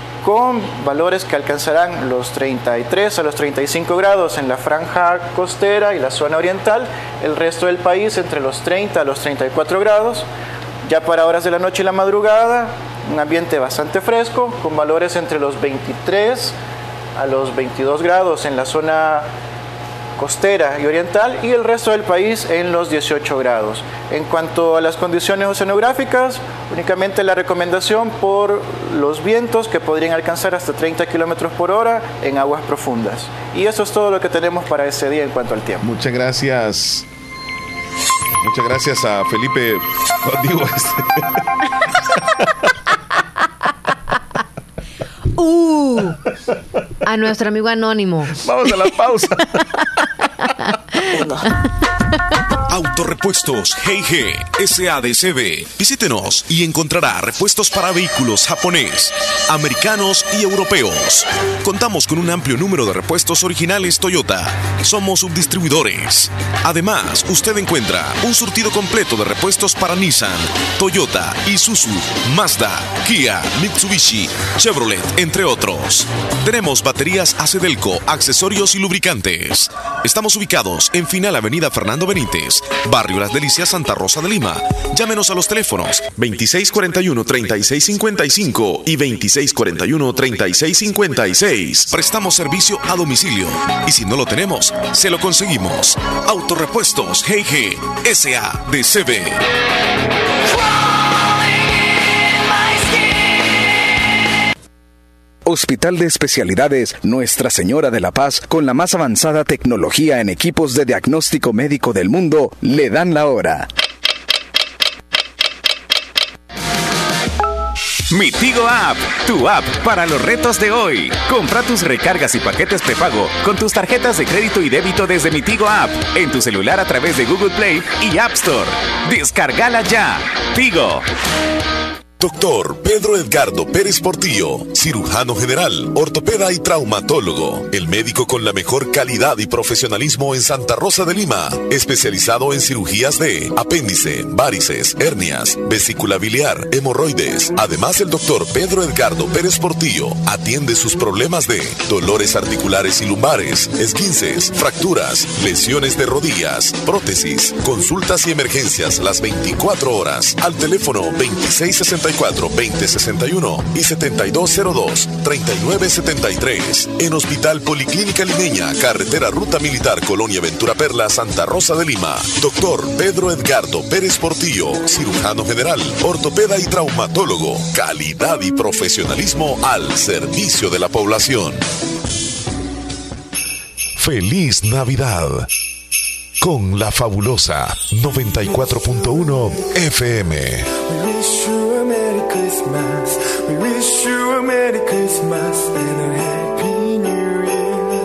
con valores que alcanzarán los 33 a los 35 grados en la franja costera y la zona oriental. El resto del país entre los 30 a los 34 grados. Ya para horas de la noche y la madrugada, un ambiente bastante fresco, con valores entre los 23 a los 22 grados en la zona costera y oriental, y el resto del país en los 18 grados. En cuanto a las condiciones oceanográficas, únicamente la recomendación por los vientos que podrían alcanzar hasta 30 kilómetros por hora en aguas profundas. Y eso es todo lo que tenemos para ese día en cuanto al tiempo. Muchas gracias. Muchas gracias a Felipe. A nuestro amigo anónimo. Vamos a la pausa. Autorepuestos G&G SADCB. Visítenos y encontrará repuestos para vehículos japonés, americanos y europeos. Contamos con un amplio número de repuestos originales Toyota. Somos subdistribuidores. Además, usted encuentra un surtido completo de repuestos para Nissan, Toyota, Isuzu, Mazda, Kia, Mitsubishi, Chevrolet, entre otros. Tenemos baterías Acedelco, accesorios y lubricantes. Estamos ubicados en Final Avenida Fernando Benítez, Barrio Las Delicias, Santa Rosa de Lima. Llámenos a los teléfonos 2641-3655 y 2641-3656. Prestamos servicio a domicilio y si no lo tenemos, se lo conseguimos. Autorepuestos G&G SADCB. Hospital de Especialidades Nuestra Señora de la Paz, con la más avanzada tecnología en equipos de diagnóstico médico del mundo, le dan la hora. Mi Tigo App, tu app para los retos de hoy. Compra tus recargas y paquetes prepago con tus tarjetas de crédito y débito desde Mi Tigo App en tu celular a través de Google Play y App Store. Descárgala ya. Tigo. Doctor Pedro Edgardo Pérez Portillo, cirujano general, ortopeda y traumatólogo, el médico con la mejor calidad y profesionalismo en Santa Rosa de Lima, especializado en cirugías de apéndice, varices, hernias, vesícula biliar, hemorroides. Además, el doctor Pedro Edgardo Pérez Portillo atiende sus problemas de dolores articulares y lumbares, esguinces, fracturas, lesiones de rodillas, prótesis, consultas y emergencias las 24 horas al teléfono 2664-2061 y 7202-3973. En Hospital Policlínica Limeña, carretera Ruta Militar, Colonia Ventura Perla, Santa Rosa de Lima. Doctor Pedro Edgardo Pérez Portillo, cirujano general, ortopeda y traumatólogo. Calidad y profesionalismo al servicio de la población. Feliz Navidad. Con La Fabulosa 94.1 FM. We wish you a Merry Christmas. We wish you a Merry Christmas and a Happy New Year.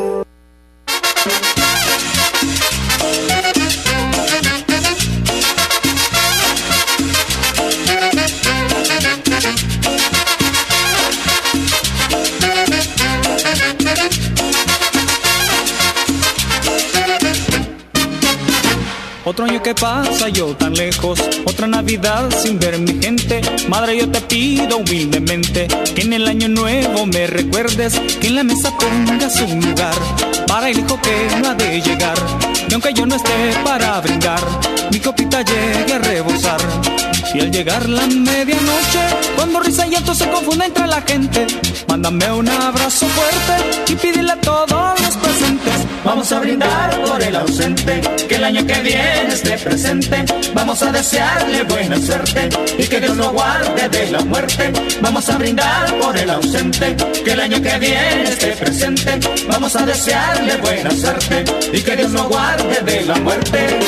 Otro año que pasa, yo tan lejos. Otra Navidad sin ver mi gente. Madre, yo te pido humildemente que en el año nuevo me recuerdes, que en la mesa pongas un lugar para el hijo que no ha de llegar. Y aunque yo no esté para brindar, mi copita llegue a rebosar. Y al llegar la medianoche, cuando risa y llanto se confunden entre la gente, mándame un abrazo fuerte y pídele a todos los presentes. Vamos a brindar por el ausente, que el año que viene esté presente. Vamos a desearle buena suerte y que Dios lo guarde de la muerte. Vamos a brindar por el ausente, que el año que viene esté presente. Vamos a desearle buena suerte y que Dios lo guarde de la muerte.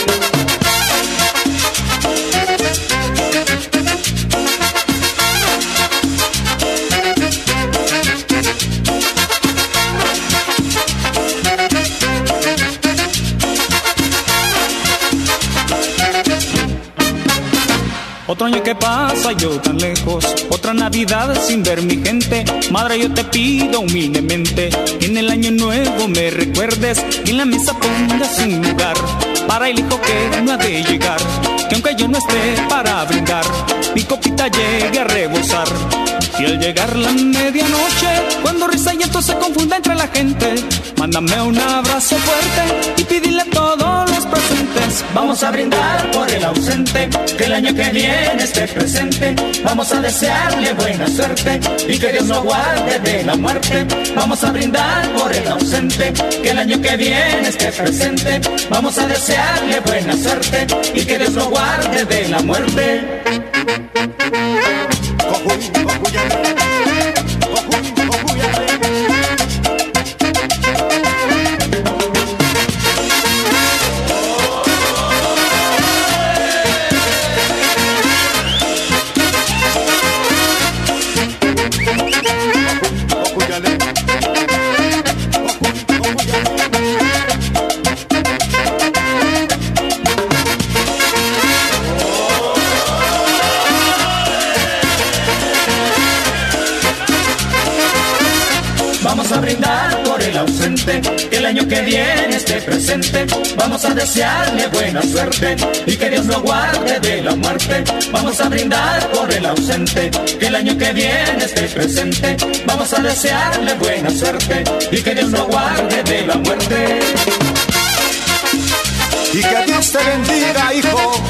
Otro año que pasa, yo tan lejos. Otra Navidad sin ver mi gente. Madre, yo te pido humildemente que en el año nuevo me recuerdes, que en la mesa pongas un lugar para el hijo que no ha de llegar. Que aunque yo no esté para brindar, mi copita llegue a rebosar. Y al llegar la medianoche, cuando risa y llanto se confunda entre la gente, mándame un abrazo fuerte y pídele a todos los presentes. Vamos a brindar por el ausente, que el año que viene esté presente. Vamos a desearle buena suerte y que Dios lo guarde de la muerte. Vamos a brindar por el ausente, que el año que viene esté presente. Vamos a desearle buena suerte y que Dios lo guarde de la muerte. Vamos a brindar por el ausente, que el año que viene esté presente. Vamos a desearle buena suerte y que Dios lo guarde de la muerte. Vamos a brindar por el ausente, que el año que viene esté presente. Vamos a desearle buena suerte y que Dios lo guarde de la muerte. Y que Dios te bendiga, hijo.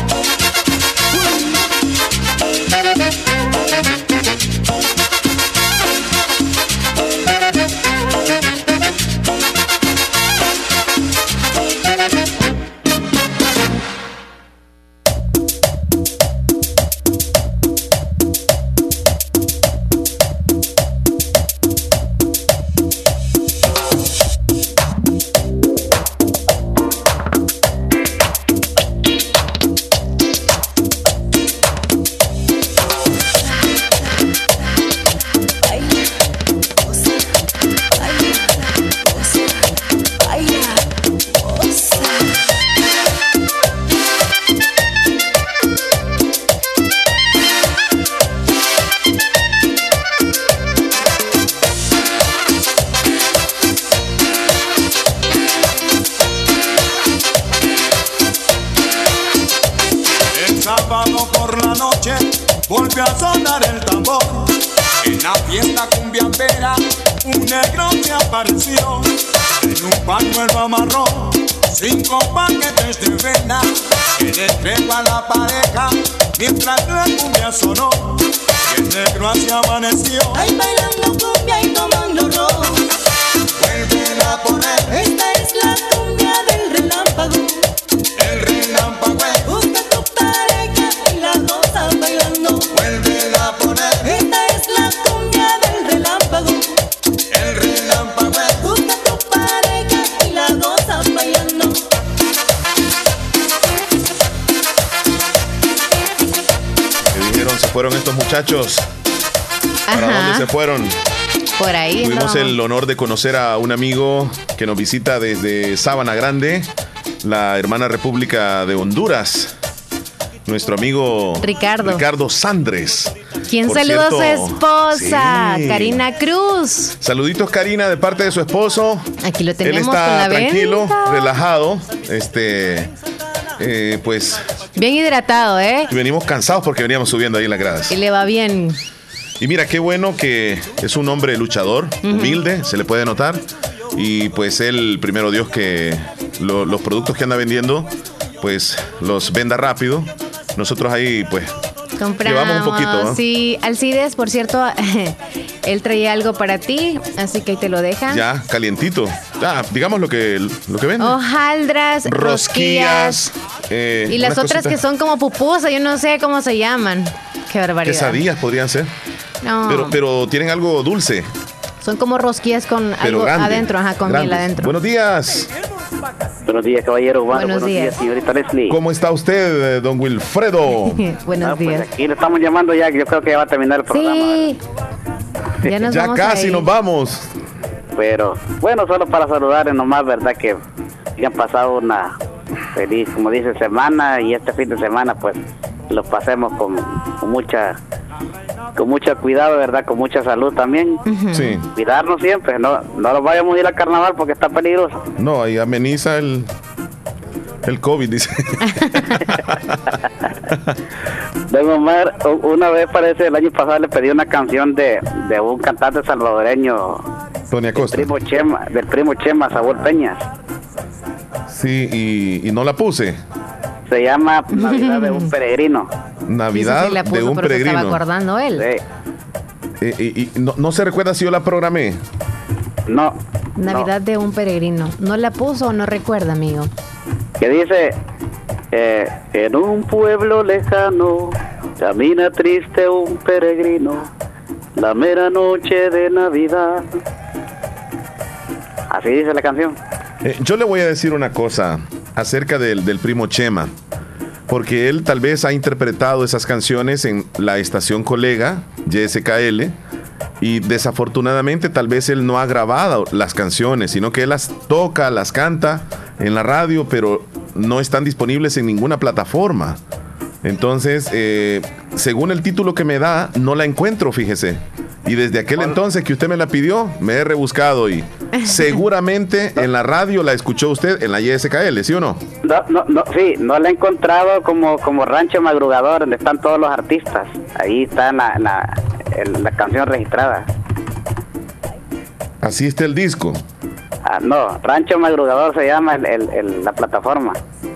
Volvió a sonar el tambor. En la fiesta cumbiambera un negro se apareció en un pañuelo marrón, 5 paquetes de vena que le entregó a la pareja mientras la cumbia sonó. Y el negro así amaneció, ay, bailando cumbia y tomando ron. Vuelve a poner, esta es la cumbia del relámpago. El relámpago es, busca tu pareja y las dos están bailando. Vuelve a poner, esta es la cumbia del relámpago. El relámpago es, busca tu pareja y las dos muchachos, ¿para dónde se fueron? Por ahí. Tuvimos el honor de conocer a un amigo que nos visita desde Sabana Grande, la hermana República de Honduras. Nuestro amigo Ricardo Sandres. ¿Quién saludó a su esposa? Sí. Karina Cruz. Saluditos, Karina, de parte de su esposo. Aquí lo tenemos. Él está con la tranquilo, venta. relajado. Pues. Bien hidratado, ¿eh? Y venimos cansados porque veníamos subiendo ahí las gradas. Y le va bien. Y mira, qué bueno que es un hombre luchador, humilde, se le puede notar. Y pues él, primero Dios, que los productos que anda vendiendo, pues los venda rápido. Nosotros ahí, pues, llevamos un poquito, ¿no? Sí, Alcides, por cierto, él traía algo para ti, así que ahí te lo deja. Ya, calientito. Digamos lo que vende. Hojaldras, rosquillas. Y las otras cositas que son como pupusas, yo no sé cómo se llaman. Qué barbaridad. Quesadillas podrían ser. No. Pero tienen algo dulce. Son como rosquillas con algo grande, adentro, con miel adentro. Buenos días. Buenos días, caballero. Buenos días, señorita Leslie. ¿Cómo está usted, don Wilfredo? Buenos días. Pues aquí le estamos llamando ya, que yo creo que ya va a terminar el programa. Sí. Ya casi nos vamos. Pero, bueno, solo para saludarles nomás, ¿verdad? Que han pasado una feliz, como dice, semana, y este fin de semana, pues, lo pasemos con mucho cuidado, ¿verdad? Con mucha salud también. Sí. Cuidarnos siempre, no nos vayamos a ir al carnaval porque está peligroso. No, ahí ameniza el COVID, dice. Don Omar, una vez parece el año pasado le pedí una canción de un cantante salvadoreño, Tony Acosta, del primo Chema, Saúl Peñas. Sí, y no la puse. Se llama Navidad de un peregrino. Navidad de un peregrino. Se estaba acordando él. Sí. Y no se recuerda si yo la programé. No. Navidad de un peregrino. ¿No la puso o no recuerda, amigo? Que dice, en un pueblo lejano camina triste un peregrino, la mera noche de Navidad. Así dice la canción. Yo le voy a decir una cosa acerca del primo Chema, porque él tal vez ha interpretado esas canciones en la estación colega YSKL, y desafortunadamente tal vez él no ha grabado las canciones, sino que él las toca, las canta en la radio, pero no están disponibles en ninguna plataforma. Entonces, según el título que me da, no la encuentro, fíjese. Y desde aquel entonces que usted me la pidió, me he rebuscado y seguramente en la radio la escuchó usted en la YSKL, ¿sí o no? Sí, no la he encontrado como Rancho Madrugador, donde están todos los artistas. Ahí está la canción registrada. Así está el disco. No, Rancho Madrugador se llama la plataforma.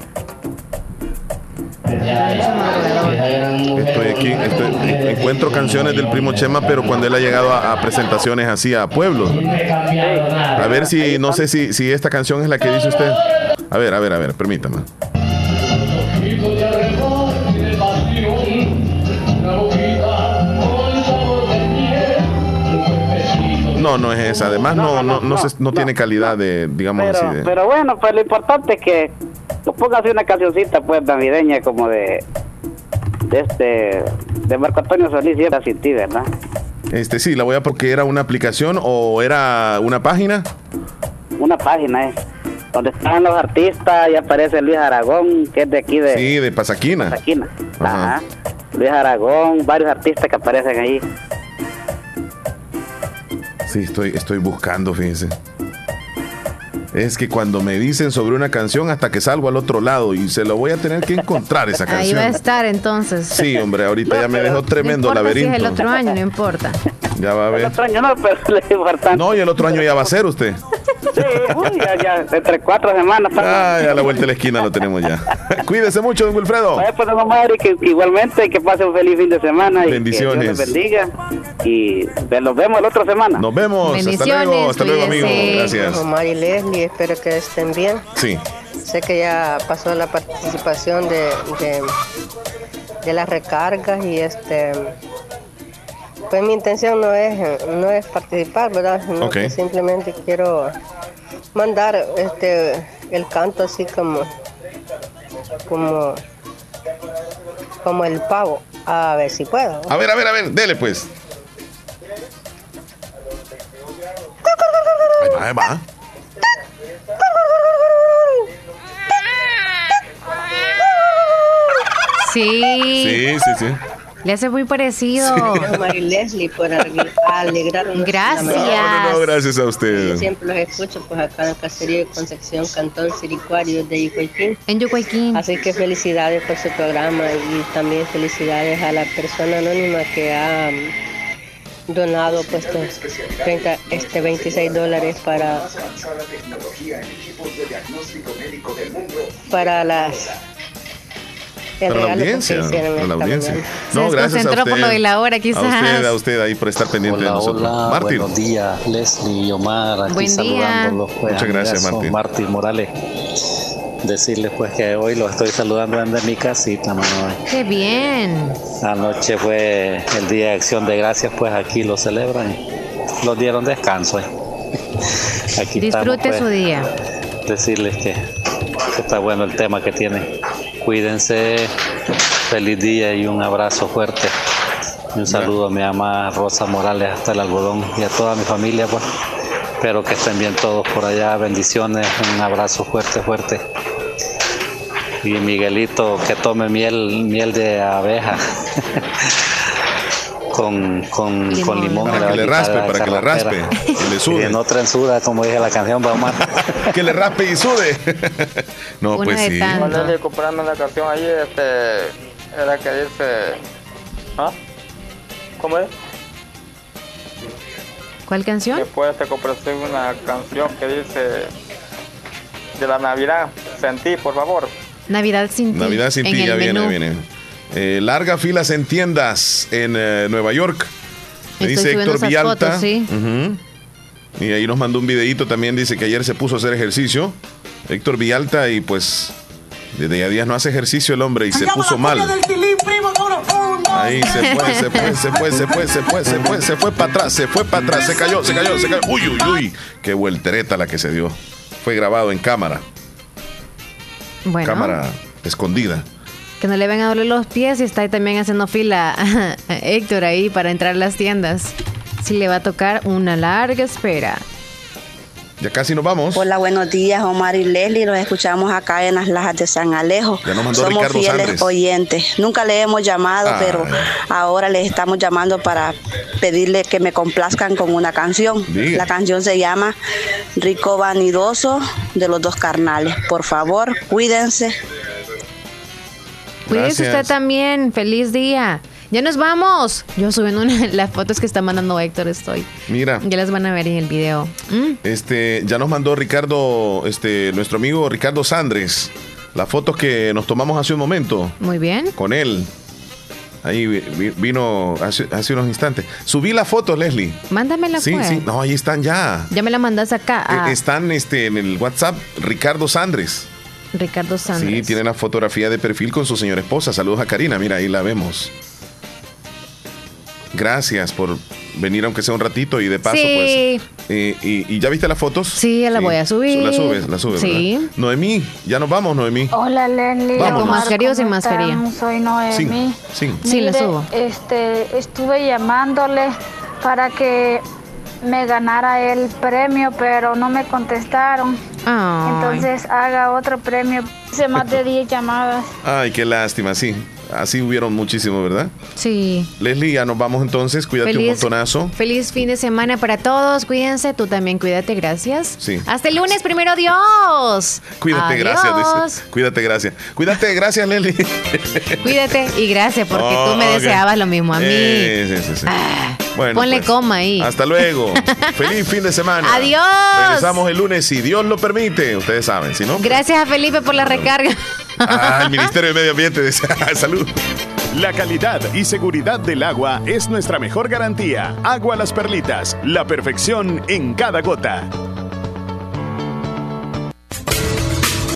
Estoy aquí, encuentro canciones del primo Chema, pero cuando él ha llegado a presentaciones así a pueblos. A ver si, no sé si esta canción es la que dice usted. A ver, permítame. No es esa. Además no tiene calidad de, digamos así de... Pero bueno, pues lo importante es que póngase una cancioncita pues navideña como de Marco Antonio Solís, y era sin ti, ¿verdad? Sí, la voy a, porque era una aplicación o era una página. Una página donde están los artistas, y aparece Luis Aragón, que es de aquí de... Sí, de Pasaquina. Ajá. Luis Aragón, varios artistas que aparecen ahí. Sí, estoy buscando, fíjense. Es que cuando me dicen sobre una canción, hasta que salgo al otro lado, y se lo voy a tener que encontrar esa canción. Ahí va a estar entonces. Sí, hombre, ahorita ya me dejó tremendo no laberinto. Si es el otro año, no importa. Ya va a ver. El otro año no, pero es importante. No, y el otro año ya va a ser usted. Sí, ya, entre 4 semanas. Ya a la vuelta de la esquina lo tenemos ya. Cuídese mucho, don Wilfredo. Pues, don Omar, que igualmente que pase un feliz fin de semana. Bendiciones. Y que Dios les bendiga. Y nos vemos la otra semana. Nos vemos. Hasta luego, amigo. Gracias. Omar y Leslie, espero que estén bien. Sí. Sé que ya pasó la participación de las recargas y pues mi intención no es participar, ¿verdad? Sino que simplemente quiero mandar el canto así como el pavo. A ver si puedo. A ver, dele pues. Ahí va. Sí. Sí. Le hace muy parecido. Gracias, Mari Leslie, por alegrarnos. Gracias. No, gracias a usted. Yo siempre los escucho, pues acá en Cacería de Concepción, Cantón Siricuario de Yucuayquín. En Yucuayquín. Así que felicidades por su programa y también felicidades a la persona anónima que ha donado pues $26 para las... Para la audiencia. No, gracias a usted. Por lo de la hora, quizás. A usted ahí por estar pendiente de nosotros. Martín. Buenos días, Leslie y Omar. Aquí buen día. Pues, muchas gracias, Martín. Martín Morales. Decirles pues que hoy los estoy saludando desde mi casita, Manuel. Qué bien. Anoche fue el Día de Acción de Gracias, pues aquí lo celebran. Los dieron descanso. Aquí disfrute estamos, pues, su día. Decirles que está bueno el tema que tienen. Cuídense, feliz día y un abrazo fuerte. Y un saludo a mi mamá Rosa Morales hasta el algodón y a toda mi familia, pues. Espero que estén bien todos por allá. Bendiciones, un abrazo fuerte. Y Miguelito, que tome miel de abeja con limón. Para que le raspe, que le sude. Y no trensuda, como dije la canción, va Omar. Que le raspe y sude. No, una pues sí. Cuando le comprando la canción ahí, era que dice... ¿Ah? ¿Cómo es? ¿Cuál canción? Después te compré una canción que dice... De la Navidad, Sentí, por favor. Navidad sin ti. Navidad sin ti, ya viene. Larga filas en tiendas en Nueva York. Me dice Héctor Villalta. Fotos, sí. Y ahí nos mandó un videito también. Dice que ayer se puso a hacer ejercicio. Héctor Villalta, y pues desde ya días no hace ejercicio el hombre y se puso mal. Ahí se fue para atrás, se cayó. Uy, qué vueltereta la que se dio. Fue grabado en cámara. Bueno. Cámara escondida. Que no le vengan a doler los pies y está ahí también haciendo fila Héctor ahí para entrar a las tiendas. Sí le va a tocar una larga espera. Ya casi nos vamos. Hola, buenos días, Omar y Leslie. Los escuchamos acá en las Lajas de San Alejo. Ya nos mandó Somos Ricardo fieles Sandres. oyentes. Nunca le hemos llamado, pero ahora les estamos llamando para pedirle que me complazcan con una canción. Diga. La canción se llama Rico Vanidoso de los Dos Carnales. Por favor, cuídense. Cuídese usted también. Feliz día. Ya nos vamos. Yo subiendo las fotos que está mandando Héctor estoy. Mira. Ya las van a ver en el video. Ya nos mandó Ricardo, nuestro amigo Ricardo Sandres, las fotos que nos tomamos hace un momento. Muy bien. Con él. Ahí vino hace unos instantes. Subí las fotos, Leslie. Mándamela, pues. Sí. No, ahí están ya. Ya me la mandas acá. Están en el WhatsApp, Ricardo Sandres. Ricardo Sandres. Sí, tiene la fotografía de perfil con su señora esposa. Saludos a Karina, mira, ahí la vemos. Gracias por venir aunque sea un ratito y de paso, sí. Pues. ¿Y ya viste las fotos? Sí, ya la voy a subir. La subes, sí. ¿verdad? Noemí, ya nos vamos, Noemí. Hola, Leslie. ¿Con mascarilla o sin mascarilla? Soy Noemí. Sí, la subo. Estuve llamándole para que me ganara el premio, pero no me contestaron. Ay. Entonces haga otro premio. Hice más de 10 llamadas. Ay, qué lástima, sí. Así hubieron muchísimo, ¿verdad? Sí. Leslie, ya nos vamos entonces. Cuídate un montonazo. Feliz fin de semana para todos. Cuídense. Tú también cuídate. Gracias. Sí. Hasta el lunes, primero Dios. Cuídate, Adiós. gracias. Cuídate, gracias. Cuídate, gracias, Leslie. Cuídate y gracias porque tú me deseabas lo mismo a mí. Sí. Bueno, ponle pues, coma ahí. Hasta luego. Feliz fin de semana. Adiós. Regresamos el lunes si Dios lo permite. Ustedes saben, si no. Gracias a Felipe por la recarga. El Ministerio de Medio Ambiente. Salud. La calidad y seguridad del agua es nuestra mejor garantía. Agua Las Perlitas, la perfección en cada gota.